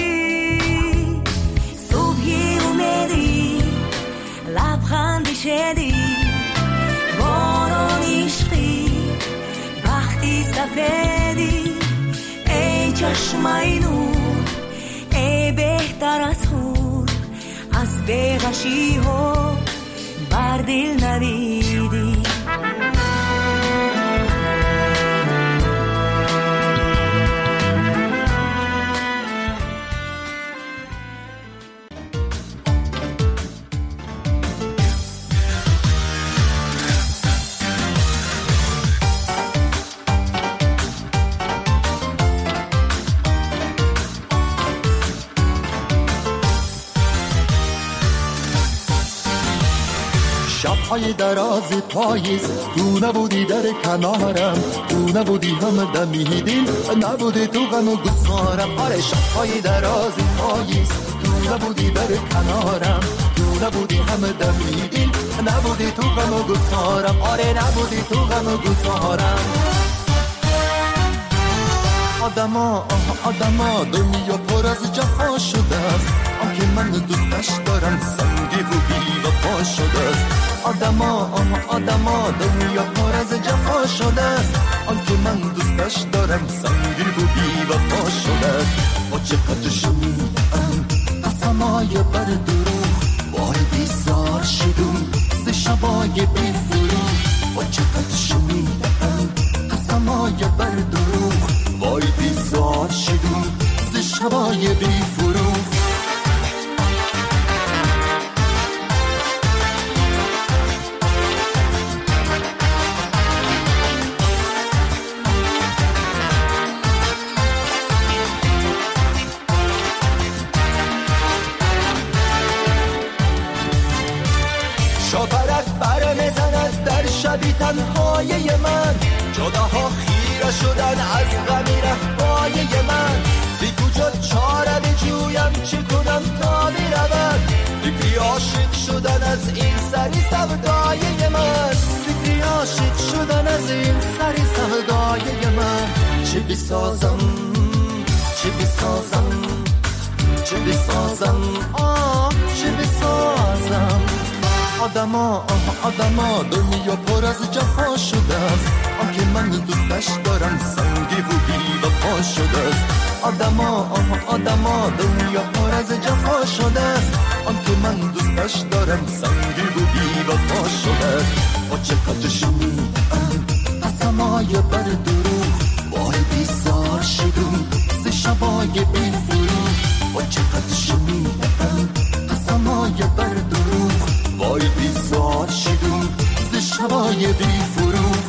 صبحی امیدی لبخندی شدی باران عشقی بختی سفیدی ای چشمای نور ای بهتر از خود از بیغشی ها بر دل نویدی. شب‌های دراز پاییز تو نبودی در کنارم تو نبودی هم دمی دل نبودی تو غم و گسارم آره شب‌های دراز پاییز تو نبودی در کنارم تو نبودی هم دمی دل نبودی تو غم و گسارم آره نبودی تو غم و گسارم. آدما آدما دنیا پر از جفا شده است آنکه من دوستش دارم سنگی و بی وفا شده است. آدما آدما دنیا پر از جفا شده است آنکه من دوستش دارم سنگی و بی وفا شده است. با چقدر شنیدم قسمای بر دروغ وای بیزار شدم ز شبای بی فروغ با چقدر شنیدم قسمای بر دروغ وای بیزار شدم ز شبای بی فروغ. شبی تنهای من، جداها خیره شدن از غمی رفای من. بی کجا چاره بجویم چه کنم تا برود، فکری عاشق شدن از این سری سودای من، فکری عاشق شدن از این سری سودای من. چه بسازم چه بسازم چه بسازم آه چه بسازم. آدما آدما دنیا پر از جفا شده است، آنکه من دوستش دارم سنگی و بی وفا شده است. آدما آدما دنیا پر از جفا شده است، آنکه من دوستش دارم سنگی و بی وفا شده است. با چقدر شنیدم قسمای بر دروغ، وای بیزار شدم ز شبای بی فروغ. با چقدر شنیدم قسمای بر دروغ، وای بیزار شدم ز شبای بی فروغ.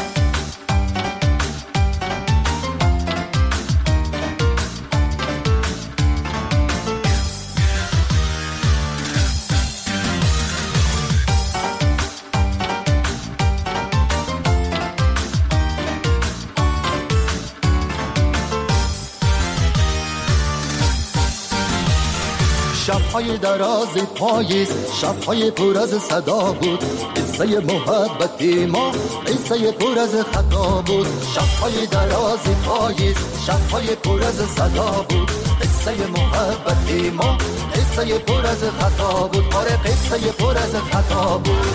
شب‌های دراز پاییز، شب‌های پر از صدا بود، قصه محبت ما قصه پر از خطا بود. شب‌های دراز پاییز، شب‌های پر از صدا بود، قصه محبت ما قصه پر از خطا بود. آره قصه پر از خطا بود.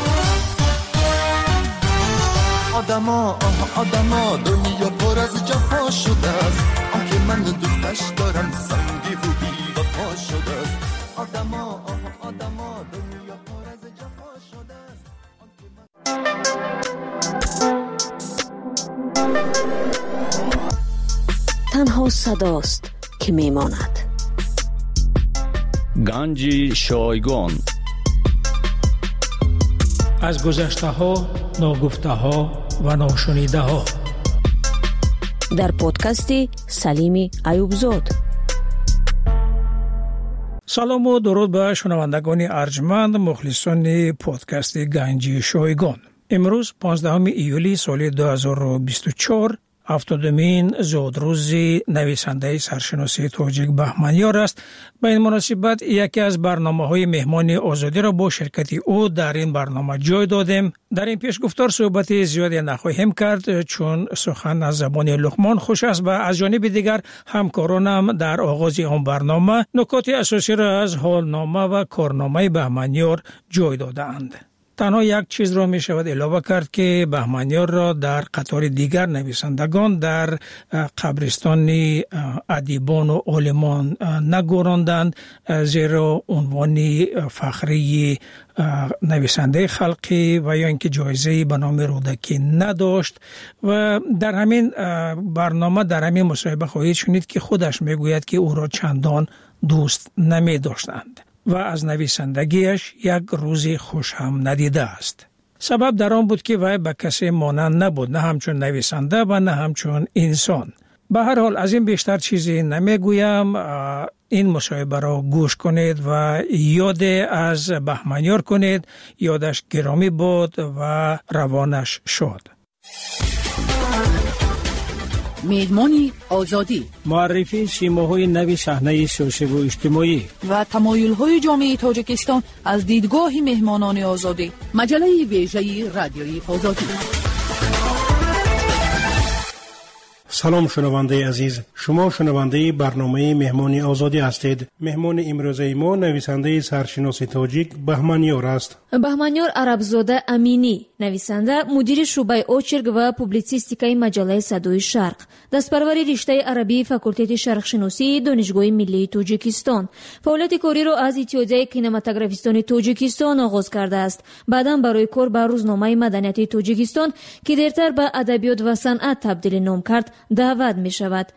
آدما آدما دنیا پر از جفا شده است، آنکه من دوستش دارم سنگی و بی وفا شده است. آدما آدما دنیا پر از جفا شده است. تنها صداست که میماند. گنج شایگان از گذشته ها، ناگفته ها و ناشنیده ها، در پادکست سلیم ایوبزاد. سلام و درود به شنوندگان ارجمند مخلصان پادکست گنج شایگان. امروز پانزدهم ایولی سال دو هزار و بیست و چهار، هفتادمین زادروز نویسنده سرشناسی تاجیک بهمنیار است. به این مناسبت یکی از برنامه‌های مهمان آزادی را با شرکت او در این برنامه جای دادیم. در این پیشگفتار صحبت زیادی نخواهیم کرد چون سخن از زبان لقمان خوش است و از جانب دیگر همکارانم در آغاز آن برنامه نکات اساسی را از حالنامه و کارنامه بهمنیار جای دادند. تنها یک چیز را می شود علاوه کرد که بهمنیار را در قطار دیگر نویسندگان در قبرستان ادیبان و عالمان نگذاردند، زیرا عنوان فخری نویسنده خلقی و یا اینکه جایزه به نام رودکی نداشت. و در همین برنامه در همین مصاحبه خواهید شنید که خودش می گوید که او را چندان دوست نمی داشتند و از نویسندگیش یک روزی خوش هم ندیده است. سبب در آن بود که وی به کسی مانند نبود، نه همچون نویسنده و نه همچون انسان. به هر حال از این بیشتر چیزی نمیگویم. این مصاحبه را گوش کنید و یاد از بهمنیار کنید. یادش گرامی بود و روانش شاد. مهمانی آزادی، معرفی سیماهای نوی صحنه سیاسی و اجتماعی و تمایل‌های جامعه تاجیکستان از دیدگاه مهمانان آزادی. مجله ویژه رادیویی آزادی. سلام شنونده عزیز، شما شنونده برنامه مهمان آزادی هستید. مهمان امروزه ما نویسنده سرشناس تاجیک بهمنیار است. بهمنیار عربزاده امینی، نویسنده، مدیر شعبه اوچرگ و پوبلیسیستیکای مجله صدای شرق، دستپروری رشته عربی فاکولته شرقشناسی دانشگاه ملی تاجیکستان. فعالیت کاری را از اتحادیه کینماتوگرافیستان تاجیکستان آغاز کرده است. بعداً برای کار به روزنامه مدنیت تاجیکستان که دیرتر به ادبیات و صنعت تبدیل نام کرد دعوت می شود.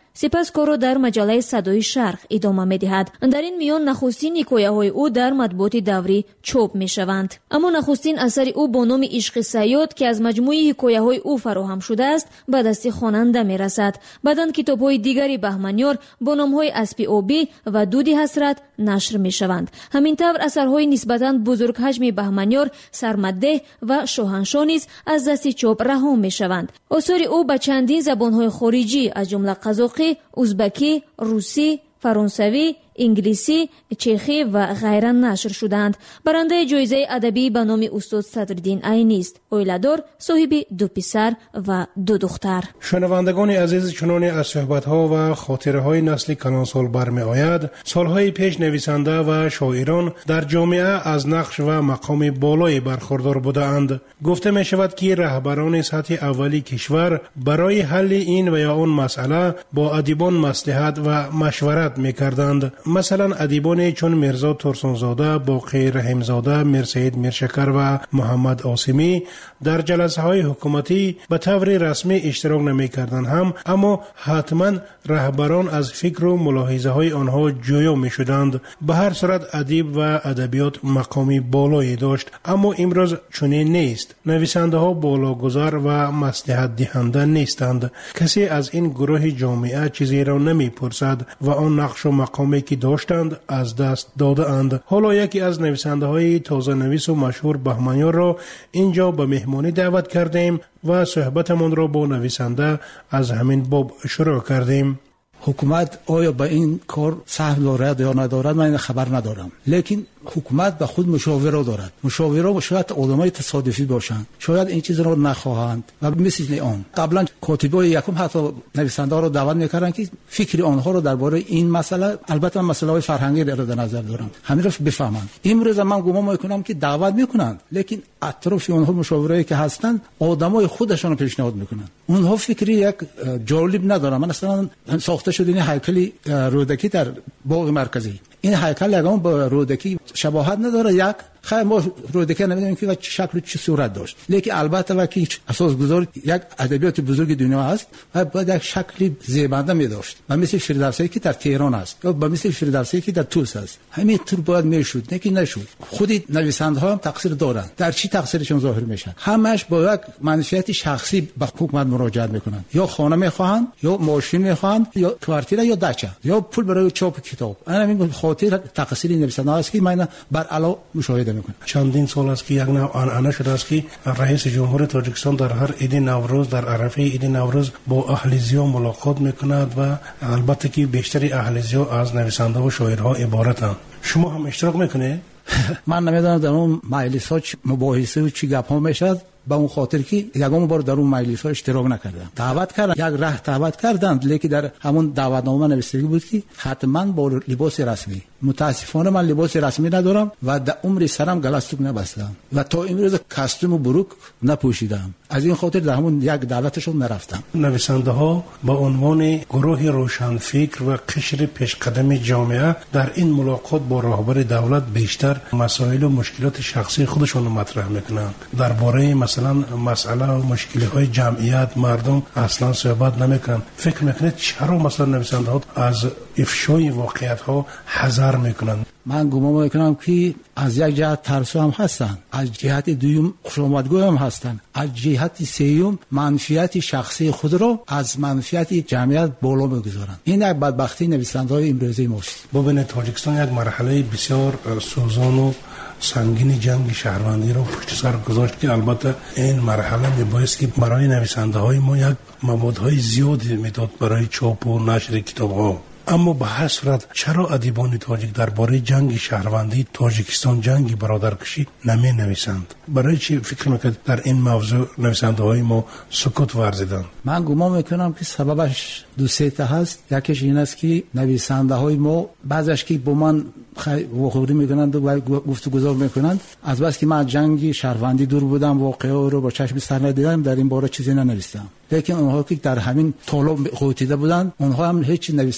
سپس کار را در مجله صدای شرق ادامه می‌دهد. در این میان نخستین حکایه‌های او در مطبوعات داوری چاپ می‌شوند. اما نخستین اثر او با نام عشق صیاد که از مجموعه حکایه‌های او فراهم شده است به دست خواننده می‌رسد. بعداً کتاب‌های دیگری بهمنیار با نام‌های اسب آبی و دود حسرت نشر می‌شوند. همینطور اثرهای نسبتاً بزرگ حجم بهمنیار سرمده و شاهنشاه نیز از دست چاپ رها می‌شوند. آثار او به چندین زبان‌های خارجی از جمله قزاقی، ازبکی، روسی، فرانسوی، انگلیسی، چخی و غیره نشر شدند. برنده جایزه ادبی به نام استاد صدرالدین عینی است. اویلادار، صاحب دو پسر و دو دختر. شنوندگان عزیز، چنان از صحبت‌ها و خاطره‌های نسل کلان سال برمی آید، سالهای پیش نویسنده و شاعران در جامعه از نقش و مقام بالایی برخوردار بودند. گفته می شود که رهبران سطح اولی کشور برای حل این و یا آن مسئله با ادیبان مصلحت و مشورت می کردند. مثلا ادیبان چون میرزا ترسانزاده، باقی رحیمزاده، میرسید میرشکر و محمد آسیمی در جلسه های حکومتی به طور رسمی اشتراک نمی کردند هم، اما حتما رهبران از فکر و ملاحظه های آنها جویا می شدند. به هر صورت ادیب و ادبیات مقامی بالایی داشت، اما امروز چنین نیست. نویسنده ها بالاگذار و مصلحت دهنده نیستند. کسی از این گروه جامعه چیزی را نمی پرسد و آن نقش و مقامی که داشتند از دست داده اند. حالا یکی از نویسنده های تازه نویس و مشهور بهمنیار را اینجا به مهمانی دعوت کردیم و صحبتمان را با نویسنده از همین باب شروع کردیم. حکومت آیا به این کار سهم دارد یا ندارد من خبر ندارم، لیکن حکومت به خود مشاوره دارد. مشاوره شاید آدمای تصادفی باشند، شاید این چیز را نخواهند و مثل آن قبلا کاتبای یکم حتی نویسنده ها را دعوت میکردند که فکر آنها را درباره این مسئله، البته مسئله های فرهنگی را در نظر دارم، همین را بفهمند. امروز من گمان میکنم که دعوت میکنند، لیکن اطراف آنها مشاوره که هستند آدمای خودشان پیشنهاد میکنند. اونها فکری یک جالب ندارن. من اصلا ساخته شده این هیکل رودکی در باغ مرکزی، این هیکل یگان با رودکی شباهت نداره. یک خیر ما رودکی نمیدونیم که چه شکل چه صورت داشت، لیکن البته وکی اساس گذار یک ادبیات بزرگ دنیا است و باید یک شکلی زیبنده می داشت و مثل فردوسی که در تهران است یا با مثل فردوسی که در توس است، همین طور باید میشد، نه که نشد. خود نویسنده ها هم تقصیر دارند. در چی تقصیرشون ظاهر میشه؟ همش با یک منفعت شخصی به حکومت مراجعه میکنند، یا خانه میخواهند یا ماشین میخواهند یا کوارتیر یا دچه یا پول برای چاپ کتاب. انا همین خاطر تقصیر نویسنده است که من بر علا مشاهده میکنم. چندین سال است که یک نوع آنانه شده است که رئیس جمهور تاجیکستان در هر عید نوروز، در عرفه عید نوروز با اهلیزیا ملاقات میکند و البته که بیشتری اهلیزیا از نویسنده و شاعرها عبارتند. شما هم اشتراک میکنه؟ من نمیدونم در اون مجلس ها مباحثه و چی گپ ها میشد، با اون خاطر که یگام بار در اون مجلس ها اشتراک نکردم. دعوت کردن، یک راه دعوت کردند، لیکن در همون دعوتنامه نوشته بود که حتما با لباس رسمی. متاسفانه من لباس رسمی ندارم و در عمر سرم گلستوک نبستم و تا امروز کاستوم و بروک نپوشیدم. از این خاطر در همون یک دعوتشون نرفتم. نویسنده ها با عنوان گروه روشنفکر و قشر پیشقدم جامعه در این ملاقات با رهبر دولت بیشتر مسائل و مشکلات شخصی خودشون رو مطرح میکنند. درباره مثلا مسئله و مشکلی های جمعیت مردم اصلا صحبت نمیکنند. فکر میکنید چرا مثلا نویسنده ها از افشای واقعیت ها حذر میکنند؟ من گمان میکنم که از یک جهت ترسو هم هستن، از جهت دوم خوشامدگو هم هستن، از جهت سوم منفعت شخصی خود را از منفعت جمعیت بالا میگذارن. این یک بدبختی نویسنده‌های امروزی ماست. ببینید تاجیکستان یک مرحله بسیار سوزان و سنگین جنگ شهروندی رو پشت سر گذاشت که البته این مرحله میبایست که برای نویسنده های ما یک موادهای زیادی میداد برای چاپ و نشر کتاب ها. اما به هر صورت چرا ادیبان تاجیک درباره جنگ شهروندی تاجیکستان، جنگ برادرکشی نمی نویسند؟ برای چی فکر میکنید در این موضوع نویسنده های ما سکوت ورزیدند؟ من گمان میکنم که سببش دو سه تا هست. یکیش این است که نویسنده های ما بعضیش که با من واخوری میکنند و گفتگو میکنند، از بس که من جنگ شهروندی دور بودم، واقعه رو با چشم سر ندیدم، در این باره چیزی ننوشتم. لیکن اونها که در همین طالب قوتیده بودند، اونها هم هیچ نوشتن نمیخواستند.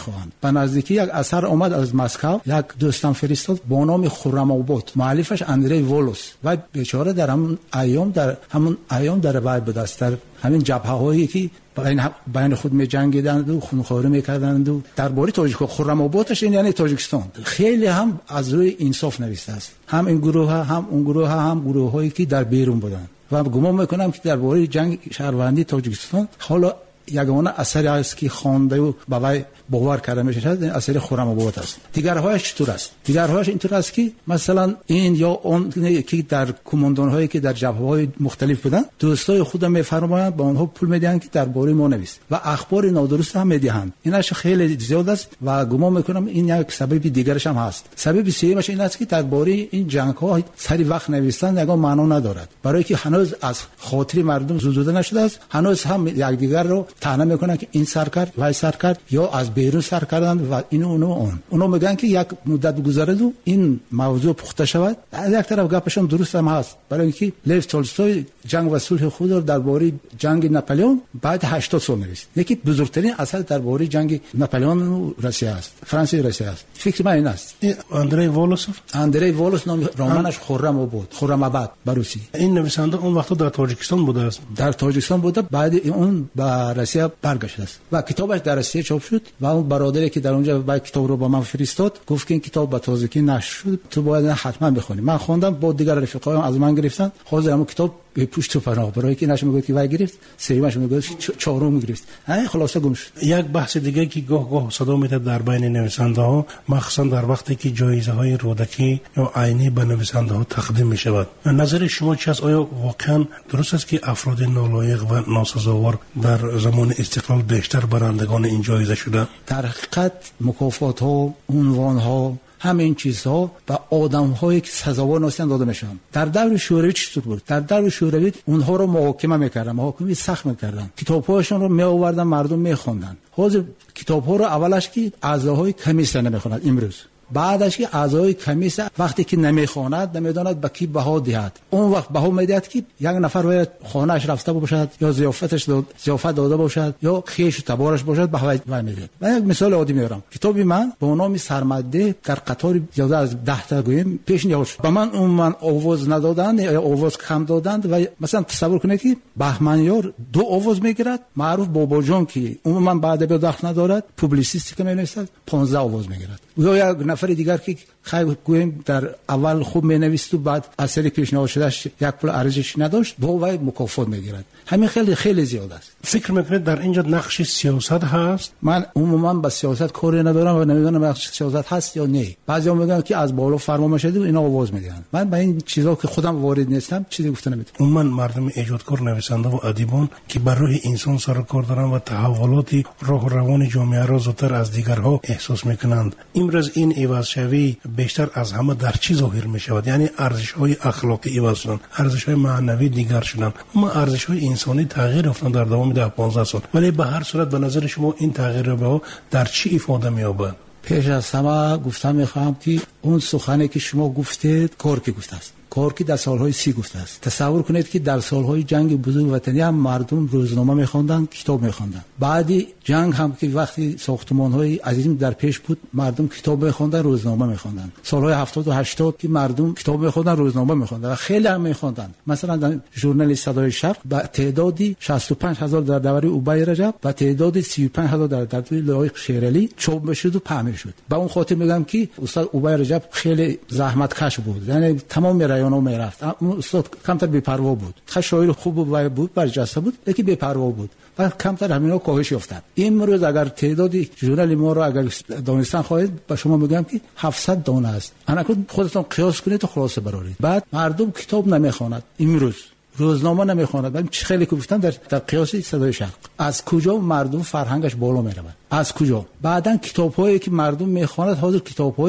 نمیخواهند. به نزدیکی یک اثر آمد از مسکو، یک دوستم فرستاد با نام خرم‌آباد، مؤلفش اندری وولوس و بیچاره در همون ایام در همون ایام در وای بود است، در همین جبهه‌هایی که بین بین خود می جنگیدند و خونخواری میکردند و درباره تاجیک خرم‌آبادش این یعنی تاجیکستان خیلی هم از روی انصاف نوشته است، هم این گروه ها هم اون گروه ها هم گروه هایی که در بیرون بودند و گمان میکنم که درباره جنگ شهروندی تاجیکستان حالا یگانه اثری است که خوانده و با وی باور کرده میشه اثر خرم‌آباد است. دیگرهایش چطور است؟ دیگرهایش اینطور است که مثلا این یا اون که در کماندان هایی که در جبهه های مختلف بودن دوستای خود میفرمایند با اونها پول میدهند که درباره ما نویس و اخبار نادرست هم میدهند. اینش خیلی زیاد است و گمان میکنم این یک سبب دیگرش هم هست. سبب سومش این است که درباره این جنگ ها سری وقت نوشتن یگان معنا ندارد، برای که هنوز از خاطر مردم زدوده نشده است. هنوز هم یکدیگر رو طعنه میکنن که این سر کرد وای سر کرد یا از بیرون سر کردن و اینو اونو اون اونو میگن که یک مدت بگذرد و این موضوع پخته شود. از یک طرف گپشون درست هم هست، برای اینکه لیو تولستوی جنگ و صلح خود رو درباره جنگ ناپلئون بعد هشتاد سال نوشت. یکی بزرگترین اثر درباره جنگ ناپلئون و روسیه است، فرانسه و روسیه است. فکر من این است. اندری وولوس اندری وولوس نام رمانش خرم‌آباد خرم‌آباد بروسی. این نویسنده اون وقت در تاجیکستان بوده است. در تاجیکستان بوده، بعد اون به روسیه برگشته است و کتابش در روسیه چاپ شد و اون برادری که در اونجا با کتاب رو با من فرستاد گفت که این کتاب به تازگی نشر شد، تو باید حتما بخونی. من خوندم، با دیگر رفیقایم از من گرفتن، حاضر همون کتاب به پشت و پناه، برای که نشه میگه که وای گرفت، سومش میگه چهارم گرفت. همین خلاصه گم شد. یک بحث دیگه که گاه گاه صدا میاد در بین نویسنده ها، مخصوصا در وقتی که جایزه های رودکی یا عینی به نویسنده ها تقدیم می شود، نظر شما چی است؟ آیا واقعا درست است که افراد نالایق و ناسزاوار در زمان استقلال بیشتر برندگان این جایزه شده؟ در حقیقت مکافات ها، عنوان ها، همین چیزها و آدم‌هایی که سزاوار نیستند داده میشن. در دور شوروی چطور بود؟ در دور شوروی اونها رو محاکمه میکردن، محاکمه سخت میکردن، کتاب‌هاشون رو میآوردن مردم میخوندن. حاضر کتاب‌ها رو اولش که اعضاهای کمیسیون نمیخونند، امروز بعدش که اعضای کمیسیون وقتی که نمیخواند نمیداند به کی بها دهد، اون وقت بها میدهد که یک نفر باید خانه‌اش رفته باشد یا ضیافتش داد ضیافت داده باشد یا خیش و تبارش باشد بها میدهد. من یک مثال عادی میارم. کتاب من با نام سرمده در قطار زیاده از ده تا گویم پیش نیاورد. به من اون من آواز ندادند یا آواز کم دادند و مثلا تصور کنید که بهمنیار دو آواز میگیرد، معروف بابا جان که عموما بعد به دخل ندارد، پوبلیسیستی که مینویسد پانزده آواز میگیرد. یا یک نفر دیگر که خیلی گویم در اول خوب مینویسد و بعد اثری پیشنهاد شدهش یک پول ارزش نداشت، با وی مکافات میگیرد. همین خیلی خیلی زیاد است. فکر میکنید در اینجا نقش سیاست هست؟ من عموما با سیاست کاری ندارم و نمیدونم نقش سیاست هست یا نه. بعضیا میگن که از بالا فرمان شده و اینا آواز میدن. من با این چیزا که خودم وارد نیستم چیزی گفته نمیتونم. عموما مردم ایجادکار، نویسنده و ادیبان که بر روح انسان سر و کار دارن و تحولاتی راه و روان جامعه را زودتر از دیگرها احساس میکنند. امروز این عوض شوی بیشتر از همه در چی ظاهر می شود؟ یعنی ارزش های اخلاقی عوض شدن، ارزش های معنوی دیگر شدن، اما ارزش های انسانی تغییر افتادن در دوام ده پانزده سال. ولی به هر صورت به نظر شما این تغییر رو در چی افاده می یابد؟ پیش از همه گفتم میخوام که اون سخنی که شما گفتید کار که گفته است، کار که در سالهای سی گفته است. تصور کنید که در سالهای جنگ بزرگ وطنی هم مردم روزنامه میخواندن، کتاب میخواندن. بعدی جنگ هم که وقتی ساختمان‌های عظیم در پیش بود، مردم کتاب میخواندن، روزنامه میخواندن. سالهای هفتاد و هشتاد که مردم کتاب میخواندن، روزنامه میخواندن و خیلی هم میخواندن. مثلا در ژورنال صدای شرق با تعدادی شصت و پنج هزار در دوره اوبای رجب و تعدادی سی و پنج هزار در دوره لایق شیرالی چاپ میشد و پهن شد. با اون خاطر میگم که استاد اوبای رجب خیلی زحمت کش بود، یعنی تمام رایان‌ها میرفت. اون استاد کمتر بی‌پروا بود، خیلی شاعر خوب و بود، برجسته بود، لیکن بی‌پروا بود و کمتر همینا کاهش یافتند. امروز اگر تعدادی ژورنال ما رو اگر دانستان خواهید، با شما میگم که هفتصد دانه است. انا خودتون قیاس کنید و خلاصه برارید. بعد مردم کتاب نمیخواند، امروز روزنامه نمیخواند. من خیلی گفتم در در قیاس صدای شرق از کجا مردم فرهنگش بالا میرود، از کجا؟ بعدن کتاب‌هایی که مردم میخواند حاضر کتاب‌های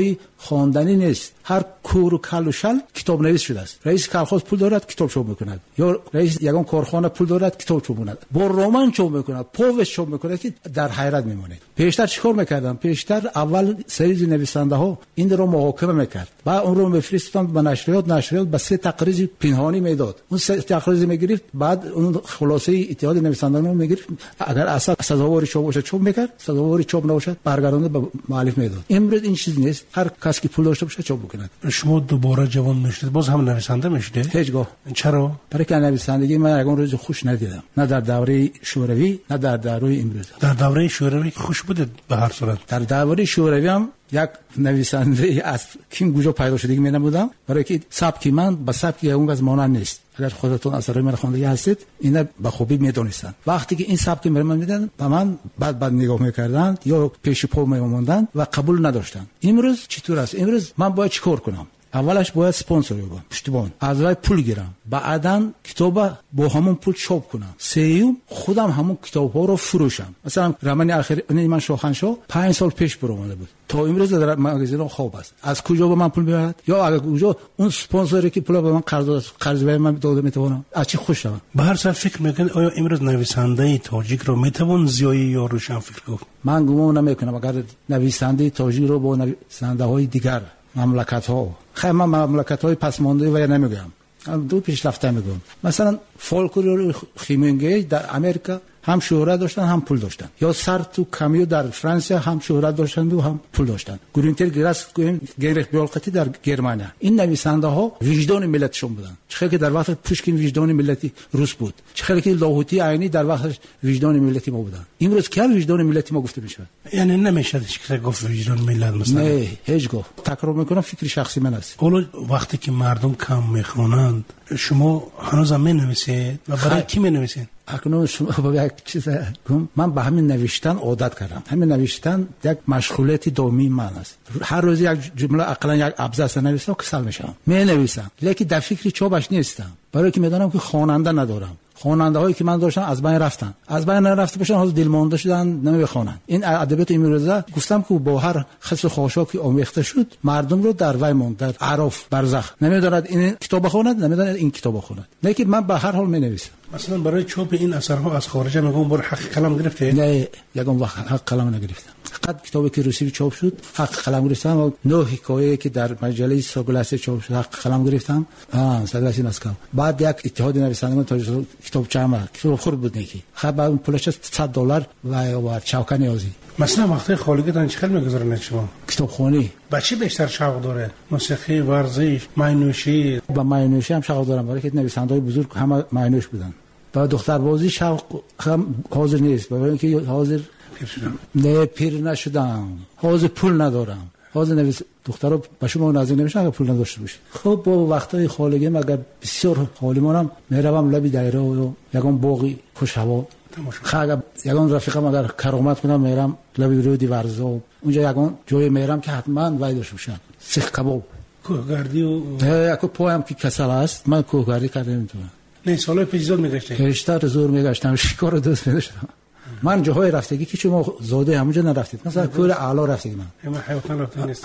خواندنی نیست. هر کور و کل و شل کتاب نویس شده است. رئیس کارخانه پول دارد کتاب چاپ میکند، یا رئیس یگان کارخانه پول دارد کتاب چاپ میکند، با رمان چاپ میکند، پوست چاپ میکند که در حیرت میمونید. پیشتر چیکار میکردم؟ پیشتر اول سری نویسنده ها این رو محاکمه میکرد، بعد اون رو میفرستادن به نشریات، نشریات به سه تقریر پنهانی میداد، اون سه تقریر میگرفت، بعد اون خلاصه اتحاد نویسندگان رو میگرفت، اگر اصلا سزاوار چاپ باشه چاپ میکرد، سزاوار چاپ نباشه برگردونده به مؤلف میداد. امروز این چیز نیست، هر کس که پول داشته باشه چاپ بکنه. شما دوباره جوان میشید باز هم نویسنده میشید؟ هیچگاه. چرا؟ برای که نویسندگی من یگان روز خوش ندیدم، نه در دوره شوروی نه در دوره امروز. در دوره شوروی خوش بودید به هر صورت. در دوره شوروی هم یک نویسنده از کیم گوجا پیدا شده می نمودم، برای که سبک من با سبک اون از مانند نیست. اگر خودتون اثرای من خوانده هستید اینا به خوبی میدونستان. وقتی که این سبک من میدیدن به من بعد بعد نگاه میکردن یا پیش پا میموندن و قبول نداشتن. امروز چطور است؟ امروز من باید چیکار کنم؟ اولش باید اسپانسر بگم، پشتیبان، از راه پول گیرم، بعداً کتاب با همون پول چاپ کنم، سوم خودم همون کتاب‌ها رو فروشم. مثلا رمان اخیر من شاهنشاه پنج سال پیش برآمده بود، تا امروز در مغازه خواب است. از کجا به من پول میاد؟ یا اگر کجا اون اسپانسری که پول به من قرض قرض به من داده میتونم از چی خوش شوم؟ به هر صورت فکر میکنید آیا امروز نویسنده تاجیک رو میتوان زیایی یا روشن فکر گفت؟ من گمان نمیکنم اگر نویسنده تاجیک رو با نویسنده‌های دیگر مملکت‌ها، خیلی من مملکت‌های پسمانده و نمیگم، دو پیشرفته میگم. مثلا فولکلور خیمنگی در امریکا هم شهرت داشتن هم پول داشتن، یا سارتر و کامیو در فرانسه هم شهرت داشتن و هم پول داشتن، گرینتر گراس گریخ بیالقتی در گرمانیا. این نویسنده ها وجدان ملتشون بودن، چه که در وقت پوشکین وجدان ملتی روس بود، چه که لاهوتی عینی در وقت وجدان ملتی ما بودن. امروز که وجدان ملتی ما گفته میشه؟ یعنی نمیشه که گفت وجدان ملت مثلا؟ نه هیچ گفت. تکرار میکنم فکر شخصی من است. حالا وقتی که مردم کم میخونند شما هنوز هم مینویسید و برای کی مینویسید؟ اکنون شما با یک چیز گم من به همین نوشتن عادت کردم. همین نوشتن یک مشغولیت دائمی من است. هر روز یک جمله اقلا یک ابزار نویسم که کسل میشم، می نویسم، لیکن در فکر چاپش نیستم، برای که میدونم که خواننده ندارم. خواننده هایی که من داشتم از بین رفتن، از بین نرفته باشن، حالا دلمانده شدن نمیخوانن. این ادبیات امروزه گفتم که با هر خس و خاشاکی آمیخته شد مردم رو در وی ماند، در عرف برزخ، نمیداند این کتاب بخواند، نمیداند این کتاب بخواند. لیکن من به هر حال می نویسم. مثلا برای چاپ این اثرها از خارج میگم بر حق قلم گرفته؟ نه یگان وقت حق قلم نگرفتم. فقط کتابی که روسی چاپ شد حق قلم گرفتم و نه حکایه که در مجله ساگلاس چاپ شد حق قلم گرفتم. ها ساگلاس مسکو. بعد یک اتحاد نویسندگان تا کتاب چما کتاب خورد بود نیکی. خب اون پولش صد دلار و و چاوکا نیازی. مثلا وقتی خالگیتان چقدر میگذارن شما؟ کتابخوانی. بچه بیشتر شوق داره؟ موسیقی، ورزش، معنوشی؟ با معنوشی هم شوق دارم، برای که نویسنده‌های بزرگ همه معنوش بودن. با دختر بازی شوق هم حاضر نیست، برای اینکه حاضر پیر شدم. نه پیر نشدم، حاضر پول ندارم. حاضر نویس دخترها به شما نزدیک نمیشن اگر پول نداشته باشه. خب با وقتای خالگی مگر بسیار حالیمونم میروم لبی دایره و یگان باقی خوش هوا. خب یگان رفیقم اگر کرامت کنم میرم لبی رودی ورزا، اونجا یگان جای میرم که حتما وای داشته باشن. سیخ کباب. کوهگردی و نه اگه پایم که کسل است من کوهگردی کردم نمیتونم. نه سالهای پیش زور میگشتم. پیشتر زور میگشتم، شکار دوست می‌داشتم. من جاهای رفتگی که شما زاده همونجا نرفتید، مثلا کور اعلا رفتگی من. من حیوان رفتم نیست.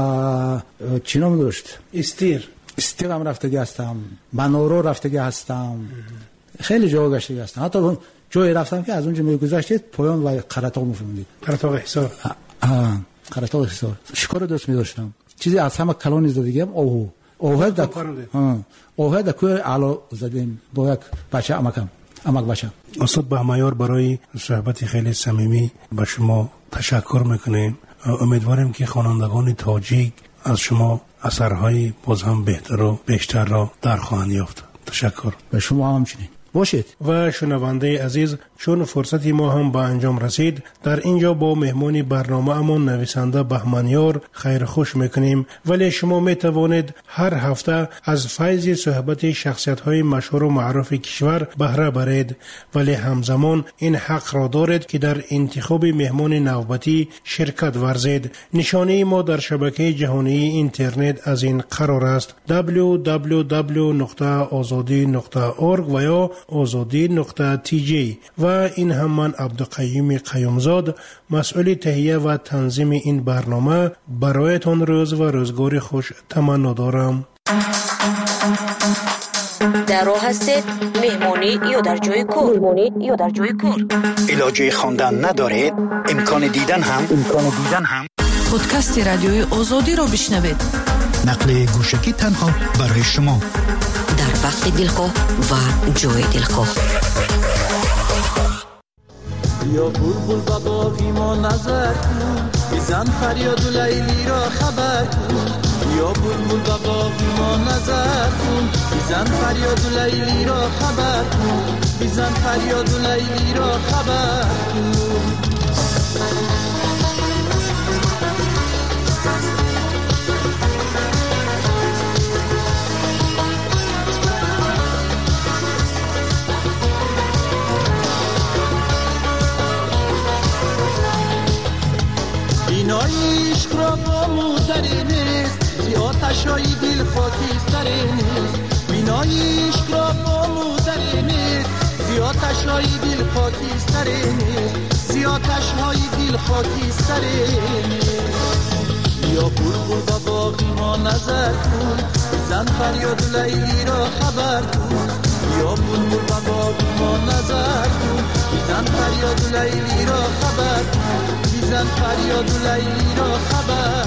انا چی نام داشت؟ استیر. استیر هم رفتگی هستم. منورو رفتگی هستم. خیلی جا گشتگی هستم. حتی جایی رفتم که از اونجا میگذشتید پایان و قرطاق میفهمیدید. قرطاق حصار. آه قرطاق حصار. شکار دوست می‌داشتم. چیزی از همه کلان زدگیم اوه. اوه در ها اوه در کوی اعلا زدیم با یک بچه امکم امک بچه. استاد بهمایار برای صحبت خیلی صمیمی به شما تشکر میکنیم. امیدواریم که خوانندگان تاجیک از شما اثرهای باز هم بهتر و بیشتر را در خواهند یافت. تشکر. به شما همچنین باشید. و شنونده عزیز، چون فرصتی ما هم به انجام رسید، در اینجا با مهمان برنامه امون نویسنده بهمانیار خیر خوش میکنیم. ولی شما میتوانید هر هفته از فیض صحبت شخصیت های مشهور و معروف کشور بهره برید، ولی همزمان این حق را دارید که در انتخاب مهمان نوبتی شرکت ورزید. نشانه ما در شبکه جهانی اینترنت از این قرار است: دبلیو دبلیو دبلیو نقطه آزادی نقطه اورگ و یا آزادی نقطه تی جی و این هم من عبدالقیوم قیومزاد مسئول تهیه و تنظیم این برنامه برایتان روز و روزگار خوش تمنا دارم. در راه هستید مهمانی یا در جای کار مهمانی یا در جای کار علاجه خواندن ندارید امکان دیدن هم امکان دیدن هم پادکست رادیوی آزادی رو بشنوید. نقل گوشکی تنها برای شما در وقت دلخواه و جای دلخواه. یا بلبل با باغی ما نظر کن بزن فریاد لیلی را خبر کن یا بلبل با باغی ما نظر کن بزن فریاد لیلی را خبر کن بزن فریاد لیلی را خبر کن. بینایی عشق را با مودری نیست زیادشای دل خاکستری نیست بینایی عشق را با مودری نیست زیادشای دل خاکستری نیست زیادشای دل خاکستری نیست. یا بلبل با باغی ما نظر کن زن فریاد لیلی را خبر کن یا بلبل با باغی ما نظر کن زن فریاد لیلی را خبر کن زن فریاد لیلی را خبر.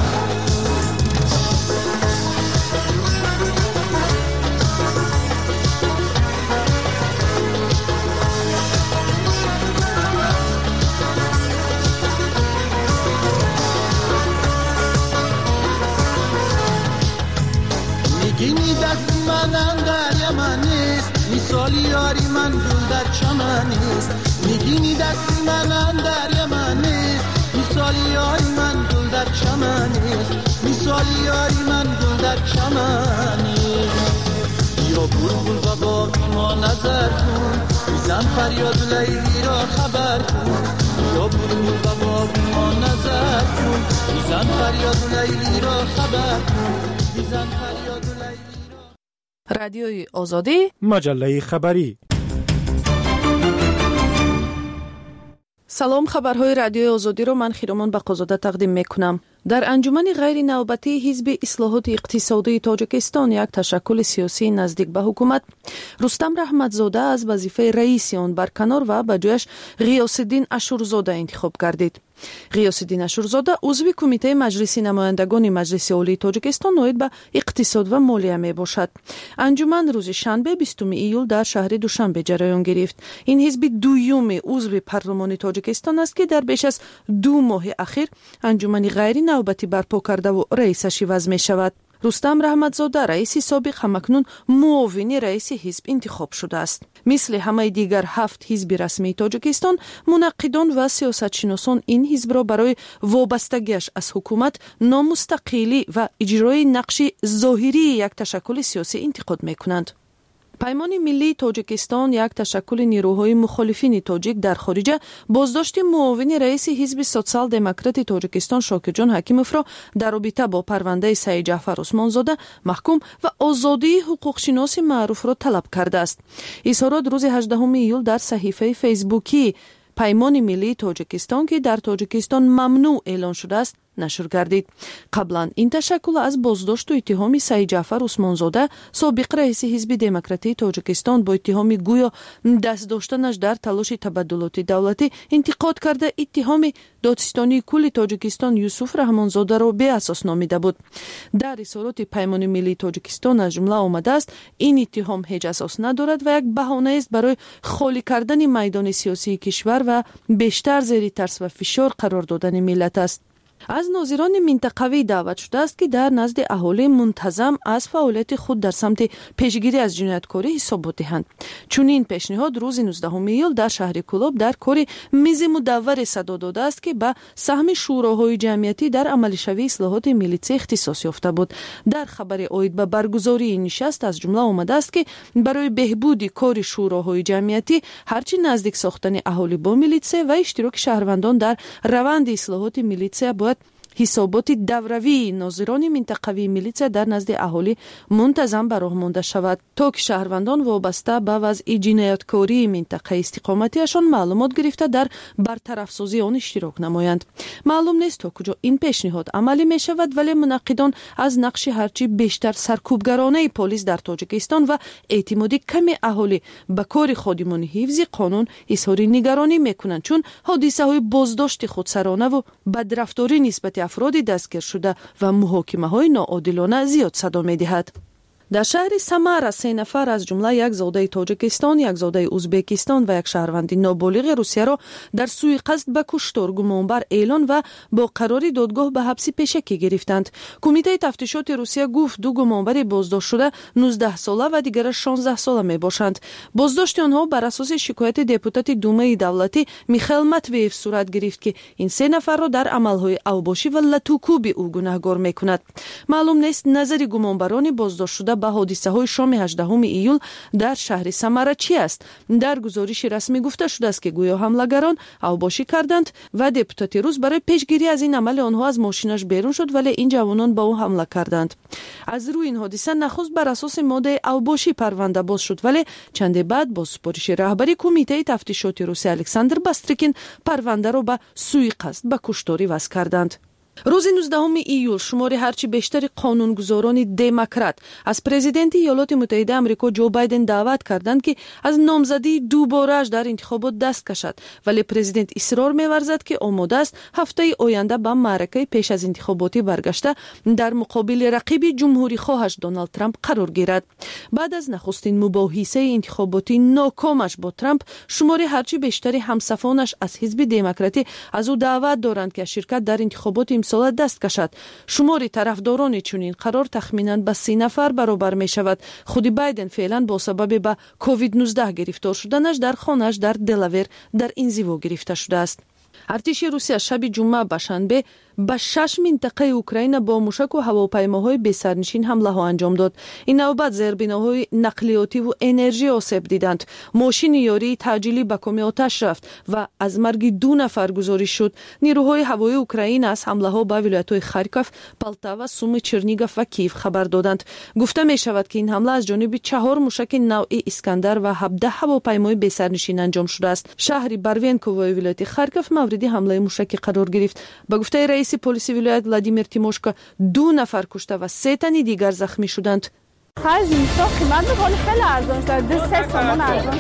میگینی دست من اندر یمن نیست مثالی یاری من گل در چمن نیست میگینی دست من اندر یمن نیست مثالی یاری من گل در چمن نیست مثالی یاری من گل در چمن نیست. یا بلبل با باغی ما نظر کن بزن فریاد لیلی را خبر کن یا بلبل با باغی ما نظر کن بزن فریاد لیلی را خبر کن بزن فریاد لیلی را. رادیوی آزادی مجله خبری. سلام، خبرهای رادیوی آزادی رو من خیرمان بقازاده تقدیم میکنم. در انجمن غیر نوبتی حزب اصلاحات اقتصادی تاجیکستان یک تشکل سیاسی نزدیک به حکومت رستم رحمتزاده از وظیفه رئیس آن برکنار و به جایش غیاث‌الدین اشورزاده انتخاب گردید. غیاث‌الدین اشورزاده عضو کمیته مجلس نمایندگان مجلس عالی تاجیکستان نائب به اقتصاد و مالیه می باشد. انجمن روز شنبه بیستم ایول در شهر دوشنبه جریان گرفت. این حزب دوم عضو پارلمان تاجیکستان است که در بیش از دو ماه اخیر انجمن غیر نوبتی برپا کرده و رئیسش عوض می شود. رستم رحمتزاده رئیس سابق همکنون معاون رئیس حزب انتخاب شده است. مثل همه دیگر هفت حزب رسمی تاجیکستان، منقدان و سیاستشناسان این حزب را برای وابستگیش از حکومت نامستقلی و اجرای نقش ظاهری یک تشکل سیاسی انتقاد میکنند. پیمان ملی تاجیکستان، یک تشکل نیروهای مخالفین تاجیک در خارج، بازداشت معاون رئیس حزب سوسیال دموکرات تاجیکستان شاکرجان حکیموف را در رابطه با پرونده سعید جعفر عثمانزاده محکوم و آزادی حقوقشناس معروف را طلب کرده است. اظهارات روز هجدهم ایول در صحیفه فیسبوکی پیمان ملی تاجیکستان که در تاجیکستان ممنوع اعلان شده است نشر گردید. قبلا این تشکل از بازداشت و اتهام سعید جعفر عثمانزاده سابق رئیس حزب دموکراتی تاجیکستان با اتهام گویا دست داشتنش در تلاش تبادلات دولتی انتقاد کرده اتهام دادستانی کل تاجیکستان یوسف رحمانزاده را بی اساس نامیده بود. در اظهارات پیمان ملی تاجیکستان از جمله آمده است این اتهام هیچ اساس ندارد و یک بهانه است برای خالی کردن میدان سیاسی کشور و بیشتر زیر ترس و فشار قرار دادن ملت است. از ناظران منطقوی دعوت شده است که در نزد اهالی منتظم از فعالیت خود در سمت پیشگیری از جنایتکاری حسابات دهند. چون این پیشنهاد روز نوزدهم ایول در شهر کلاب در کار میز مدور صدا داده است که به سهم شوراهای جمعیتی در عملی شوی اصلاحات میلیسی اختصاص یافته بود. در خبر عاید به برگزاری این نشست از جمله آمده است که برای بهبود کار شوراهای جمعیتی هرچی نزدیک ساختن اهالی با میلیسی و اشتراک شهروندان در روند اصلاحات میلیسی باید حسابات دوروی ناظران منطقوی میلیسیا در نزد اهالی منتظم به راه مانده شود تا که شهروندان وابسته به وضع جنایتکاری منطقه استقامتیشان معلومات گرفته در برطرف‌سازی آن اشتراک نمایند. معلوم نیست تا کجا این پیشنهاد عملی می شود، ولی منعقدان از نقش هرچی بیشتر سرکوبگرانه پلیس در تاجیکستان و اعتمادی کمی اهالی به کار خادمان حفظ قانون اظهار نگرانی میکنند، چون حادثه های بازداشت خودسرانه و بدرفتاری نسبت افراد دستگیر شده و محاکمه های ناعادلانه زیاد صدا میدهد. در شهر سمر سه نفر از جمله یک زاده تاجیکستان، یک زاده ازبکستان و یک شهروند نابالغ روسیه را در سوی قصد به کشتار گمانبر اعلان و با قرار دادگاه به حبس پیشکی گرفتند. کمیته تفتیشات روسیه گفت دو گمانبر بازداشت شده نوزده ساله و دیگر شانزده ساله می باشند. بازداشت آنها بر اساس شکایت دپوتات دومه دولتی میخائیل ماتویف صورت گرفت که این سه نفر را در عملهای اوباشی و لطوکوبی او گناهکار میکند. معلوم نیست نظر گمانبران بازداشت شده به حادثه های شام هجدهم ایول در شهر سمره چی است؟ در گزارش رسمی گفته شده است که گویا حملگران اوباشی کردند و دپوتات روس برای پیشگیری از این عمل آنها از ماشینش بیرون شد، ولی این جوانان با او حمله کردند. از روی این حادثه نخست بر اساس ماده اوباشی پرونده باز شد، ولی چند بعد با سپارش رهبری کمیته تفتیشات روسی الکساندر باستریکین پرونده را به سوی قصد به کشتاری وضع کردند. روز نوزدهم ایول شمار هرچی بیشتر قانونگذاران دموکرات از پرزیدنت ایالات متحده آمریکا جو بایدن دعوت کردند که از نامزدی دوباره‌اش در انتخابات دست کشد، ولی پرزیدنت اصرار می‌ورزد که آماده است هفته آینده به معرکه پیش از انتخاباتی برگشته در مقابل رقیب جمهوری خواهش دونالد ترامپ قرار گیرد. بعد از نخستین مباحثه انتخاباتی ناکامش با ترامپ، شمار هرچی بیشتر همصفانش از حزب دموکراتی از او دعوت دارند که شرکت در انتخابات امسال دست کشد. شمار طرفداران چنین قرار تخمیناً به سی نفر برابر می شود. خود بایدن فعلا با سبب به کووید نوزده گرفتار شدنش در خانه‌اش در دلاور در انزوا گرفته شده است. ارتش روسیه شب جمعه به شنبه به شش منطقه اوکراین با موشک و هواپیماهای بی سرنشین حمله ها انجام داد. این نوبت زیربناهای نقلیاتی و انرژی آسیب دیدند. ماشین یاری تعجیلی به کام آتش رفت و از مرگ دو نفر گزارش شد. نیروهای هوایی اوکراین از حمله ها به ولایت‌های خارکوف، پالتاوا، سومی، چرنیگوف و کیف خبر دادند. گفته می شود که این حمله از جانب چهار موشک نوع اسکندر و هفده هواپیمای بی سرنشین انجام شده است. شهر باروینکو و ولایت خارکوف مورد حمله موشکی قرار گرفت. به گفته رئیس پلیس ولایت ولادیمیر تیموشکا دو نفر کشته و سه تن دیگر زخمی شدند. خرج اینستا قیمت می‌کنه خیلی ارزان شده. دو سه تومان ارزان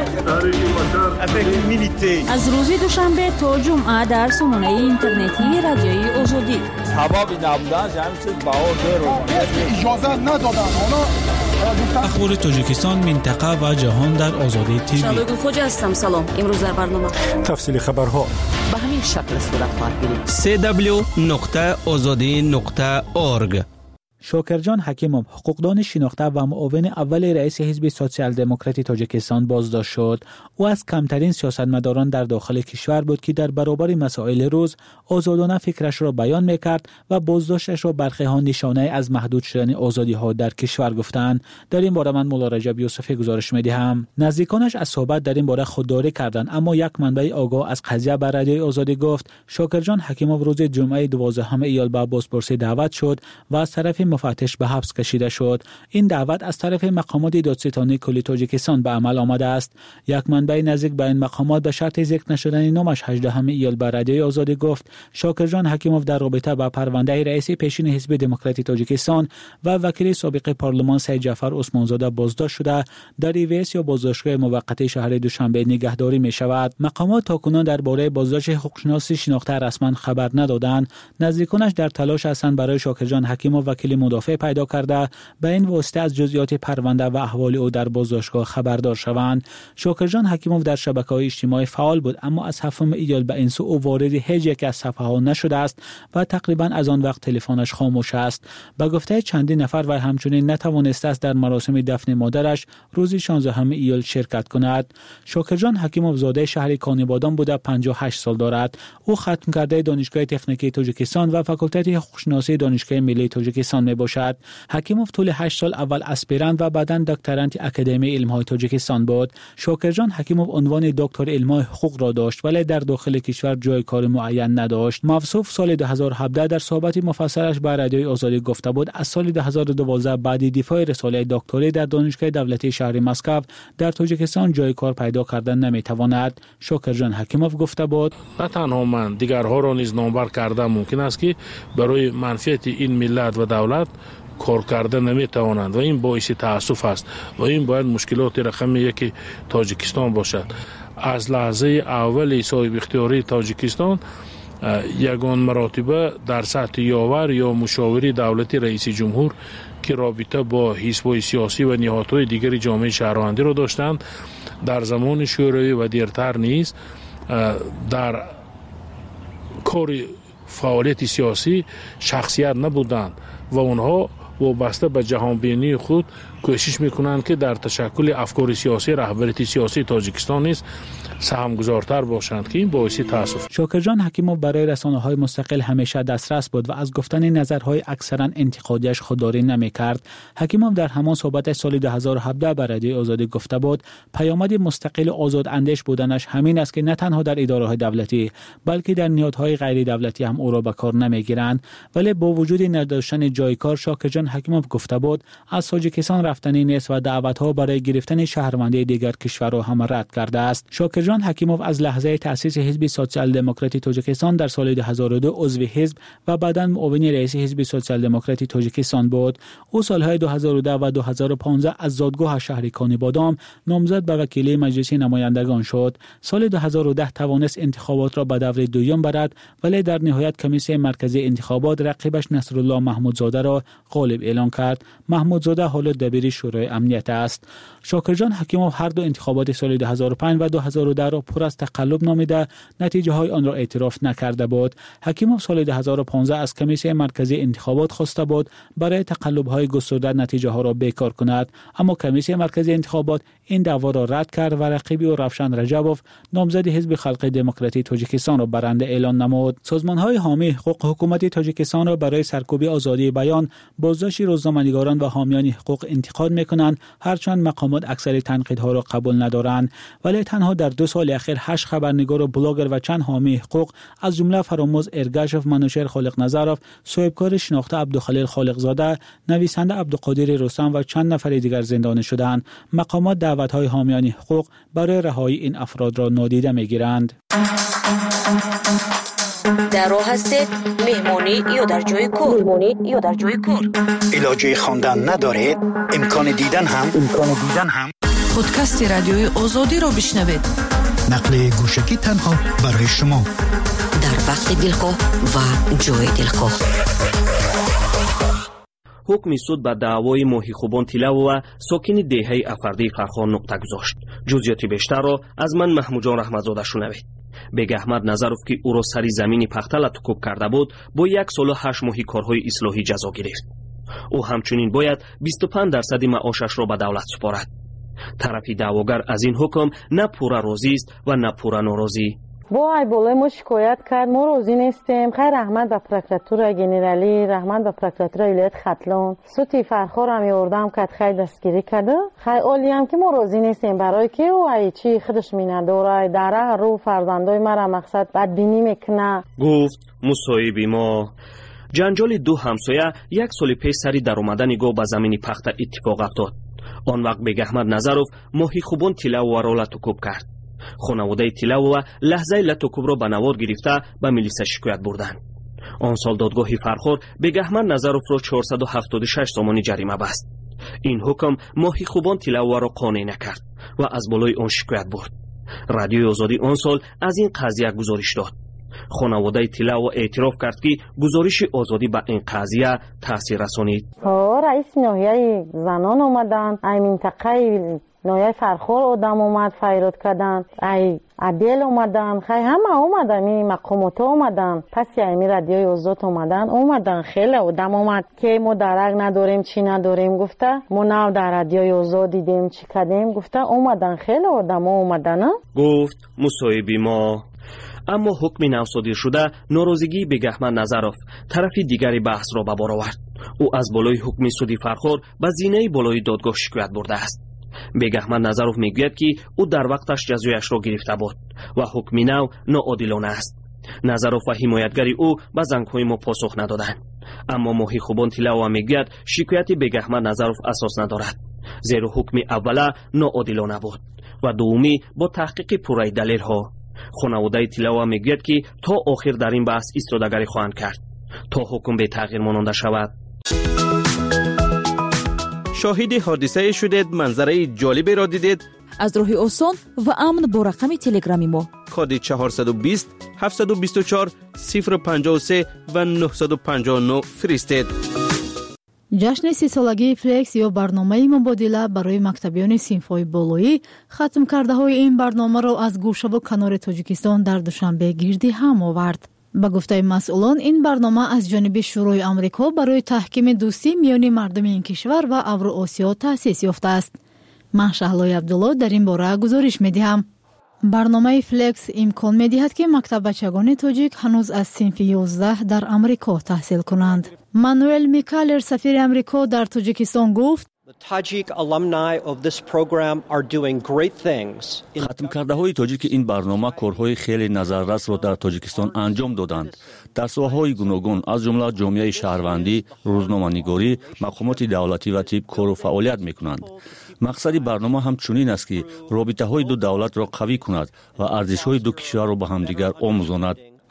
شده. از روز دوشنبه تا جمعه در سامانه اینترنتی رادیوی آزادی. سبب نبودن همین چیز باور رو اجازه ندادن. اخبار تاجیکستان، منطقه و جهان در آزادی تیوی. شالوی خوجا هستم. سلام. امروز در برنامه تفصیل خبرها به همین شکل صورت خواهد گرفت. سی دبلیو نقطه آزادی نقطه اورگ. شاکرجان حکیموف، حقوقدان شناخته و معاون اول رئیس حزب سوسیال دموکراتی تاجیکستان بازداشت شد. او از کمترین سیاستمداران در داخل کشور بود که در برابر مسائل روز آزادانه فکرش را بیان میکرد و بازداشتش را برخی ها نشانه از محدود شدن آزادی ها در کشور گفتند. در این باره من مولا رجب یوسفی گزارش میدهم. نزدیکانش از صحبت در این باره خودداری کردند، اما یک منبع آگاه از قضیه بر رادیوی آزادی گفت شاکرجان حکیموف روز جمعه دوازدهم ایول به بازپرسی دعوت شد و از طرف مفتش به حبس کشیده شد. این دعوت از طرف مقامات دادستانی کل تاجیکستان به عمل آمده است. یک منبع نزدیک به این مقامات به شرط ذکر نشدن نامش هجدهم ایول به رادیوی آزادی گفت شاکرجان حکیموف در رابطه با پرونده رئیس پیشین حزب دموکراتی تاجیکستان و وکیل سابق پارلمان سید جعفر عثمانزاده بازداشت شده در ایویس یا بازداشتگاه موقتی شهر دوشنبه نگهداری می شود. مقامات تاکنون درباره بازداشت حقوقشناس شناخته رسما خبر ندادند. نزدیکانش در تلاش هستند برای شاکرجان حکیموف وکیل مدافع پیدا کرده به این واسطه از جزئیات پرونده و احوال او در بازداشتگاه خبردار شوند. شاکرجان حکیموف در شبکه‌های اجتماعی فعال بود، اما از هفتم ایول به این سو او وارد هیچ یک از صفحه‌ها نشده است و تقریبا از آن وقت تلفنش خاموش است. به گفته چندین نفر و همچنین نتوانسته است در مراسم دفن مادرش روز شانزدهم ایول شرکت کند. شاکرجان حکیموف زاده شهر کانیبادان بوده، پنجاه و هشت سال دارد. او ختم کرده دانشگاه تکنیکی تاجیکستان و فاکولته حقوقشناسی دانشگاه ملی تاجیکستان می باشد. حکیموف طول هشت سال اول اسپیرانت و بعداً دکترانت اکادمی علم‌های تاجیکستان بود. شاکرجان حکیموف عنوان دکتر علم‌های حقوق را داشت ولی در داخل کشور جای کار معین نداشت. موصوف سال دو هزار و هفده در صحبت مفصلش با رادیوی آزادی گفته بود از سال دو هزار و دوازده بعد دفاع رساله دکتری در دانشگاه دولتی شهر مسکو در تاجیکستان جای کار پیدا کردن نمیتواند. شاکرجان حکیموف گفته بود نه تنها من دیگرها را نیز نامبر کردم ممکن است که برای منفعت این ملت و دولت کار کردن نمیتوانند و این باعث تأسف است و این باید مشکلات رقم یک تاجیکستان باشد. از لحظه اول صاحب اختیاری تاجیکستان یگان مراتبه در سطح یاور یا مشاوری دولتی رئیس جمهور که رابطه با حزب‌های سیاسی و نهادهای دیگر جامعه شهروندی را داشتند در زمان شوروی و دیرتر نیز در کار فعالیت سیاسی شخصیت نبودند و اونها وابسته به جهانبینی خود کوشش میکنند که در تشکل افکار سیاسی رهبریت سیاسی تاجیکستان نیز سهمگذارتر باشند که این باعث تاسف. شاکرجان حکیموف برای رسانه‌های مستقل همیشه دسترس بود و از گفتن نظرهای اکثرا انتقادیش خودداری نمی‌کرد. حکیموف در همان صحبت سال دو هزار و هفده بر رادیوی آزادی گفته بود پیامد مستقل و آزاد اندیش بودنش همین است که نه تنها در اداره‌های دولتی بلکه در نهادهای غیر دولتی هم او را به کار نمی‌گیرند. ولی با وجود نداشتن جای کار شاکرجان حکیموف گفته بود از تاجیکستان رفتنی نیست و دعوت‌ها برای گرفتن شهروندی دیگر کشورها هم رد کرده است. شاکرجان حکیموف از لحظه تأسیس حزب سوسیال دموکراتی تاجیکستان در سال دو هزار و دو عضو حزب و بعداً معاون رئیس حزب سوسیال دموکراتی تاجیکستان بود. او سالهای دو هزار و ده و دو هزار و پانزده از زادگاه شهر کانی بادام نامزد به وکیلی مجلس نمایندگان شد. سال دو هزار و ده توانست انتخابات را به دور دوم برد ولی در نهایت کمیسیون مرکزی انتخابات رقیبش نصرالله محمودزاده را غالب اعلام کرد. محمودزاده حالا دبیر شورای امنیت است. شاکرجان حکیموف هر دو انتخابات سال دو هزار و پنج و دو هزار و ده را پر از تقلب نامیده نتیجه های آن را اعتراف نکرده بود. حکیموف سال دو هزار و پانزده از کمیسیون مرکزی انتخابات خواسته بود برای تقلب های گسترده نتیجه ها را بیکار کند، اما کمیسیون مرکزی انتخابات این دعوا را رد کرد و رقیبی او روشن رجبوف نامزد حزب خلق دموکراتی تاجیکستان را برنده اعلان نمود. سازمان های حامی حقوق حکومت تاجیکستان را برای سرکوبی آزادی بیان، بازداشت روزنامه‌نگاران و حامیان حقوق انتقاد میکنند، هرچند مقامات اکثر تنقیدها را قبول ندارند. ولی تنها در دو سال اخیر هشت خبرنگار و بلاگر و چند حامی حقوق از جمله فراموز ارگاشف، منوشر خالق نظرف، صاحبکار شناخته عبدالخلیل خالقزاده، نویسنده عبدالقادر رستم و چند نفر دیگر زندانی شدند. مقامات دعوت‌های حامیان حقوق برای رهایی این افراد را نادیده می‌گیرند. در راه هستید مهمانی یا در جای کار مهمانی یا در جای کار علاجه خواندن ندارید امکان دیدن هم امکان دیدن هم پادکست رادیوی آزادی را بشنوید. نقل گوشکی تنها برای شما در وقت دلخواه و جای دلخواه. حکم سود به دعوای ماهی خوبان تیلو و ساکن دهه افردی فرخان نقطه گذاشت. جزئیات بیشتر را از من محمود جان رحمتزاده شنوید. بیگ احمد نظروف که او را سری زمینی پختل تکوب کرده بود با یک سال و هشت ماهی کارهای اصلاحی جزا گرفت. او همچنین باید بیست و پنج درصد معاشش را به دولت سپارد. طرفی دعواگر از این حکم نه پورا راضی است و نه پورا ناراضی. با ایبوله ما شکایت کرد، ما راضی نیستیم. خیر رحمت به پروکراتور گنرالی، رحمت به پروکراتور ولایت ختلان، سوتی فرخار هم یوردم که خیر دستگیری کرده. خیر عالی هم که ما راضی نیستیم برای که او ای چی خودش مینداره در رو فرزندای مرا مقصد بدبینی میکنه. گفت مصاحبی ما جنجال دو همسایه یک سال پیش سری در اومدن گو به زمین پخت اتفاق افتاد. آن وقت بیگ احمد نظروف ماهی خوبان تیلو و را لطوکوب کرد. خانواده تیلو و لحظه لطوکوب را به نوار گرفته به میلیسا شکایت بردند. آن سال دادگاه فرخار بیگ احمد نظروف را چهارصد و هفتاد و شش تومان جریمه بست. این حکم ماهی خوبان تیلو را قانع نکرد و از بالای آن شکایت برد. رادیوی آزادی آن سال از این قضیه گزارش داد. خانواده تیلو اعتراف کرد که گزارش آزادی به این قضیه تاثیر رسانید. رئیس ناحیه زنان اومدن، ای منطقه ناحیه فرخار آدم اومد فریاد کردن، ای عدل اومدن، خیلی همه اومدن، می مقامات اومدن، پس یعنی رادیوی آزاد اومدن اومدن خیلی آدم اومد که ما درک نداریم چی نداریم. گفته ما نه در رادیوی آزاد دیدیم چی کردیم. گفته اومدن خیلی آدم اومدن. گفت مصاحبی ما. اما حکم نوصادر شده ناراضگی بیگ احمد نظروف طرف دیگری بحث را به بار آورد. او از بالای حکم سودی فرخور به زینه بالای دادگاه شکایت برده است. بیگ احمد نظروف میگوید که او در وقتش جزایش را گرفته بود و حکم نو ناعادلانه است. نظروف و حمایتگری او به زنگ‌های ما پاسخ ندادند. اما ماهی خوبان تیلاوا میگوید شکایت بیگ احمد نظروف اساس ندارد، زیرا حکم اوله ناعادلانه بود و دومی با تحقیق پوره دلیل ها. خانواده تیلاوا میگوید که تا آخر در این بحث ایستادگی خواهند کرد تا حکم به تغییر ماننده شود. شاهد حادثه شدید، منظره جالبی را دیدید؟ از راه آسان و امن با رقم تلگرامی ما کد چهارصد و بیست هفتصد و بیست و چهار صفر پنجاه و سه و نهصد و پنجاه و نه فرستید. جشن سی سالگی فلکس یا برنامه مبادله برای مکتبیان صنف‌های بالایی ختم کرده های این برنامه را از گوشه و کنار تاجیکستان در دوشنبه گردی هم آورد. با گفته مسئولان این برنامه از جانب شورای آمریکا برای تحکیم دوستی میان مردم این کشور و اوراسیا تأسیس یافته است. من شهلای عبدالله در این باره گزارش می‌دهم. برنامه فلکس امکان می‌دهد که مکتب بچگان تاجیک هنوز از صنف یازده در آمریکا تحصیل کنند. مانوئل میکالر سفیر آمریکا در تاجیکستان گفت ختم کرده های تاجیک این برنامه کارهای خیلی نظررس را در تاجیکستان انجام دادند. در ساحه‌های گوناگون از جمله جامعه شهروندی، روزنامه‌نگاری، مقامات دولتی و طب کار و فعالیت می‌کنند. مقصد برنامه هم چنین است که رابطه‌های دو دولت را قوی کند و ارزش‌های دو کشور را به همدیگر آموزاند.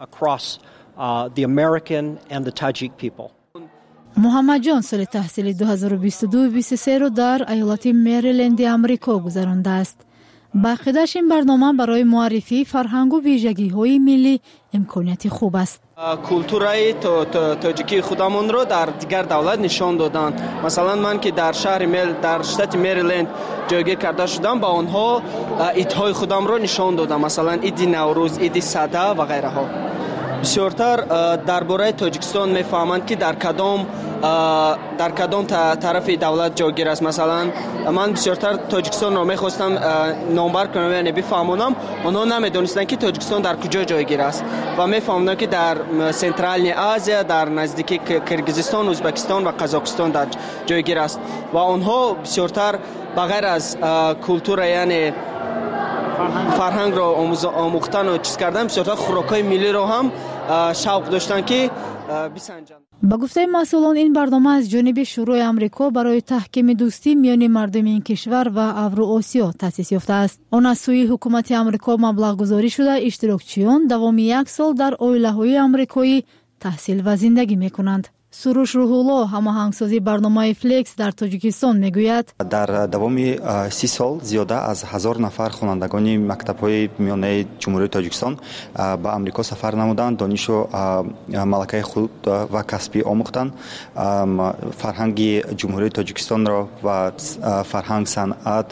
محمد جان سال تحصیلی دو هزار و بیست و دو بیست و سه را در ایالت مریلند آمریکا گذرانده است. با عقیده‌اش این برنامه برای معرفی فرهنگ و ویژگی‌های ملی امکانیت خوب است. کلتورای تاجیکی خودمون رو در دیگر دولت نشان دادن. مثلا من که در شهر میل در شتات مریلند جایگیر کرده شدم، با آنها ایدهای خودم رو نشان دادم، مثلا عید نوروز، عید سده و غیره ها. بسیارتر درباره تاجیکستان میفهمند که در کدام در کدام طرف دولت جایگیر است. مثلا من بسیارتر تاجیکستان رو میخواستم نامبر کنم یعنی بفهمونم، آنها نمیدونستن که تاجیکستان در کجا جایگیر است و میفهموندن که در سنترال آسیا در نزدیکی کرگیزستان، ازبکستان و قزاقستان در جایگیر است و آنها بسیارتر بغیر از کلتور یعنی فرهنگ را آموختن و چیز کردن، بسیارتر خوراکای ملی را هم شوق داشتن که بسنجند. با گفته مسئولان این برنامه از جانب شورای آمریکا برای تحکیم دوستی میان مردم این کشور و اوراسیا تأسیس یافته است. آن از سوی حکومت آمریکا مبلغ گذاری شده اشتراکچیان دوام یک سال در عائله‌های آمریکایی تحصیل و زندگی میکنند. سروش روح‌الله هماهنگسازی برنامه فلکس در تاجیکستان میگوید در دوام سی سال زیاده از هزار نفر خوانندگان مکتب‌های میانه جمهوری تاجیکستان به آمریکا سفر نمودند، دانش و ملکه خود و کسبی آموختند، فرهنگ جمهوری تاجیکستان را و فرهنگ، صنعت،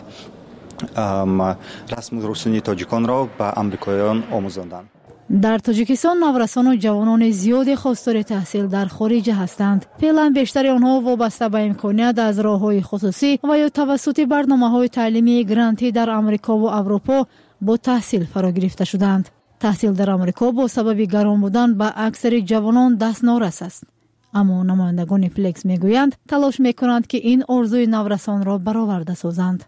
رسم و رسوم تاجیکان را به آمریکاییان آموزاندند. در تاجیکستان نورسان و جوانان زیاد خواستار تحصیل در خارج هستند. فعلا بیشتر آنها وابسته به امکانیت از راه‌های خصوصی و یا توسط برنامه‌های تعلیمی گرانتی در آمریکا و اروپا با تحصیل فرا گرفته شدند. تحصیل در آمریکا با سبب گران بودن به اکثر جوانان دست نارس است. اما نمایندگان فلکس میگویند تلاش میکنند که این آرزوی نورسان را برآورده سازند.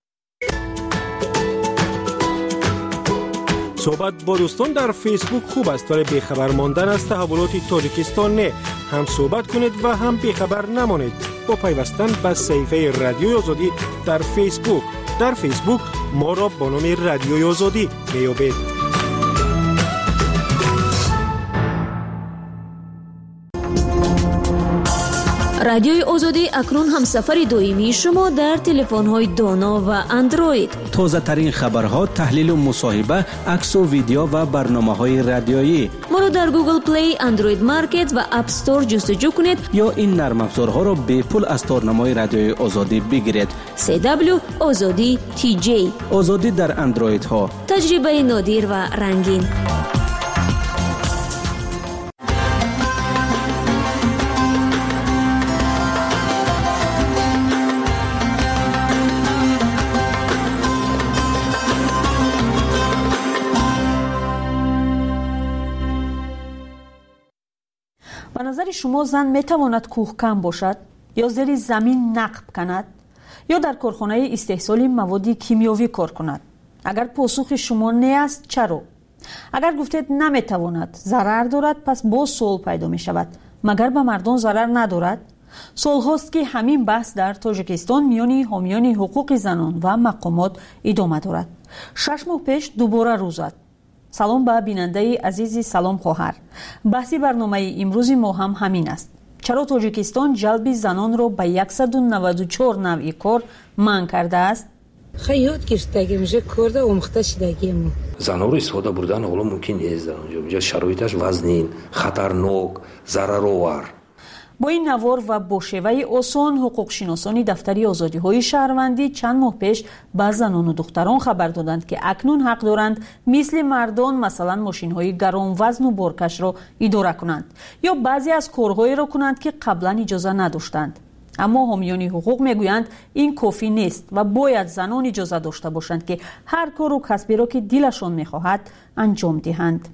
صحبت با دوستان در فیسبوک خوب است، ولی بیخبر ماندن از تحولات تاجیکستان نه. هم صحبت کنید و هم بیخبر نمانید با پیوستن به صفحه رادیوی آزادی در فیسبوک. در فیسبوک ما را با نام رادیوی آزادی میابید. رادیوی آزادی اکنون هم سفر دائمی شما در تلفن‌های دانا و اندروید. تازه ترین خبرها، تحلیل و مصاحبه، عکس و ویدیو و برنامه‌های رادیویی. ما را در گوگل پلی، اندروید مارکت و اپ استور جستجو کنید یا این نرم افزارها را به پول از تارنمای رادیوی آزادی بگیرید. سی دبلیو آزادی تی جی. آزادی در اندروید ها. تجربه نادر و رنگین. به نظر شما زن میتواند کوهکن باشد یا زیر زمین نقب کند یا در کارخانه استحصال مواد کیمیایی کار کند؟ اگر پاسخ شما نه است چرا؟ اگر گفتید نمیتواند، ضرر دارد، پس باز سوال پیدا می شود مگر به مردم ضرر ندارد؟ سال هاست که همین بحث در تاجیکستان میان حامیان حقوق زنان و مقامات ادامه دارد. شش ماه پیش دوباره روز زد. سلام به بیننده عزیزی، سلام خواهر. بحث برنامه امروز ما هم همین است. چرا تاجیکستان جلب زنان را به صد و نود و چهار نوع کار منع کرده است؟ خیلی گرفتگی میشه کرده اومخته شدگی ما. زنها رو استفاده بردن حالا ممکن نیست در اونجا. اونجا شرایطش وزنین، خطرناک، ضررآور. با این نوار و با شیوه آسان حقوق شناسانی دفتری آزادی های شهروندی چند ماه پیش به زنان و دختران خبر دادند که اکنون حق دارند مثل مردان مثلا ماشین های گران وزن و بارکش را اداره کنند یا بعضی از کارهایی را کنند که قبلا اجازه نداشتند. اما حامیان حقوق میگویند این کافی نیست و باید زنان اجازه داشته باشند که هر کار و کسبی را که دلشان میخواهد انجام دهند.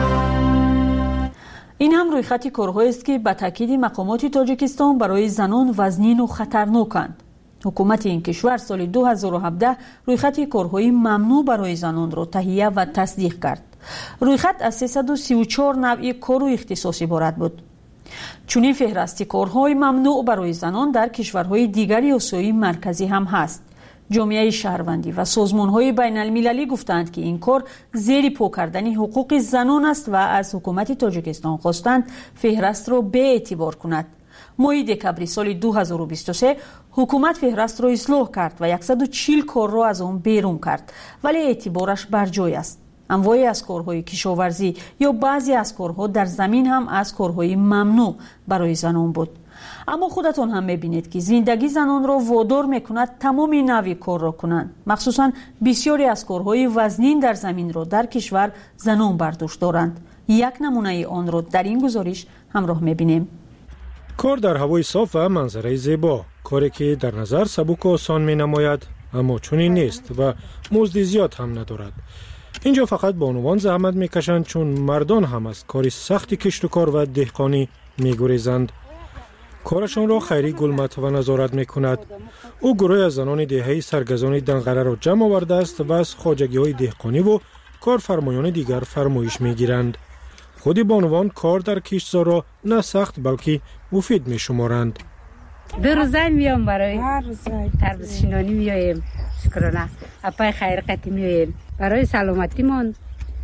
این هم رویخط کارهایی است که به تاکید مقامات تاجیکستان برای زنان وزنین و خطرناکند. حکومت این کشور سال دو هزار و هفده رویخط کارهای ممنوع برای زنان را تهیه و تصدیق کرد. رویخط از سیصد و سی و چهار نوع کار و اختصاص عبارت بود. چنین فهرست کارهای ممنوع برای زنان در کشورهای دیگری آسیای مرکزی هم هست. جامعه شهروندی و سازمان‌های بین المللی گفتند که این کار زیر پا کردن حقوق زنان است و از حکومت تاجیکستان خواستند فهرست را به اعتبار کند. ماه دکبر سال دو هزار و بیست و سه حکومت فهرست را اصلاح کرد و صد و چهل کار را از آن بیرون کرد، ولی اعتبارش بر جای است. انواعی از کارهای کشاورزی یا بعضی از کارها در زمین هم از کارهای ممنوع برای زنان بود. اما خودتون هم میبینید که زندگی زنان را وادار میکند تمام نوع کار را کنند. مخصوصا بسیاری از کارهای وزنین در زمین را در کشور زنان برداشت دارند. یک نمونه آن را در این گزارش همراه میبینیم. کار در هوای صاف و منظره زیبا، کاری که در نظر سبک و آسان مینماید اما چنین نیست و مزد زیاد هم ندارد. اینجا فقط با عنوان زحمت میکشند چون مردان هم از کاری سخت کشت و کار و دهقانی میگریزند. کارشان را خیری گلمت و نظارت میکند. او گروه از زنان دهه‌ای سرگزان دنقره را جمع آورده است و از خواجگی های دهقانی و کارفرمایان دیگر فرمایش میگیرند. خود بانوان کار در کشتزار را نه سخت بلکه مفید میشمارند. دو روزه میام برای تربیت شینانی میایم. شکرانه. اپای خیر قتی میایم. برای سلامتیمون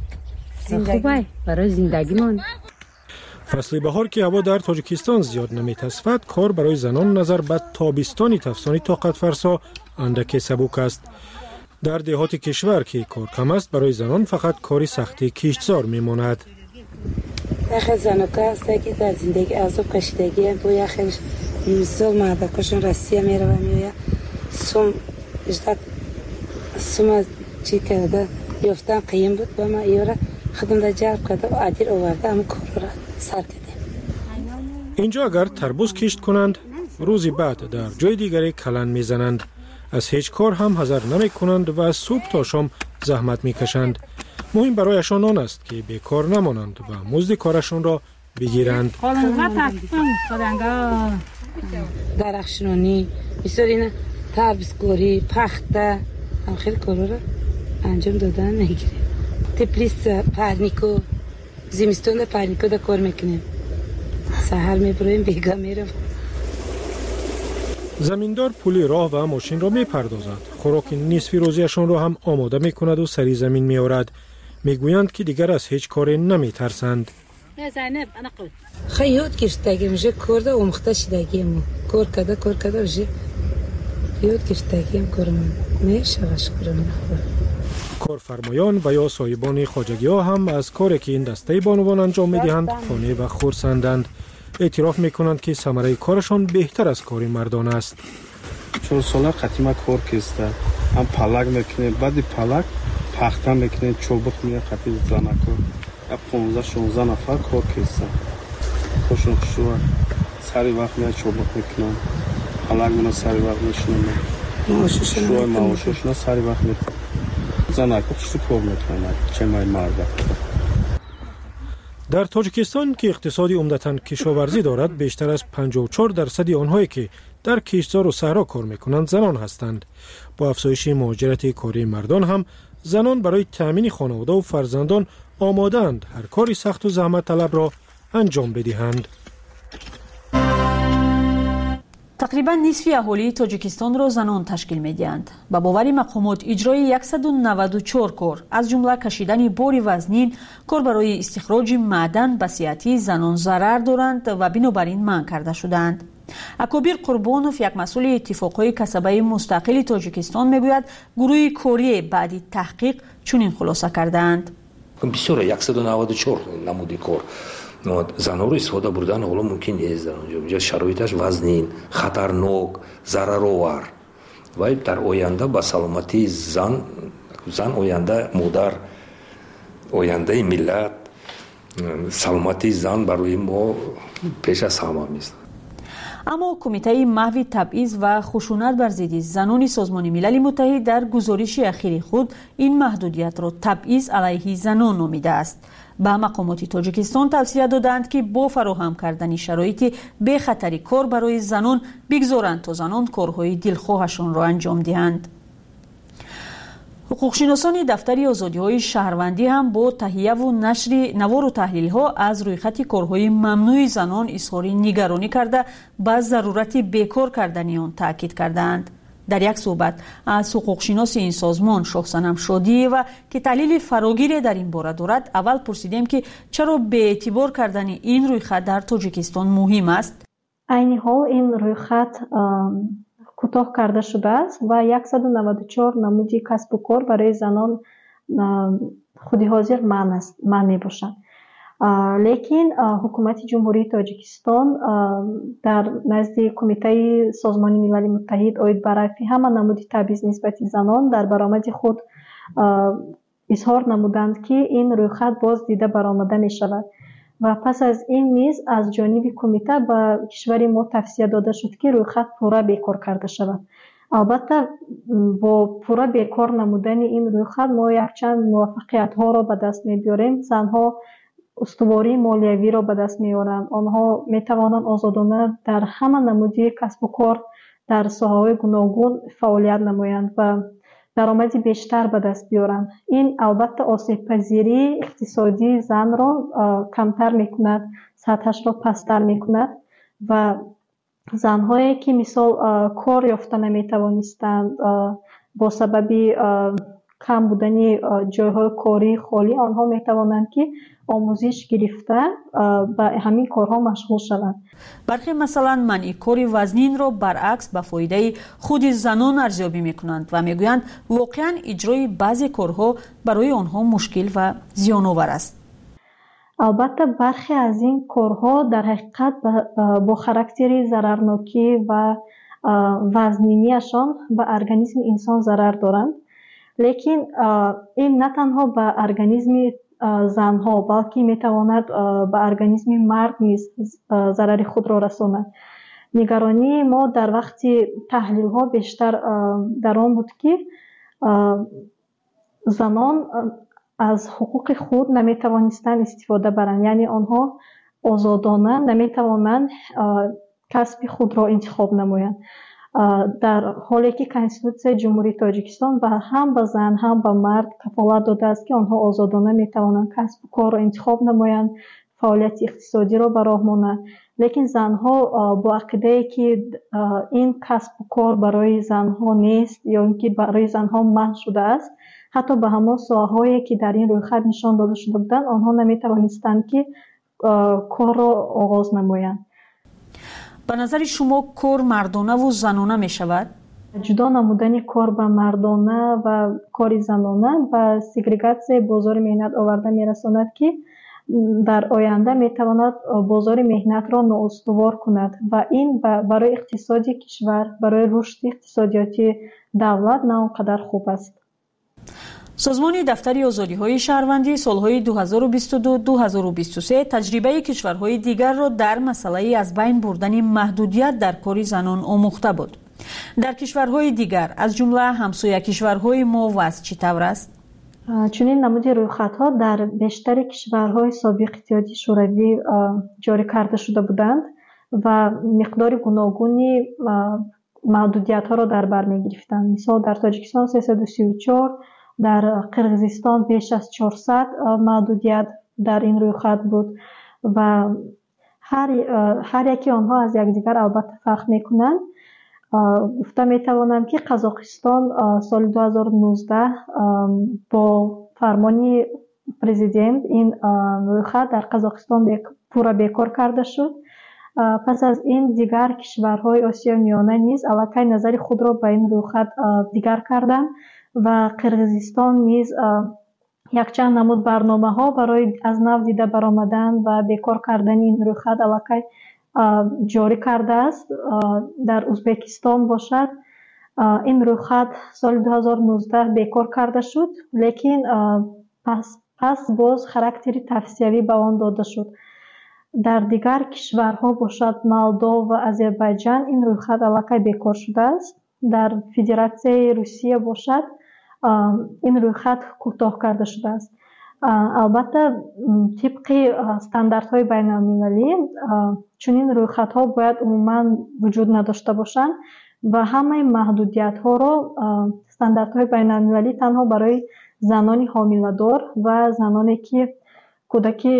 خوبه، برای زندگیمون. فصل بهار که هوا در تاجیکستان زیاد نمیتصفد، کار برای زنان نظر به تابستانی تفسانی طاقت فرسا اندکی سبک است. در دهات کشور که کار کم است، برای زنان فقط کاری سختی کشتزار میماند. یخ زنکا است که در زندگی عذاب کشیدگی با یخش مثال مادرکشون رسیه میره و میویا سوم اجداد سوم چی کرده یافتن قیم بود با ما ایورا خودم در جلب کرده و عدیر آورده اما کار را سر کردیم. اینجا اگر تربوز کشت کنند روزی بعد در جای دیگری کلن میزنند. از هیچ کار هم حذر نمی کنند و از صبح تا شام زحمت میکشند. مهم برایشان آن است که بیکار نمانند و مزد کارشان را بگیرند. درخشنانی بسیاری تربیزکاری پخته هم خیلی کارا را انجام دادن میگیریم. تپلیس پرنیکو زمستون در پرنیکو در کار میکنیم. سحر میبریم بیگا میرم. زمیندار پولی راه و ماشین را میپردازد. خوراک نصفی روزیشان را هم آماده میکند و سری زمین میآورد. میگویند که دیگر از هیچ کاری نمیترسند. خیلی یاد گرفتگی میشه کرده اومخته شدگی ما. کار کرده کار کرده بشه یاد گرفتگی هم کارم میشه شکرانه. کارفرمایان و یا صاحبان خواجگی ها هم از کاری که این دسته بانوان انجام میدهند خانه و خرسندند. اعتراف میکنند که ثمره کارشان بهتر از کاری مردان است. چهار ساله قدیما کار کسته هم پلک میکنه بعد پلک پخته میکنه چوبک میه قطعی زنکو پانزده شانزده نفر کار کسته خوشون خوشو سری وقت میه چوبک میکنن پلک منو سری وقت میشنن شوی معاششون سری وقت میکنن زنکو خوشو کار میکنن چه مای مرده. در تاجیکستان که اقتصادی عمدتاً کشاورزی دارد، بیشتر از پنجاه و چهار درصد آنهایی که در کشتزار و صحرا کار میکنند زنان هستند. با افزایش مهاجرت کاری مردان هم زنان برای تامین خانواده و فرزندان آماده‌اند هر کاری سخت و زحمت طلب را انجام بدهند. تقریبا نصف اهالی تاجیکستان را زنان تشکیل می‌دهند. با باور مقامات اجرای صد و نود و چهار کار از جمله کشیدن بار وزنین، کار برای استخراج معدن به صحت زنان ضرر دارند و بنابراین منع کرده شدند. اکابر قربانوف، یک مسئول اتفاقهای کسبه مستقل تاجیکستان، میگوید گروه کاری بعد تحقیق چنین خلاصه کردند. بسیار صد و نود و چهار نمودی کار زنها رو استفاده بردن حالا ممکن نیست در اونجا. اینجا شرایطش وزنین، خطرناک، ضررآور و در آینده با سلامتی زن زن آینده مادر، آینده ملت، سلامتی زن برای ما پیش از همه است. اما کمیته محو تبعیض و خشونت بر ضد زنان سازمان ملل متحد در گزارش اخیر خود این محدودیت را تبعیض علیه زنان نامیده است. به مقامات تاجیکستان توصیه دادند که با فراهم کردن شرایط بی خطری کار برای زنان بگذارند تا زنان کارهای دلخواهشان را انجام دهند. حقوقشناسان دفتر آزادی‌های شهروندی هم با تهیه و نشر نوار و تحلیل‌ها از رویخط کارهای ممنوع زنان اظهار نگرانی کرده به ضرورت بیکار کردن آن تاکید کردند. در یک صحبت از حقوقشناس این سازمان شاهصنم شادی و که تحلیل فراگیری در این باره دارد، اول پرسیدیم که چرا به اعتبار کردن این رویخط در تاجیکستان مهم است. عین حال این رویخط کوتاه کرده شده است و صد و نود و چهار نمودی کسب و کار برای زنان خودی حاضر منع است، منع میباشند. لیکن حکومت جمهوری تاجیکستان در نزد کمیته سازمان ملل متحد اوید برای همه نمودی تبعیض نسبت زنان در برآمد خود اظهار نمودند که این رویخط باز دیده برآمده می شود و پس از این نیز از جانب کمیته به کشور ما توصیه داده شد که رویخط پورا بیکار کرده شود. البته با پورا بیکار نمودن این رویخط ما یک چند موفقیت ها را به دست می بیاریم. زنها استواری مالیوی را به دست می‌آورند. آنها می‌توانند آزادانه در همه نمودی کسب و کار در ساحه‌های گوناگون فعالیت نمایند و درآمدی بیشتر به دست بیارند. این البته آسیب پذیری اقتصادی زن را کمتر می‌کند، سطحش را پستر می‌کند و زن‌هایی که مثال کار یافته نمی‌توانستند با سبب کم بودن جای‌های کاری خالی، آنها می‌توانند که آموزش گرفته به همین کارها مشغول شوند. برخی مثلا منع کار وزنین را برعکس به فایده خود زنان ارزیابی میکنند و میگویند واقعا اجرای بعضی کارها برای آنها مشکل و زیان آور است. البته برخی از این کارها در حقیقت با خاراکتر ضررناکی و وزنینیشان به ارگانیسم انسان ضرر دارند. لیکن این نه تنها به ارگانیسم زنها بلکه میتواند به ارگانیسم مرد نیز ضرر خود را رساند. نگرانی ما در وقت تحلیل ها بیشتر در آن بود که زنان از حقوق خود نمیتوانستند استفاده برند، یعنی آنها آزادانه نمیتوانند کسب خود را انتخاب نمایند، در حالی که کنستیتوسیون جمهوری تاجیکستان و هم به زن هم به مرد کفالت داده است که آنها آزادانه میتوانند کسب و کار را انتخاب نمایند، فعالیت اقتصادی را به راه مانند. لیکن زنها با عقیده که این کسب و کار برای زنها نیست یا اینکه برای زنها منع شده است، حتی به همان ساحه‌هایی که در این رویخط نشان داده شده بودند آنها نمیتوانستند که کار را آغاز نمایند. به نظر شما کار مردانه و زنانه می شود؟ جدا نمودن کار به مردانه و کار زنانه و سگریگاسیون بازار مهنت آورده می رساند که در آینده می تواند بازار مهنت را نااستوار کند و این برای اقتصاد کشور، برای رشد اقتصادیاتی دولت نه آنقدر خوب است. سازمان دفتر آزادی‌های شهروندی سالهای دو هزار و بیست و دو تا دو هزار و بیست و سه تجربه کشورهای دیگر را در مسئله از بین بردن محدودیت در کار زنان آموخته بود. در کشورهای دیگر از جمله همسایه کشورهای ما وضع چطور است؟ чунин намуди рӯйхатҳо дар бештари кишварҳои собиқи иттиҳодии шӯравӣ ҷорӣ карда шуда буданд ва миқдори гуногуни маҳдудиятҳоро дар бар мегирифтанд. Мисол дар Тоҷикистон сесаду сию чор, дар Қирғизистон беш аз чорсад маҳдудият дар ин рӯйхат буд ва ҳар яки онҳо аз якдигар албатта фарқ мекунанд. гуфта метавонам ки Қазоқистон соли ду ҳазору нуздаҳ бо фармони президент ин рӯйхат дар Қазоқистон пурра бекор карда шуд. пас аз ин дигар кишварҳои Осиёи Миёна низ аллакай назари худро ба ин рӯйхат дигар карданд ва Қирғизистон низ якчанд намуд барномаҳо барои аз нав дида баромадан ва бекор кардани ин рӯйхат аллакай ҷорӣ кардааст. дар Узбекистон бошад ин рӯйхат соли ду ҳазору нуздаҳ бекор карда шуд, лекин пас пас боз характери тавсиявӣ ба он дода шуд. дар дигар кишварҳо бошад Молдов ва Озарбойҷан ин рӯйхат аллакай бекор шудааст. дар Федератсияи Русия бошад ин рӯйхат кӯтоҳ карда шудааст. албатта тибқи стандартҳои байналмилалӣ чунин рӯйхатҳо бояд умуман вуҷуд надошта бошанд ва ҳамаи маҳдудиятҳоро стандартҳои байналмилалӣ танҳо барои занони ҳомиладор ва заноне ки кӯдаки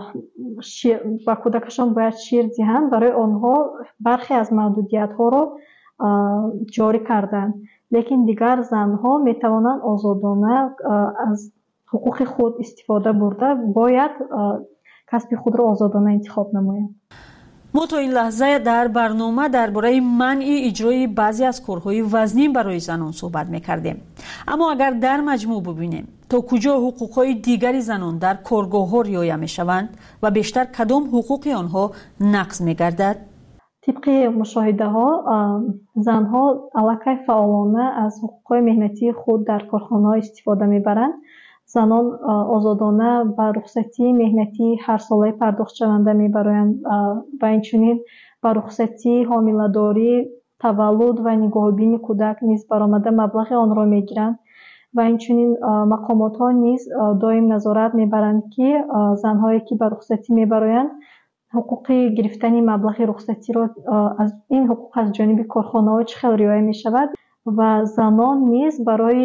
ба кӯдакашон бояд шир диҳанд, барои онҳо бархе аз маҳдудиятҳоро ҷорӣ карданд. лекин дигар занҳо метавонанд озодона аз ҳуқуқи худ истифода бурда бояд касби худро озодона интихоб намоянд. мо то ин лаҳза дар барнома дар бораи манъи иҷрои баъзе аз корҳои вазнин барои занон суҳбат мекардем. аммо агар дар маҷмӯъ бубинем то куҷо ҳуқуқҳои дигари занон дар коргоҳҳо риоя мешаванд ва бештар кадом ҳуқуқи онҳо нақз мегардад? тибқи мушоҳидаҳо занҳо аллакай фаъолона аз ҳуқуқҳои меҳнатии худ дар корхонаҳо истифода мебаранд. занон озодона ба рухсатии меҳнатии ҳарсолаи пардохтшаванда мебароянд ва инчунин ба рухсатии ҳомиладорӣ, таваллуд ва нигоҳубини кӯдак низ баромада маблағи онро мегиранд ва инчунин мақомотҳо низ доим назорат мебаранд ки занҳое ки ба рухсатӣ мебароянд ҳуқуқи гирифтани маблағи рухсатиро аз ин ҳуқуқ аз ҷониби корхонаҳо чӣ хел риоя мешавад ва занон низ барои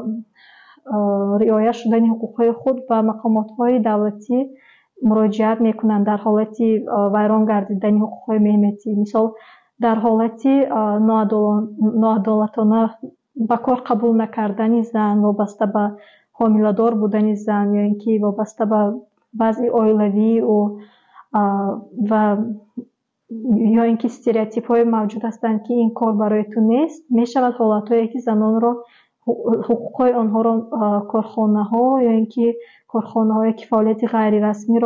риоя шудани ҳуқуқҳои худ ба мақомотҳои давлатӣ муроҷиат мекунанд дар ҳолати вайрон гардидани ҳуқуқҳои меҳнатӣ. мисол дар ҳолати ноадолатона ба кор қабул накардани зан вобаста ба ҳомиладор будани зан ё ин ки вобаста ба вазъи оилавии ӯ ва ё ин ки стереотипҳое мавҷуд ҳастанд ки ин кор барои ту нест, мешавад ҳолатҳое ки занонро ҳуқуқҳои онҳоро корхонаҳо ё ин ки корхонаҳое ки фаъолияти ғайрирасмиро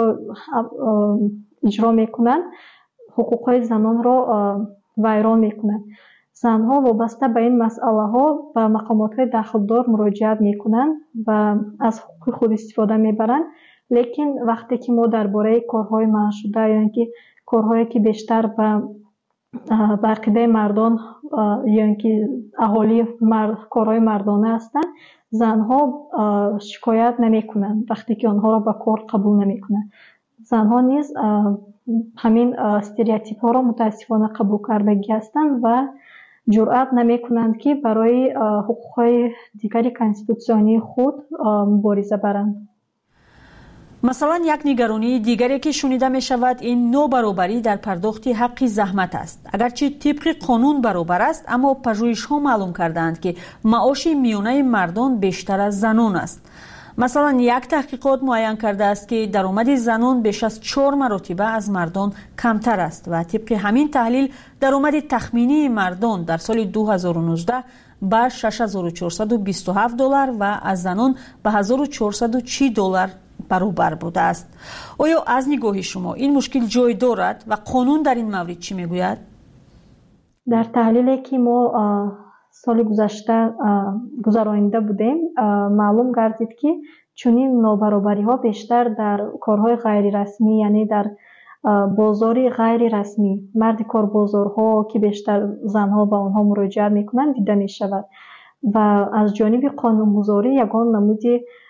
иҷро мекунанд ҳуқуқҳои занонро вайрон мекунанд. занҳо вобаста ба ин масъалаҳо ба мақомотҳои дахлдор муроҷиат мекунанд ва аз ҳуқуқи худ истифода мебаранд. лекин вақте ки мо дар бораи корҳои манъшуда ё ин ки корҳое ки бештар ба ба ақидаи мардон ё ин ки аҳолии корҳои мардона ҳастанд, занҳо шикоят намекунанд вақте ки онҳоро ба кор қабул намекунанд. занҳо низ ҳамин стереотипҳоро мутаассифона қабул кардагӣ ҳастанд ва ҷуръат намекунанд ки барои ҳуқуқҳои дигари конститутсионии худ мубориза баранд. масалан, як нигаронии дигаре ки шунида мешавад ин нобаробарӣ дар пардохти ҳаққи заҳмат аст. агарчи тибқи қонун баробар аст, аммо пажӯҳишҳо маълум кардаанд ки маоши миёнаи мардон бештар аз занон аст. масалан, як таҳқиқот муайян кардааст ки даромади занон беш аз чор маротиба аз мардон камтар аст ва тибқи ҳамин таҳлил даромади тахминии мардон дар соли ду ҳазору нуздаҳ ба шаш ҳазору чорсаду бисту ҳафт доллар ва аз занон ба ҳазору чорсаду чил доллар баробар будааст. оё аз нигоҳи шумо ин мушкил ҷой дорад ва қонун дар ин маврид чӣ мегӯяд? дар таҳлиле ки мо соли гузашта гузаронида будем, маълум гардид ки чунин нобаробариҳо бештар дар корҳои ғайрирасмӣ, яъне дар бозори ғайрирасмӣ, марди корбозорҳо ки бештар занҳо ба онҳо муроҷиат мекунанд дида мешавад ва аз ҷониби қонунгузорӣ ягон намуди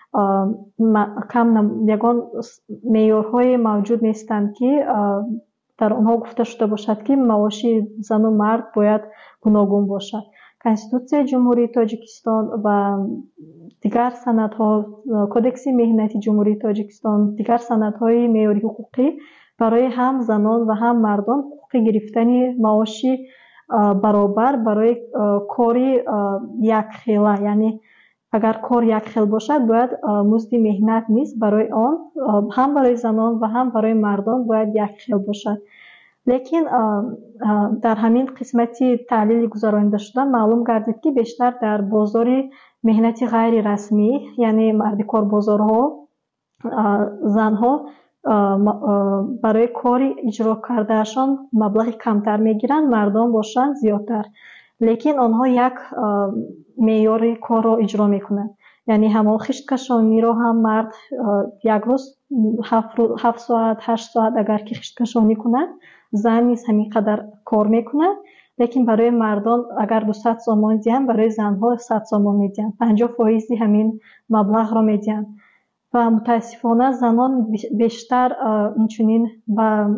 کم یگان معیارهای موجود نیستند که در آنها گفته شده باشد که معاشی زن و مرد باید گوناگون باشد. کنستیتوسیای جمهوری تاجیکستان و دیگر سندها، کدکس مهنتی جمهوری تاجیکستان، دیگر سندهای معیاری حقوقی برای هم زنان و هم مردان حقوق گرفتن معاشی برابر برای کاری یک خیله، یعنی اگر کار یک خیل باشد باید مزد مهنت نیست برای آن هم برای زنان و هم برای مردان باید یک خیل باشد. لیکن در همین قسمتی تحلیل گذرانده شده معلوم گردید که بیشتر در بازار مهنتی غیر رسمی، یعنی مردی کار بازارها، زنها برای کاری اجرا کردهشان مبلغ کمتر میگیرند، مردان باشند زیادتر، لیکن آنها یک معیار کار را اجرا میکنند. یعنی همون خشت کشانی را هم مرد یک روز هفت ساعت هشت ساعت اگر که خشت کشانی کنند، زن نیز همین قدر کار میکنند، لیکن برای مردان اگر دویست سوم دیدن برای زنها صد سوم میدن، پنجاه فیصد همین مبلغ را میدن و متاسفانه زنان بیشتر اینچنین با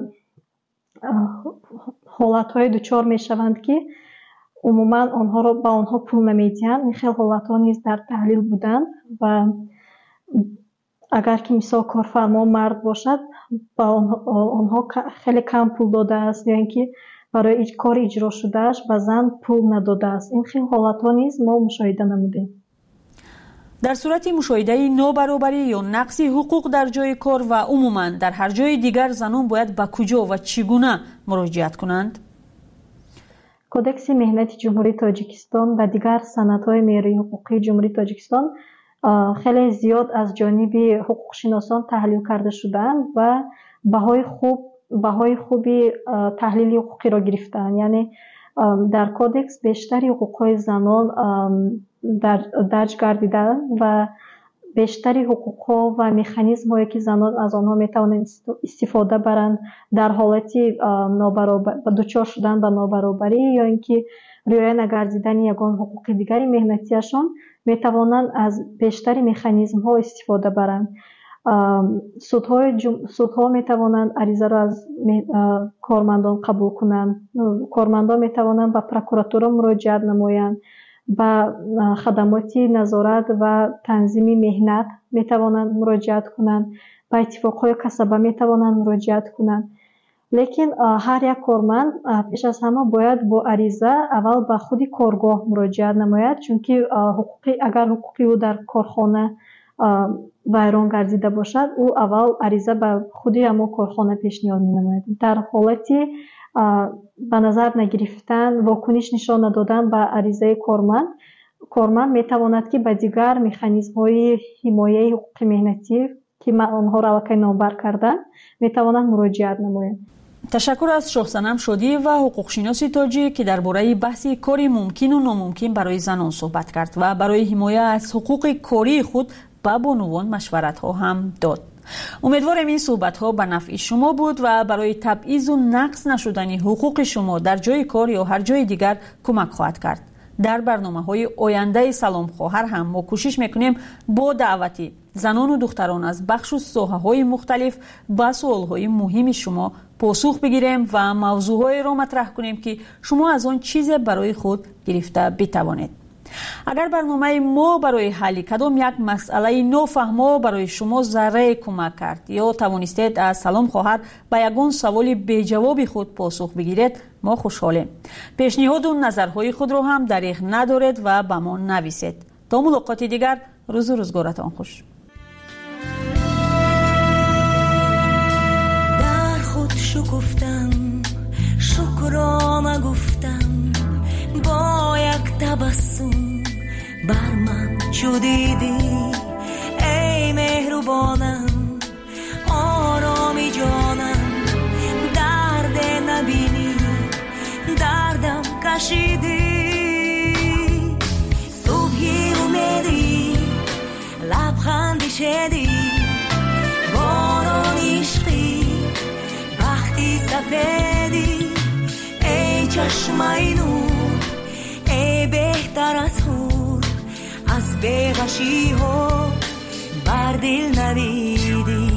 حالتهای دچار میشوند که عموما آنها را با آنها پول نمیدن. این خیلی حالتها نیز در تحلیل بودن و اگر که مثال کارفرما مرد باشد با آنها خیلی کم پول داده است یا اینکه برای ایج کار اجرا شدهش به زن پول نداده است. این خیلی حالتها نیز ما مشاهده نمودیم. در صورت مشاهده نابرابری یا نقص حقوق در جای کار و عموما در هر جای دیگر زنان باید به کجا و چگونه مراجعت کنند؟ کدکس مهنتی جمهوری تاجیکستان و دیگر سندهای معیاری حقوقی جمهوری تاجیکستان خیلی زیاد از جانب حقوق شناسان تحلیل کرده شدند و بهای خوب بهای خوبی تحلیل حقوقی را گرفتند. یعنی در کدکس بیشتری حقوقهای زنان در درج گردیده و بیشتری حقوقها و مکانیزم‌هایی که زنان از آنها میتوانند استفاده برند در حالتی نابرابر دچار شدن به نابرابری یا اینکه رعایت نگردیدن یگان حقوق دیگری مهنتیشان میتوانند از بیشتری مکانیزم‌ها استفاده برند. سودهای جم... سودها میتوانند عریضه را از کارمندان قبول کنند، کارمندان میتوانند به پروکراتورا مراجعت نمایند، با خدمات نظارت و تنظیم مهنت میتوانند مراجعت کنند، با اتفاقهای کسبه میتوانند مراجعت کنند. لیکن هر یک کارمند پیش از همه باید با عریضه اول به خود کارگاه مراجعت نماید، چون که حقوقی اگر حقوقی او در کارخانه ویران گردیده باشد او اول عریضه به خود همون کارخانه پیشنهاد می نماید. در حالتی به نظر نگرفتن واکنش نشان ندادن به عریضه کارمند کارمند می تواند که به دیگر مکانیزم های حمایه حقوق مهنتی که آنها را الکی نامبر کردن می توانند مراجعت نمایند. تشکر از شاهصنم شادی و حقوق شناسی تاجی که درباره بحث کاری ممکن و ناممکن برای زنان صحبت کرد و برای حمایت از حقوق کاری خود به بانوان مشورت ها هم داد. امیدوارم این صحبت ها به نفع شما بود و برای تبعیض و نقص نشدن حقوق شما در جای کار یا هر جای دیگر کمک خواهد کرد. در برنامه های آینده سلام خواهر هم ما کوشش میکنیم با دعوتی زنان و دختران از بخش و ساحه های مختلف به سوال های مهم شما پاسخ بگیریم و موضوع های را مطرح کنیم که شما از آن چیز برای خود گرفته بتوانید. اگر برنامه ما برای حل کدام یک مسئله نافهمه برای شما ذره کمک کرد یا توانستید از سلام خواهر به یگان سوال بی جواب خود پاسخ بگیرید ما خوشحالیم. پیشنهاد و نظرهای خود را هم دریغ ندارید و به ما نویسید. تا ملاقات دیگر روز و روزگارتان خوش. در خود شکفتم شکرانه گفتم با یک تبسم بر من چو دیدی ای مهربانم آرامی جانم درد نبینی دردم کشیدی صبحی امیدی لبخندی شدی باران عشقی وقتی سفیدی ای چشمای نور ای بهتر از هور از بیغشی ها بر دل نویدی.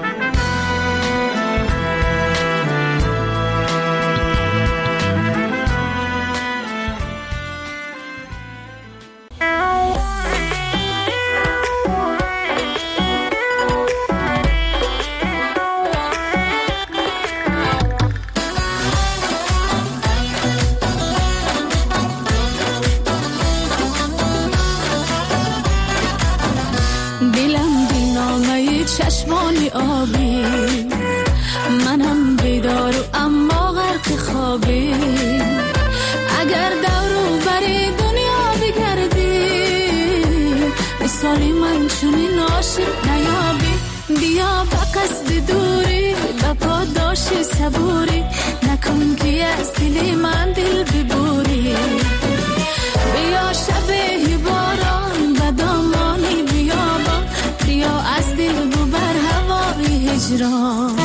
چشمانی آبی منم بیدار و اما غرق خوابی. اگر دورو بری دنیا بگردی مثالی من چونی عاشق نیابی. بیا با قصد دوری با پاداش صبوری نکن که از دل من دل ببوری. بیا شب باران و دامانی بیابان بیا از دل ببر هوای هجران.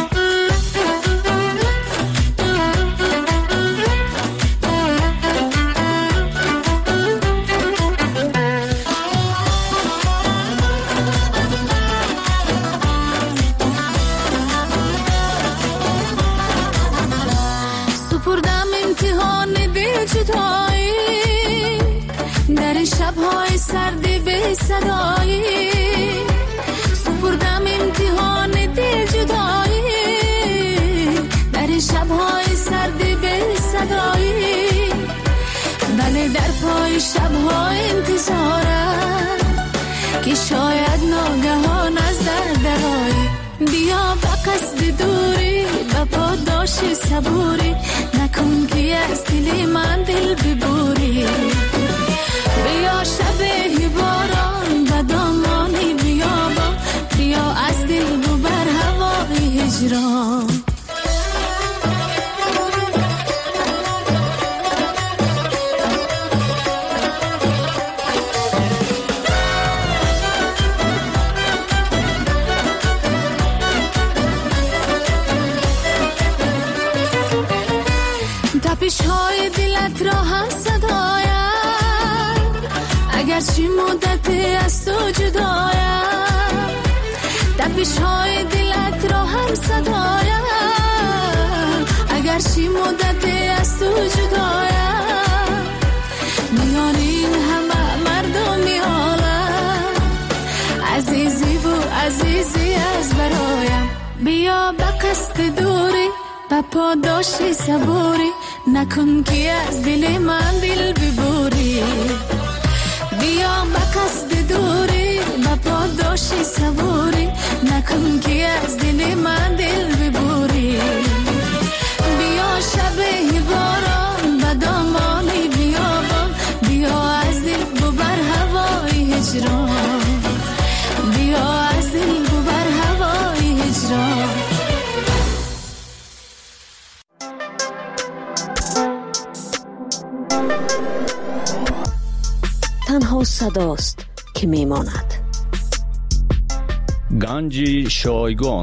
سپردم امتحان دل جدایی در شب‌های سرد به صدایی. سپردم امتحان دل جدایی در شب‌های سرد به صدایی. بله در پای شب‌های انتظارم که شاید ناگهان از در درایی. بیا با قصد دوری با پاداش صبوری نکن که از دل من دل ببوری. بیا شب باران و دامانی بیابان بیا از دل ببر هوای هجران. تپش های دلت را هم صدایم اگرچه مدت از تو جدایم. تپش های دلت را هم صدایم اگرچه مدت از تو جدایم. میان این همه مردمی عالم عزیزی و عزیزی از برایم. بیا به قصد دوری با پاداش صبوری نکن که از دل من دل ببوری. بیا به قصد دوری با پاداش صبوری نکن که از دل من دل ببوری. بیا شب باران و دامانی بیابان بیا از دل ببر هوای هجران. بیا از دل ببر هوای هجران. تنها صداست که میماند. گنج شایگان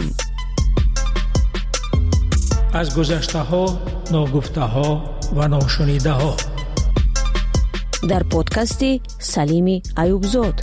از گذشته ها، ناگفته ها و ناشنیده ها در پادکست سلیم ایوبزاد.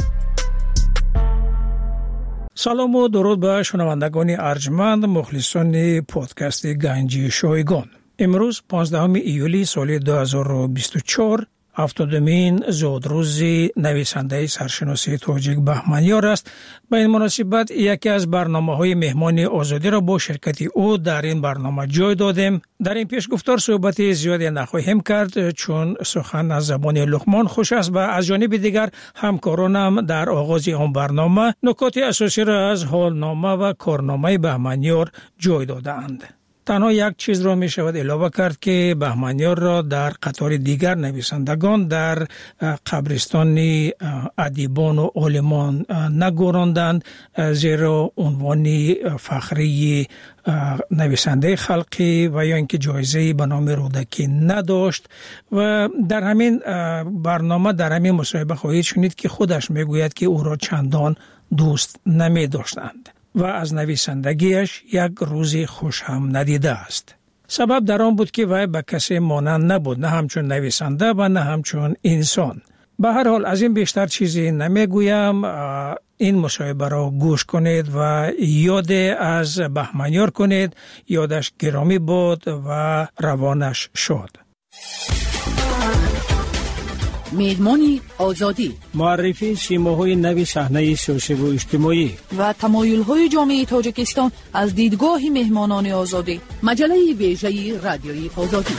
سلام و درود به شنوندگان ارجمند مخلصان پادکست گنج شایگان. امروز پانزدهم ایولی سال دو هزار و بیست و چهار هفتادمین زودروز نویسنده سرشناسی تاجیک بهمنیار است. به این مناسبت یکی از برنامه‌های مهمان آزادی را با شرکت او در این برنامه جای دادیم. در این پیشگفتار صحبت زیادی نخواهیم کرد چون سخن از زبان لقمان خوش است و از جانب دیگر همکارانم در آغاز آن برنامه نکات اساسی را از حالنامه و کارنامه بهمنیار جای دادند. تنها یک چیز را می شود علاوه کرد که بهمنیار را در قطار دیگر نویسندگان در قبرستان ادیبان و عالمان نگذاردند، زیرا عنوان فخری نویسنده خلقی و یا اینکه جایزه به نام رودکی نداشت. و در همین برنامه در همین مصاحبه خواهید شنید که خودش می گوید که او را چندان دوست نمی داشتند و از نویسندگیش یک روزی خوش هم ندیده است. سبب در آن بود که وی به کسی مانند نبود، نه همچون نویسنده و نه همچون انسان. به هر حال از این بیشتر چیزی نمیگویم. این مصاحبه را گوش کنید و یاد از بهمنیار کنید. یادش گرامی بود و روانش شد. میدمانی آزادی، معرفی شیماهای نوی صحنه سیاسی و اجتماعی و تمایل‌های جامعه تاجیکستان از دیدگاه مهمانان آزادی. مجله ویژه رادیویی آزادی.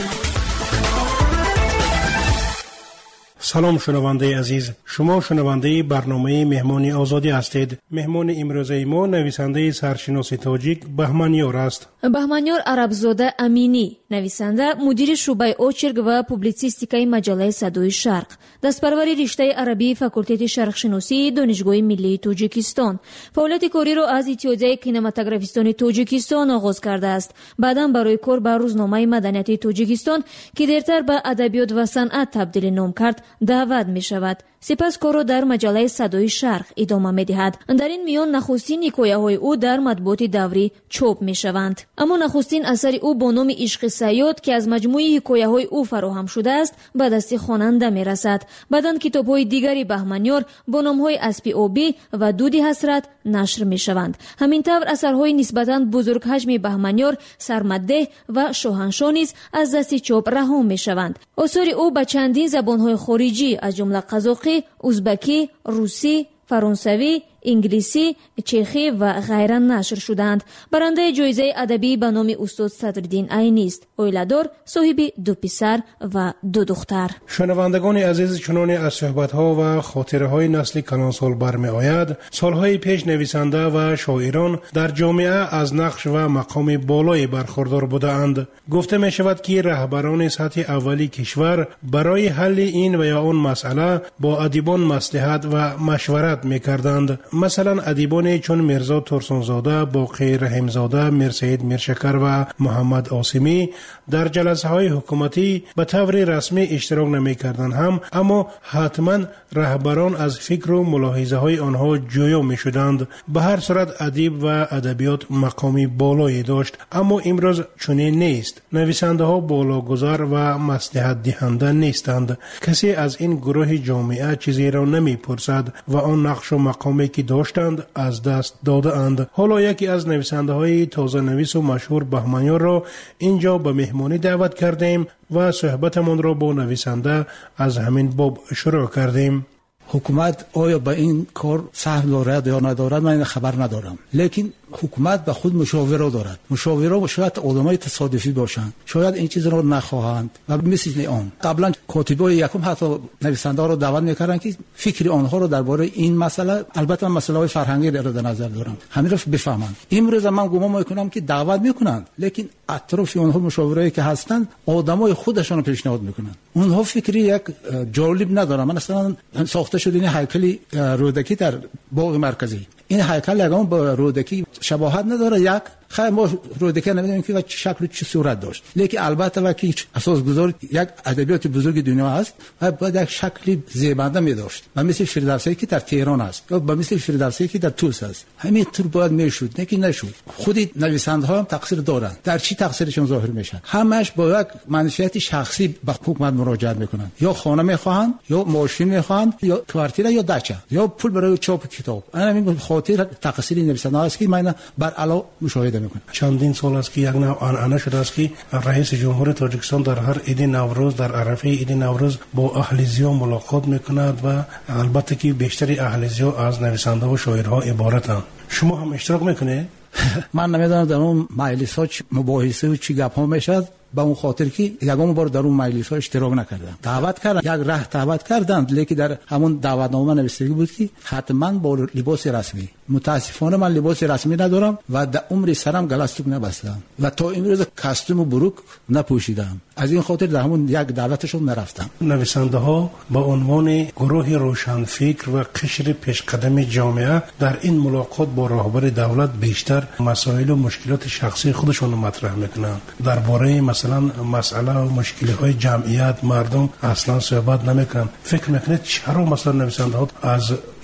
سلام شنونده عزیز، شما شنونده برنامه مهمان آزادی هستید. مهمان امروزه ما نویسنده سرشناس تاجیک بهمنیار است. بهمنیار عربزاده امینی، نویسنده، مدیر شعبه اوچرگ و پوبلیسیستیکای مجله صدای شرق، دستپروری رشته عربی فاکولته شرقشناسی دانشگاه ملی تاجیکستان. فعالیت کاری را از اتحادیه کینماتوگرافیستان تاجیکستان آغاز کرده است. بعداً برای کار به روزنامه مدنیت تاجیکستان که دیرتر به ادبیات و صنعت تبدیل نام کرد دعوت می شود. سپس کار را در مجله صدای شرق ادامه می دهد. در این میان نخستین حکایه های او در مطبوعات دوری چاپ می شوند. اما نخستین اثر او با نام عشق صیاد که از مجموعه حکایه های او فراهم شده است به دست خواننده می رسد. بعداً کتاب های دیگری بهمنیار با نام های اسب آبی و دود حسرت نشر می شوند. همینطور اثرهای نسبتاً بزرگ حجم بهمنیار سرمده و شاهنشاه نیز از دست چاپ رها می شوند. آثار او به چندین زبان‌های خارجی از جمله قزاقی، ازبکی، روسی، فرانسوی، انگلیسی، چخی و غیره نشر شدند. برنده جایزه ادبی به نام استاد صدرالدین عینی است. اویلادار، صاحب دو پسر و دو دختر. شنوندگان عزیز، چنان از صحبت‌ها و خاطره‌های نسل کلانسال برمی آید، سالهای پیش نویسنده و شاعران در جامعه از نقش و مقام بالایی برخوردار بودند. گفته می شود که رهبران سطح اولی کشور برای حل این و یا آن مسئله با ادیبان مصلحت و مشورت می کردند. مثلا ادیبان چون میرزا ترسانزاده، باقی رحیمزاده، میرسید میرشکر و محمد آسمی در جلسه های حکومتی به طور رسمی اشتراک نمی کردند هم، اما حتما رهبران از فکر و ملاحظه های آنها جویا می شدند. به هر صورت ادیب و ادبیات مقامی بالایی داشت، اما امروز چنین نیست. نویسنده ها بالاگذار و مصلحت دهنده نیستند. کسی از این گروه جامعه چیزی را نمی پرسد و آن نقش و مقامی که داشتند از دست داده اند. حالا یکی از نویسنده های تازه نویس و مشهور بهمنیار را اینجا به مهمانی دعوت کردیم و صحبتمان را با نویسنده از همین باب شروع کردیم. حکومت آیا به این کار سهم دارد یا ندارد من خبر ندارم، لیکن حکومت به خود مشاوره دارد. مشاوره شاید آدمای تصادفی باشند، شاید این چیز را نخواهند و مثل آن قبلا کاتبای یکم حتی نویسنده ها را دعوت میکردند که فکر آنها را درباره این مسئله، البته مسئله های فرهنگی را در نظر دارم، همین را بفهمند. امروز من گمان میکنم که دعوت میکنند، لیکن اطراف آنها مشاوره‌ای که هستند آدمای خودشان پیشنهاد میکنند. اونها فکری یک جالب ندارن. من اصلا ساخته شده این هیکل رودکی در باغ مرکزی، این هیکل یگان با رودکی شباهت نداره. یک خیلی ما رودکی نمیدونیم که چه شکل چه صورت داشت، لیکن البته وقتی اساس گذار یک ادبیات بزرگ دنیا است و باید یک شکلی زیبنده می داشت و مثل فردوسی که در تهران است یا با مثل فردوسی که در توس است، همین طور باید میشد، لیکن نشد. خود نویسنده ها هم تقصیر دارند. در چی تقصیرشون ظاهر میشه؟ همش با یک منشأت شخصی به حکومت مراجعه میکنند، یا خانه میخواهند یا ماشین میخواهند یا کوارتیر یا دچه یا پول برای چاپ کتاب. همین خاطر تقصیر نویسنده است که من بر علا مشاهده میکنم. چندین سال است که یک نوع آنعنه شده است که رئیس جمهور تاجیکستان در هر عید نوروز، در عرفه عید نوروز با اهلیزیا ملاقات میکند و البته که بیشتری اهلیزیا از نویسنده و شاعرها عبارتند. شما هم اشتراک میکنید؟ من نمیدونم در اون مجلس ها مباحثه و چی گپ ها میشد، با اون خاطر که یگام بار در اون مجلس ها اشتراک نکردم. دعوت کردن، یک راه دعوت کردند، لیکن در همون دعوتنامه نوشته بود که حتما با لباس رسمی. متاسفانه من لباس رسمی ندارم و در عمر سرم گلاستوک نبستم و تا امروز کاستوم و بروک نپوشیدم. از این خاطر در همون یک دعوتشون نرفتم. نویسنده ها با عنوان گروه روشنفکر و قشر پیشقدم جامعه در این ملاقات با رهبر دولت بیشتر مسائل و مشکلات شخصی خودشون رو مطرح میکنند. درباره مثلا مسئله و مشکلات جمعیت مردم اصلا صحبت نمیکنند. فکر میکنید چرا مثلا نویسنده ها از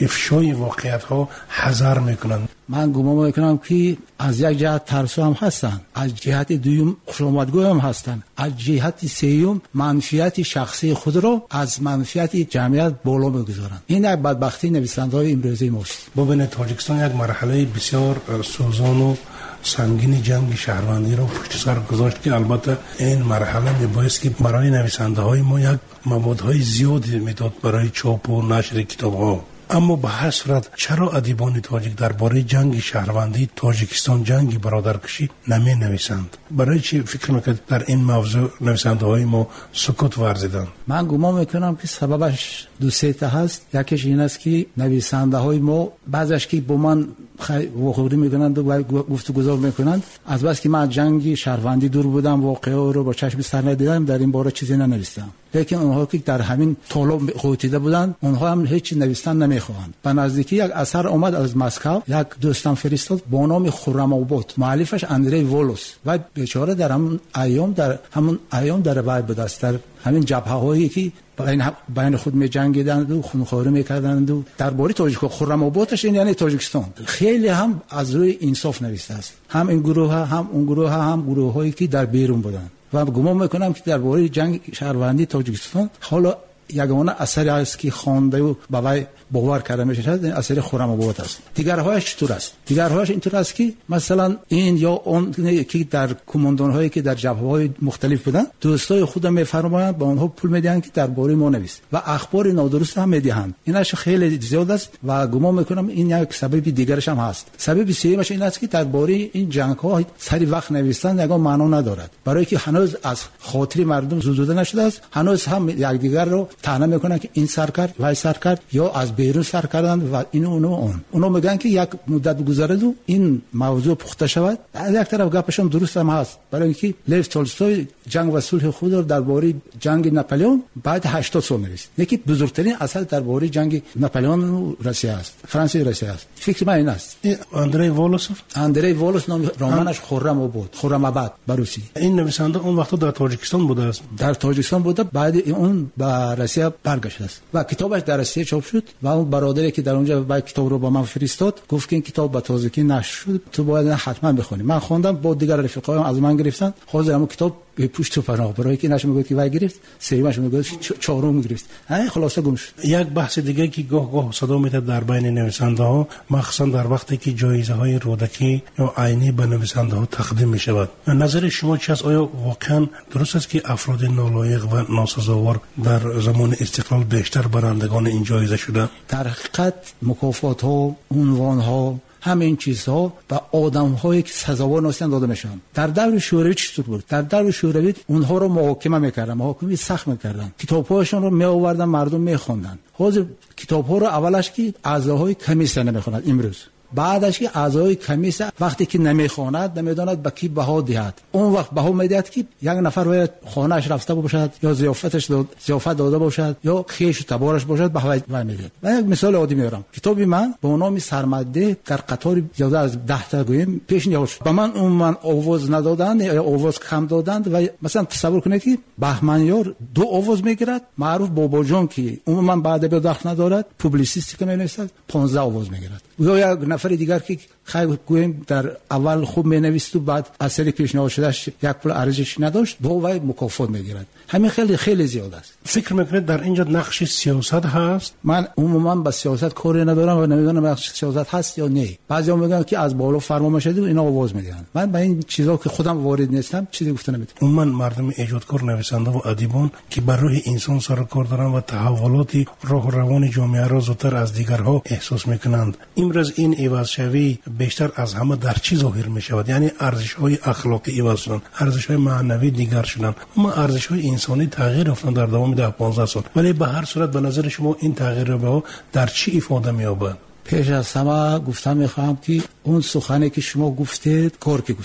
افشای واقعیت ها حذر میکنند. من گمان میکنم که از یک جهت ترسو هم هستن، از جهت دوم خوشامدگو هم هستن، از جهت سوم منفعت شخصی خود را از منفعت جمعیت بالا میگذارند. این یک بدبختی نویسنده‌های امروزی ماست. ببینید تاجیکستان یک مرحله بسیار سوزان و سنگین جنگ شهروندی رو پشت سر گذاشت که البته این مرحله میبایست که برای نویسنده های ما یک موادهای زیادی میداد برای چاپ و نشر کتاب ها. اما به هر صورت چرا ادیبان تاجیک درباره جنگ شهروندی تاجیکستان، جنگ برادرکشی نمی نویسند؟ برای چی فکر میکنید در این موضوع نویسنده های ما سکوت ورزیدند؟ من گمان میکنم که سببش دو سه تا هست. یکیش این است که نویسنده های ما بعضیش که با من واخوری میکنند و گفتگو میکنند از بس که من جنگ شهروندی دور بودم، واقعه رو با چشم سر ندیدم، در این باره چیزی ننوشتم. لیکن اونها که در همین طالب قوتیده بودند اونها هم هیچ نوشتن نمیخواهند. به نزدیکی یک اثر اومد از مسکو، یک دوستم فرستاد با نام خرم آباد، مؤلفش اندری وولوس و بیچاره در همون ایام در همون ایام در وای بود است، در همین جبهه هایی که بین بین خود می جنگیدند و خونخواری میکردند و درباره تاجیک خرم آبادش این یعنی تاجیکستان خیلی هم از روی انصاف نوشته است. هم این گروه ها هم اون گروه ها هم گروه هایی که در بیرون بودند و گمان میکنم که درباره جنگ شهروندی تاجیکستان حالا یگانه اثری است که خوانده و با وی باور کرده میشه این اثر خرم آباد است. دیگرهایش چطور است؟ دیگرهایش اینطور است که مثلا این یا اون که در کماندان هایی که در جبهه های مختلف بودن دوستای خودم میفرمایند با اونها پول میدهند که درباره ما نویس و اخبار نادرست هم میدهند. اینش خیلی زیاد است و گمان میکنم این یک سبب دیگرش هم هست. سبب سومش این است که درباره این جنگ ها سری وقت نوشتن یگان معنا ندارد، برای که هنوز از خاطر مردم زدوده نشده است. هنوز هم یکدیگر رو طعنه میکنن که این سر کرد وای سر کرد یا از بیرون سر کردن و اینو اونو اون اونو میگن که یک مدت گذرد و این موضوع پخته شود. از یک طرف گپشون درست هم هست، برای اینکه لیو تولستوی جنگ و صلح خود رو درباره جنگ ناپلئون بعد هشتاد سال نوشت. یکی بزرگترین اثر درباره جنگ ناپلئون و روسیه است، فرانسه و روسیه است. فکر من این است. اندری وولوس اندری وولوس نام رمانش خرم آباد، خرم آباد بروسی. این نویسنده اون وقت در تاجیکستان بوده است. در تاجیکستان بوده، بعد اون به روسیه برگشت است و کتابش در روسیه چاپ شد و اون برادری که در اونجا با کتاب رو با من فرستاد گفت که این کتاب به تازگی نشر شد، تو باید حتما بخونی. من خوندم، با دیگر رفیقایم از من گرفتن، حاضر همون کتاب به پشت و پناه برای که نشه میگه که وای گرفت، سومش میگه چهارم گرفت. ای خلاصه گم شد. یک بحث دیگه که گاه گاه صدا میاد در بین نویسنده ها، مخصوصا در وقتی که جایزه های رودکی یا عینی به نویسنده ها تقدیم می شود، نظر شما چی است؟ آیا واقعا درست است که افراد نالایق و ناسزاوار در زمان استقلال بیشتر برندگان این جایزه شده؟ در حقیقت مکافات ها، عنوان ها، همین چیزها به آدم‌هایی که سزاوار نیستن داده میشن. در دور شوروی چطور بود؟ در دور شوروی اونها رو محاکمه میکردن، محاکمه سخت میکردن، کتاب‌هاشون رو میآوردن مردم میخوندن. حاضر کتاب‌ها رو اولش که اعضاهای کمیسیون نمیخونن، امروز بعدش که اعضای کمیسیون وقتی که نمیخواند نمیداند به کی بها دهد، اون وقت بها میدهد که یک نفر باید خانه‌اش رفته باشد یا ضیافتش داد ضیافت داده باشد یا خیش و تبارش باشد، بها میدهد. من یک مثال عادی میارم. کتابی من با نام سرمده در قطار زیاده از ده تا گویم پیش نیاورد. به من اون من آواز ندادند یا آواز کم دادند و مثلا تصور کنید که بهمنیار دو آواز میگیرد، معروف بابا جان که عموما بعد به دخل ندارد، پوبلیسیستی که مینویسد پانزده آواز میگیرد. یا یک نفر دیگر که خیلی گویم در اول خوب مینویسد و بعد اثری پیشنهاد شدهش یک پول ارزش نداشت، با وی مکافات میگیرد. همین خیلی خیلی زیاد است. فکر میکنید در اینجا نقش سیاست هست؟ من عموما با سیاست کاری ندارم و نمیدونم نقش سیاست هست یا نه. بعضیا میگن که از بالا فرمان شده و اینا آواز میدن. من با این چیزا که خودم وارد نیستم چیزی گفته نمیتونم. عموما مردم ایجادکار، نویسنده و ادیبان که بر روح انسان سر کار دارن و تحولات روح و روان جامعه را زودتر از دیگرها احساس میکنند، امروز این عوض شوی بیشتر از همه در چی ظاهر می شود؟ یعنی ارزش های اخلاقی عوض شدن، ارزش های معنوی دیگر شدن، اما ارزش های انسانی تغییر یافتن در دوام ده پانزده سال. ولی به هر صورت به نظر شما این تغییر رو در چی ifade می‌یابد؟ پیش از همه گفتم میخوام که اون سخنی که شما گفتید کار که گفته است،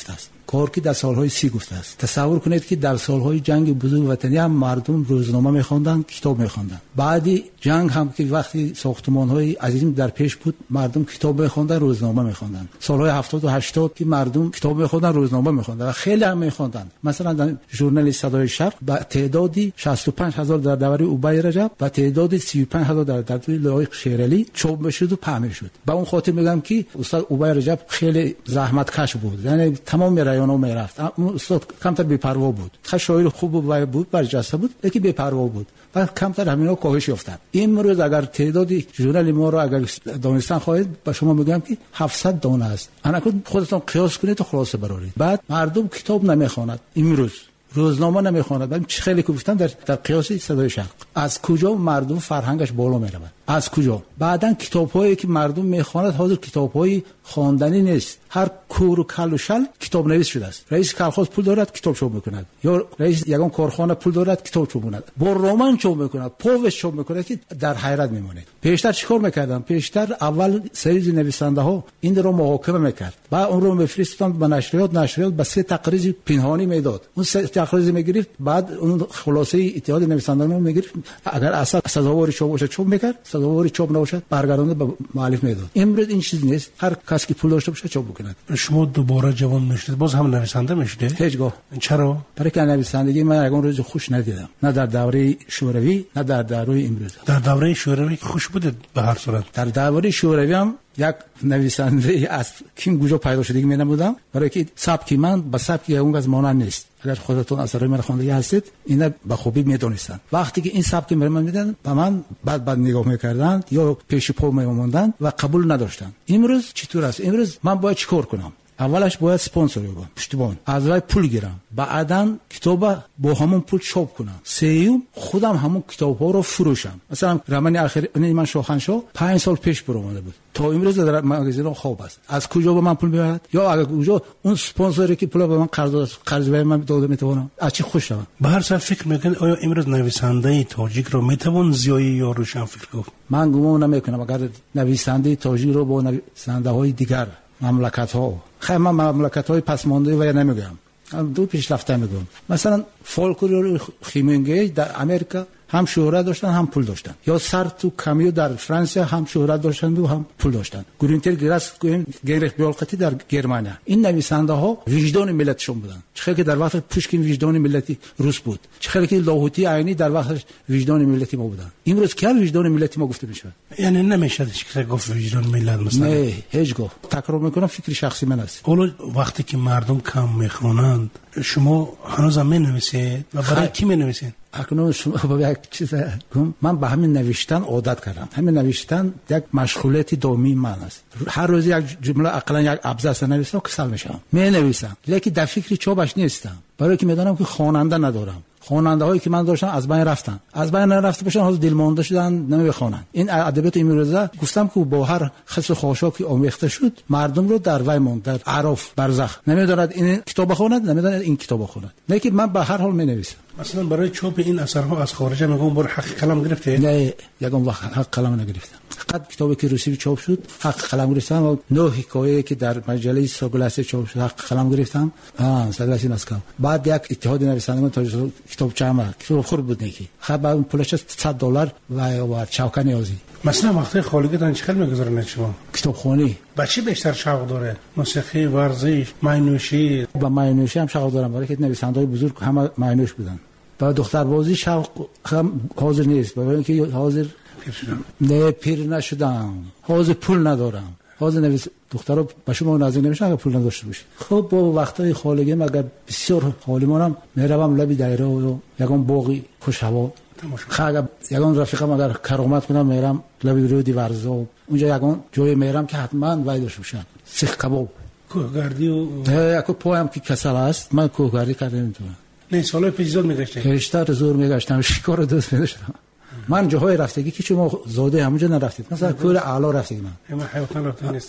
کار که در سالهای سی گفته است. تصور کنید که در سالهای جنگ بزرگ وطنی هم مردم روزنامه می‌خواندن، کتاب می‌خواندن. بعدی جنگ هم که وقتی ساختمان‌های عظیم در پیش بود، مردم کتاب می‌خواندن، روزنامه می‌خواندن. سالهای هفتاد و هشتاد که مردم کتاب می‌خواندن، روزنامه می‌خواندن و خیلی هم می‌خواندن. مثلا در ژورنال صدای شرق با تعدادی شصت و پنج هزار در دوره اوبای رجب و تعدادی سی و پنج هزار در دوره لایق شیرالی چوب می‌شد و پهن می‌شد. با اون خاطر میگم که استاد اوبای رجب خیلی زحمتکش بود. یعنی تمام رایان‌ها میرفت. اون استاد کمتر بی‌پروا بود. خیلی شاعر خوب بود، برجسته بود، یکی بی‌پروا بود. و کمتر همینا کاهش یافتند. امروز اگر تعدادی ژورنال ما رو اگر دانستان خواهید با شما میگم که هفتصد دانه است. انا خودتون قیاس کنید و خلاصه برارید. بعد مردم کتاب نمیخواند. امروز روزنامه نمیخواند. من خیلی گفتم در در قیاس صدای شرق از کجا مردم فرهنگش بالا میرود؟ از کجا؟ بعدن کتاب‌هایی که مردم میخواند حاضر کتاب‌های خواندنی نیست. هر کور و کل و شل کتاب نویس شده است. رئیس کارخانه پول دارد کتاب چاپ میکند، یا رئیس یگان کارخانه پول دارد کتاب چاپ میکند، با رمان چاپ میکند، پووش چاپ میکند که در حیرت میمونه. پیشتر چیکار میکردن؟ پیشتر اول سری نویسنده ها این رو محاکمه میکرد، بعد اون رو میفرستادن به نشریات، نشریات به سه تقریر پنهانی میداد، اون سه تقریر میگرفت، بعد اون خلاصه اتحاد نویسندگان رو میگرفت، اگر اصلا سزاوار چاپ باشه چاپ میکرد، سزاوار چاپ نباشه برگردونده به مؤلف میداد. امروز این چیز نیست. هر کسی که پول داشته باشه چاپ بکنه. شما دوباره جوان میشید باز هم نویسنده میشید؟ هیچگاه. چرا؟ برای که نویسندگی من یگان روز خوش ندیدم، نه در دوره شوروی نه در دوره امروز. در دوره شوروی خوش بوده به هر صورت. در دوره شوروی هم یک نویسنده از کیم گوجا پیدا شده که من نبودم، برای که سبک من با سبک اون از مانند نیست. اگر خودتون اثر من خوانده هستید اینا به خوبی میدونستان. وقتی که این سبک من میدن به من بعد بعد نگاه میکردند یا پیش پا میموندن و قبول نداشتن. امروز چطور است؟ امروز من باید چیکار کنم؟ اولش باید اسپانسر بگم، پشتیبان، از راه پول گیرم، بعداً کتاب با همون پول چاپ کنم، سوم خودم همون کتاب‌ها رو فروشم. مثلا رمان اخیر من شاهنشاه پنج سال پیش برآمده بود، تا امروز در مغازه خواب است. از کجا به من پول میاد؟ یا اگر کجا اون اسپانسری که پول به من قرض قرض به من داده میتونم از چی خوش شوم؟ به هر صورت فکر میکنم آیا امروز نویسنده تاجیک رو میتوان زیایی یا روشن فکر گفت؟ من گمان نمیکنم اگر نویسنده تاجیک رو با نویسنده‌های دیگر مملکت‌ها، خیلی من مملکت‌های پسمانده و نمیگم، دو پیشرفته میگم. مثلا فولکلور خیمنگی در امریکا هم شهرت داشتن هم پول داشتن، یا سارتو کامیو در فرانسه هم شهرت داشتن و هم پول داشتن، گرینتر گراس گریخ بیالقتی در گرمانیا. این نویسنده ها وجدان ملتشون بودن. چه که در وقت پوشکین وجدان ملتی روس بود، چه که لاهوتی عینی در وقت وجدان ملتی ما بودن. امروز که وجدان ملتی ما گفته میشه؟ یعنی نمیشه که گفت وجدان ملت مثلا. نه هیچگاه. تکرار میکنم فکر شخصی من است. حالا وقتی که مردم کم میخوانند شما هنوز هم مینویسید و برای کی مینویسید؟ اکنون شما با یک چیز گم من به همین نوشتن عادت کردم. همین نوشتن یک مشغولیت دائمی من است. هر روز یک جمله اقلا یک ابزار نویسم کسل میشم، می نویسم، لیکن در فکر چوبش نیستم، برای که میدونم که خواننده ندارم. خواننده هایی که من داشتم از بین رفتن، از بین رفته باشن، حاضر دل مانده شدن، نمیخوانن. این ادبیات امروزه گفتم که با هر خس و خاشاکی آمیخته شد، مردم رو در وی ماند، در عرف برزخ، نمیداند این کتاب بخواند، نمیداند این کتاب بخواند. لیکن من به هر حال می نویسم. مثلا برای چاپ این اثرها از خارج میگم بر حق قلم گرفته؟ نه یگان وقت حق قلم نگرفتم. فقط کتابی که روسی چاپ شد حق قلم گرفتم و نه حکایه که در مجله ساگلاسی چاپ شد حق قلم گرفتم. آ ساگلاسی مسکو. بعد یک اتحاد نویسندگان تا کتاب چما کتاب خورد بود نیکی. خب بعد پولش صد دلار و و چاوکا نیازی. مثلا وقتی خالقتان چقدر میگذارن شما؟ کتابخوانی. با چی بیشتر شوق داره؟ موسیقی، ورزش، معنوشی؟ با معنوشی هم شوق دارم، برای که نویسنده‌های بزرگ همه معنوش بودن. با دختر بازی شوق هم حاضر نیست، برای اینکه حاضر پیر شدم. نه پیر نشدم، حاضر پول ندارم. حاضر نویس دخترها به شما نازک نمیشن اگر پول نداشته باشه. خب با وقتای خالگی مگر بسیار حالیمونم میروم لبی دایره و یگان باقی خوش هوا خاگه یگان رفیقم اگر کرامت کنم میرم لبی رودی ورزا، اونجا یگان جای میرم که حتما وای داشته باشن سیخ کباب کوهگردی و اکو پایم که کسل است. من کوهگردی کردم نمیتونم. نه سالای پیش زور میگشتم پیشتر زور میگشتم، شکار دوست میداشتم. من جاهای رفتگی که شما زاده همونجا نرفتید، مثلا کوه اعلا رفتید. من من حیوان رفتم نیست.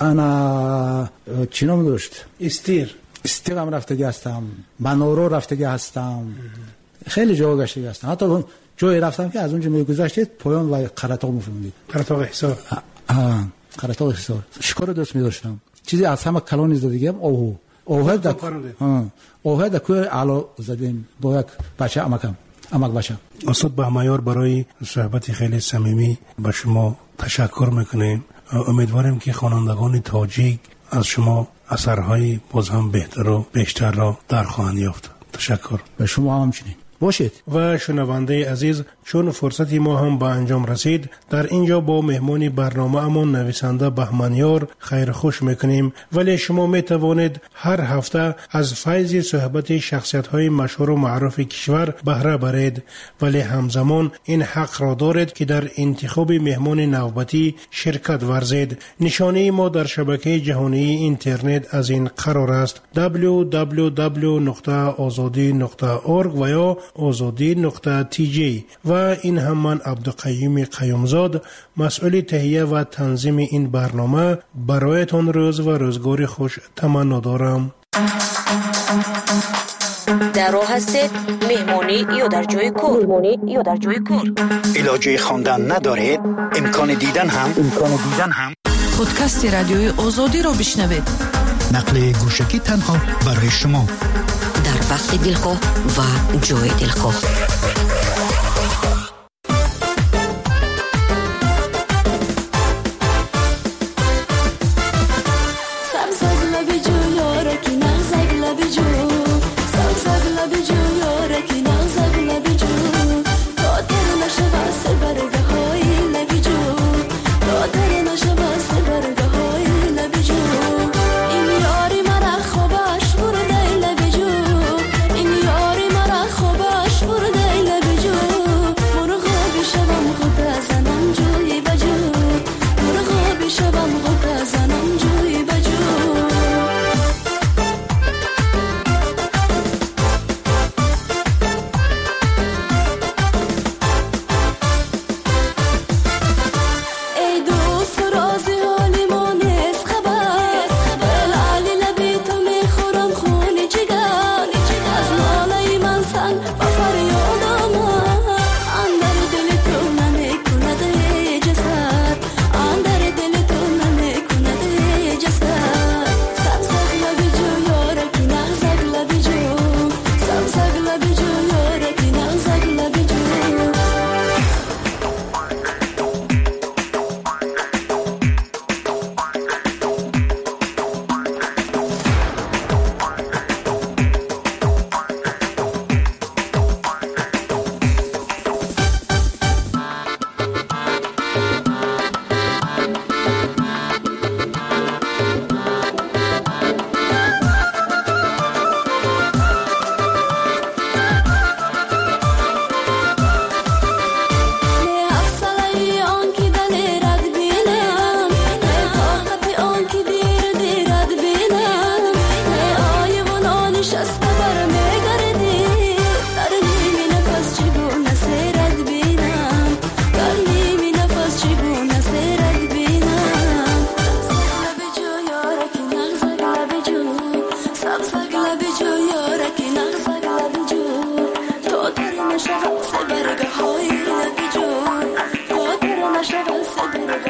انا چی نام داشت؟ استیر استیر هم رفتگی هستم، منورو رفتگی هستم، خیلی جا گشتگی هستم. حتی جایی رفتم که از اونجا میگذشتید پایان و قرطاق میفهمید. قرطاق حصار. آه قرطاق حصار. شکار دوست می‌داشتم. چیزی از همه کلان زدگیم آهو. اوهد ها اوهد کو علا زدیم با یک بچه امکم امک بچه. استاد بهمایار برای صحبت خیلی صمیمی به شما تشکر میکنیم. امیدواریم که خوانندگان تاجیک از شما اثرهای باز هم بهتر و بیشتر را در خواهند یافت. تشکر. به شما همچنین باشید. و شنونده عزیز، چون فرصتی ما هم به انجام رسید، در اینجا با مهمان برنامه امان نویسنده بهمنیار خیر خوش میکنیم. ولی شما میتوانید هر هفته از فیض صحبت شخصیت های مشهور و معروف کشور بهره برید، ولی همزمان این حق را دارید که در انتخاب مهمان نوبتی شرکت ورزید. نشانه ما در شبکه جهانی اینترنت از این قرار است: دبلیو دبلیو دبلیو نقطه آزادی نقطه اورگ و یا آزادی نقطه تی جی. و این هم من عبدالقیوم قیومزاد، مسئول تهیه و تنظیم این برنامه، برایتان روز و روزگار خوش تمنا دارم. در راه هستید مهمانی یا در جای کار؟ مهمانی یا در جای کار؟ علاجه خواندن ندارید؟ امکان دیدن هم امکان دیدن هم پادکست رادیوی آزادی را بشنوید. نقل گوشکی تنها برای شما، در وقت دلخواه و جای دلخواه. نشود سبرگه های لبی جو، خاطر نشود سبرگه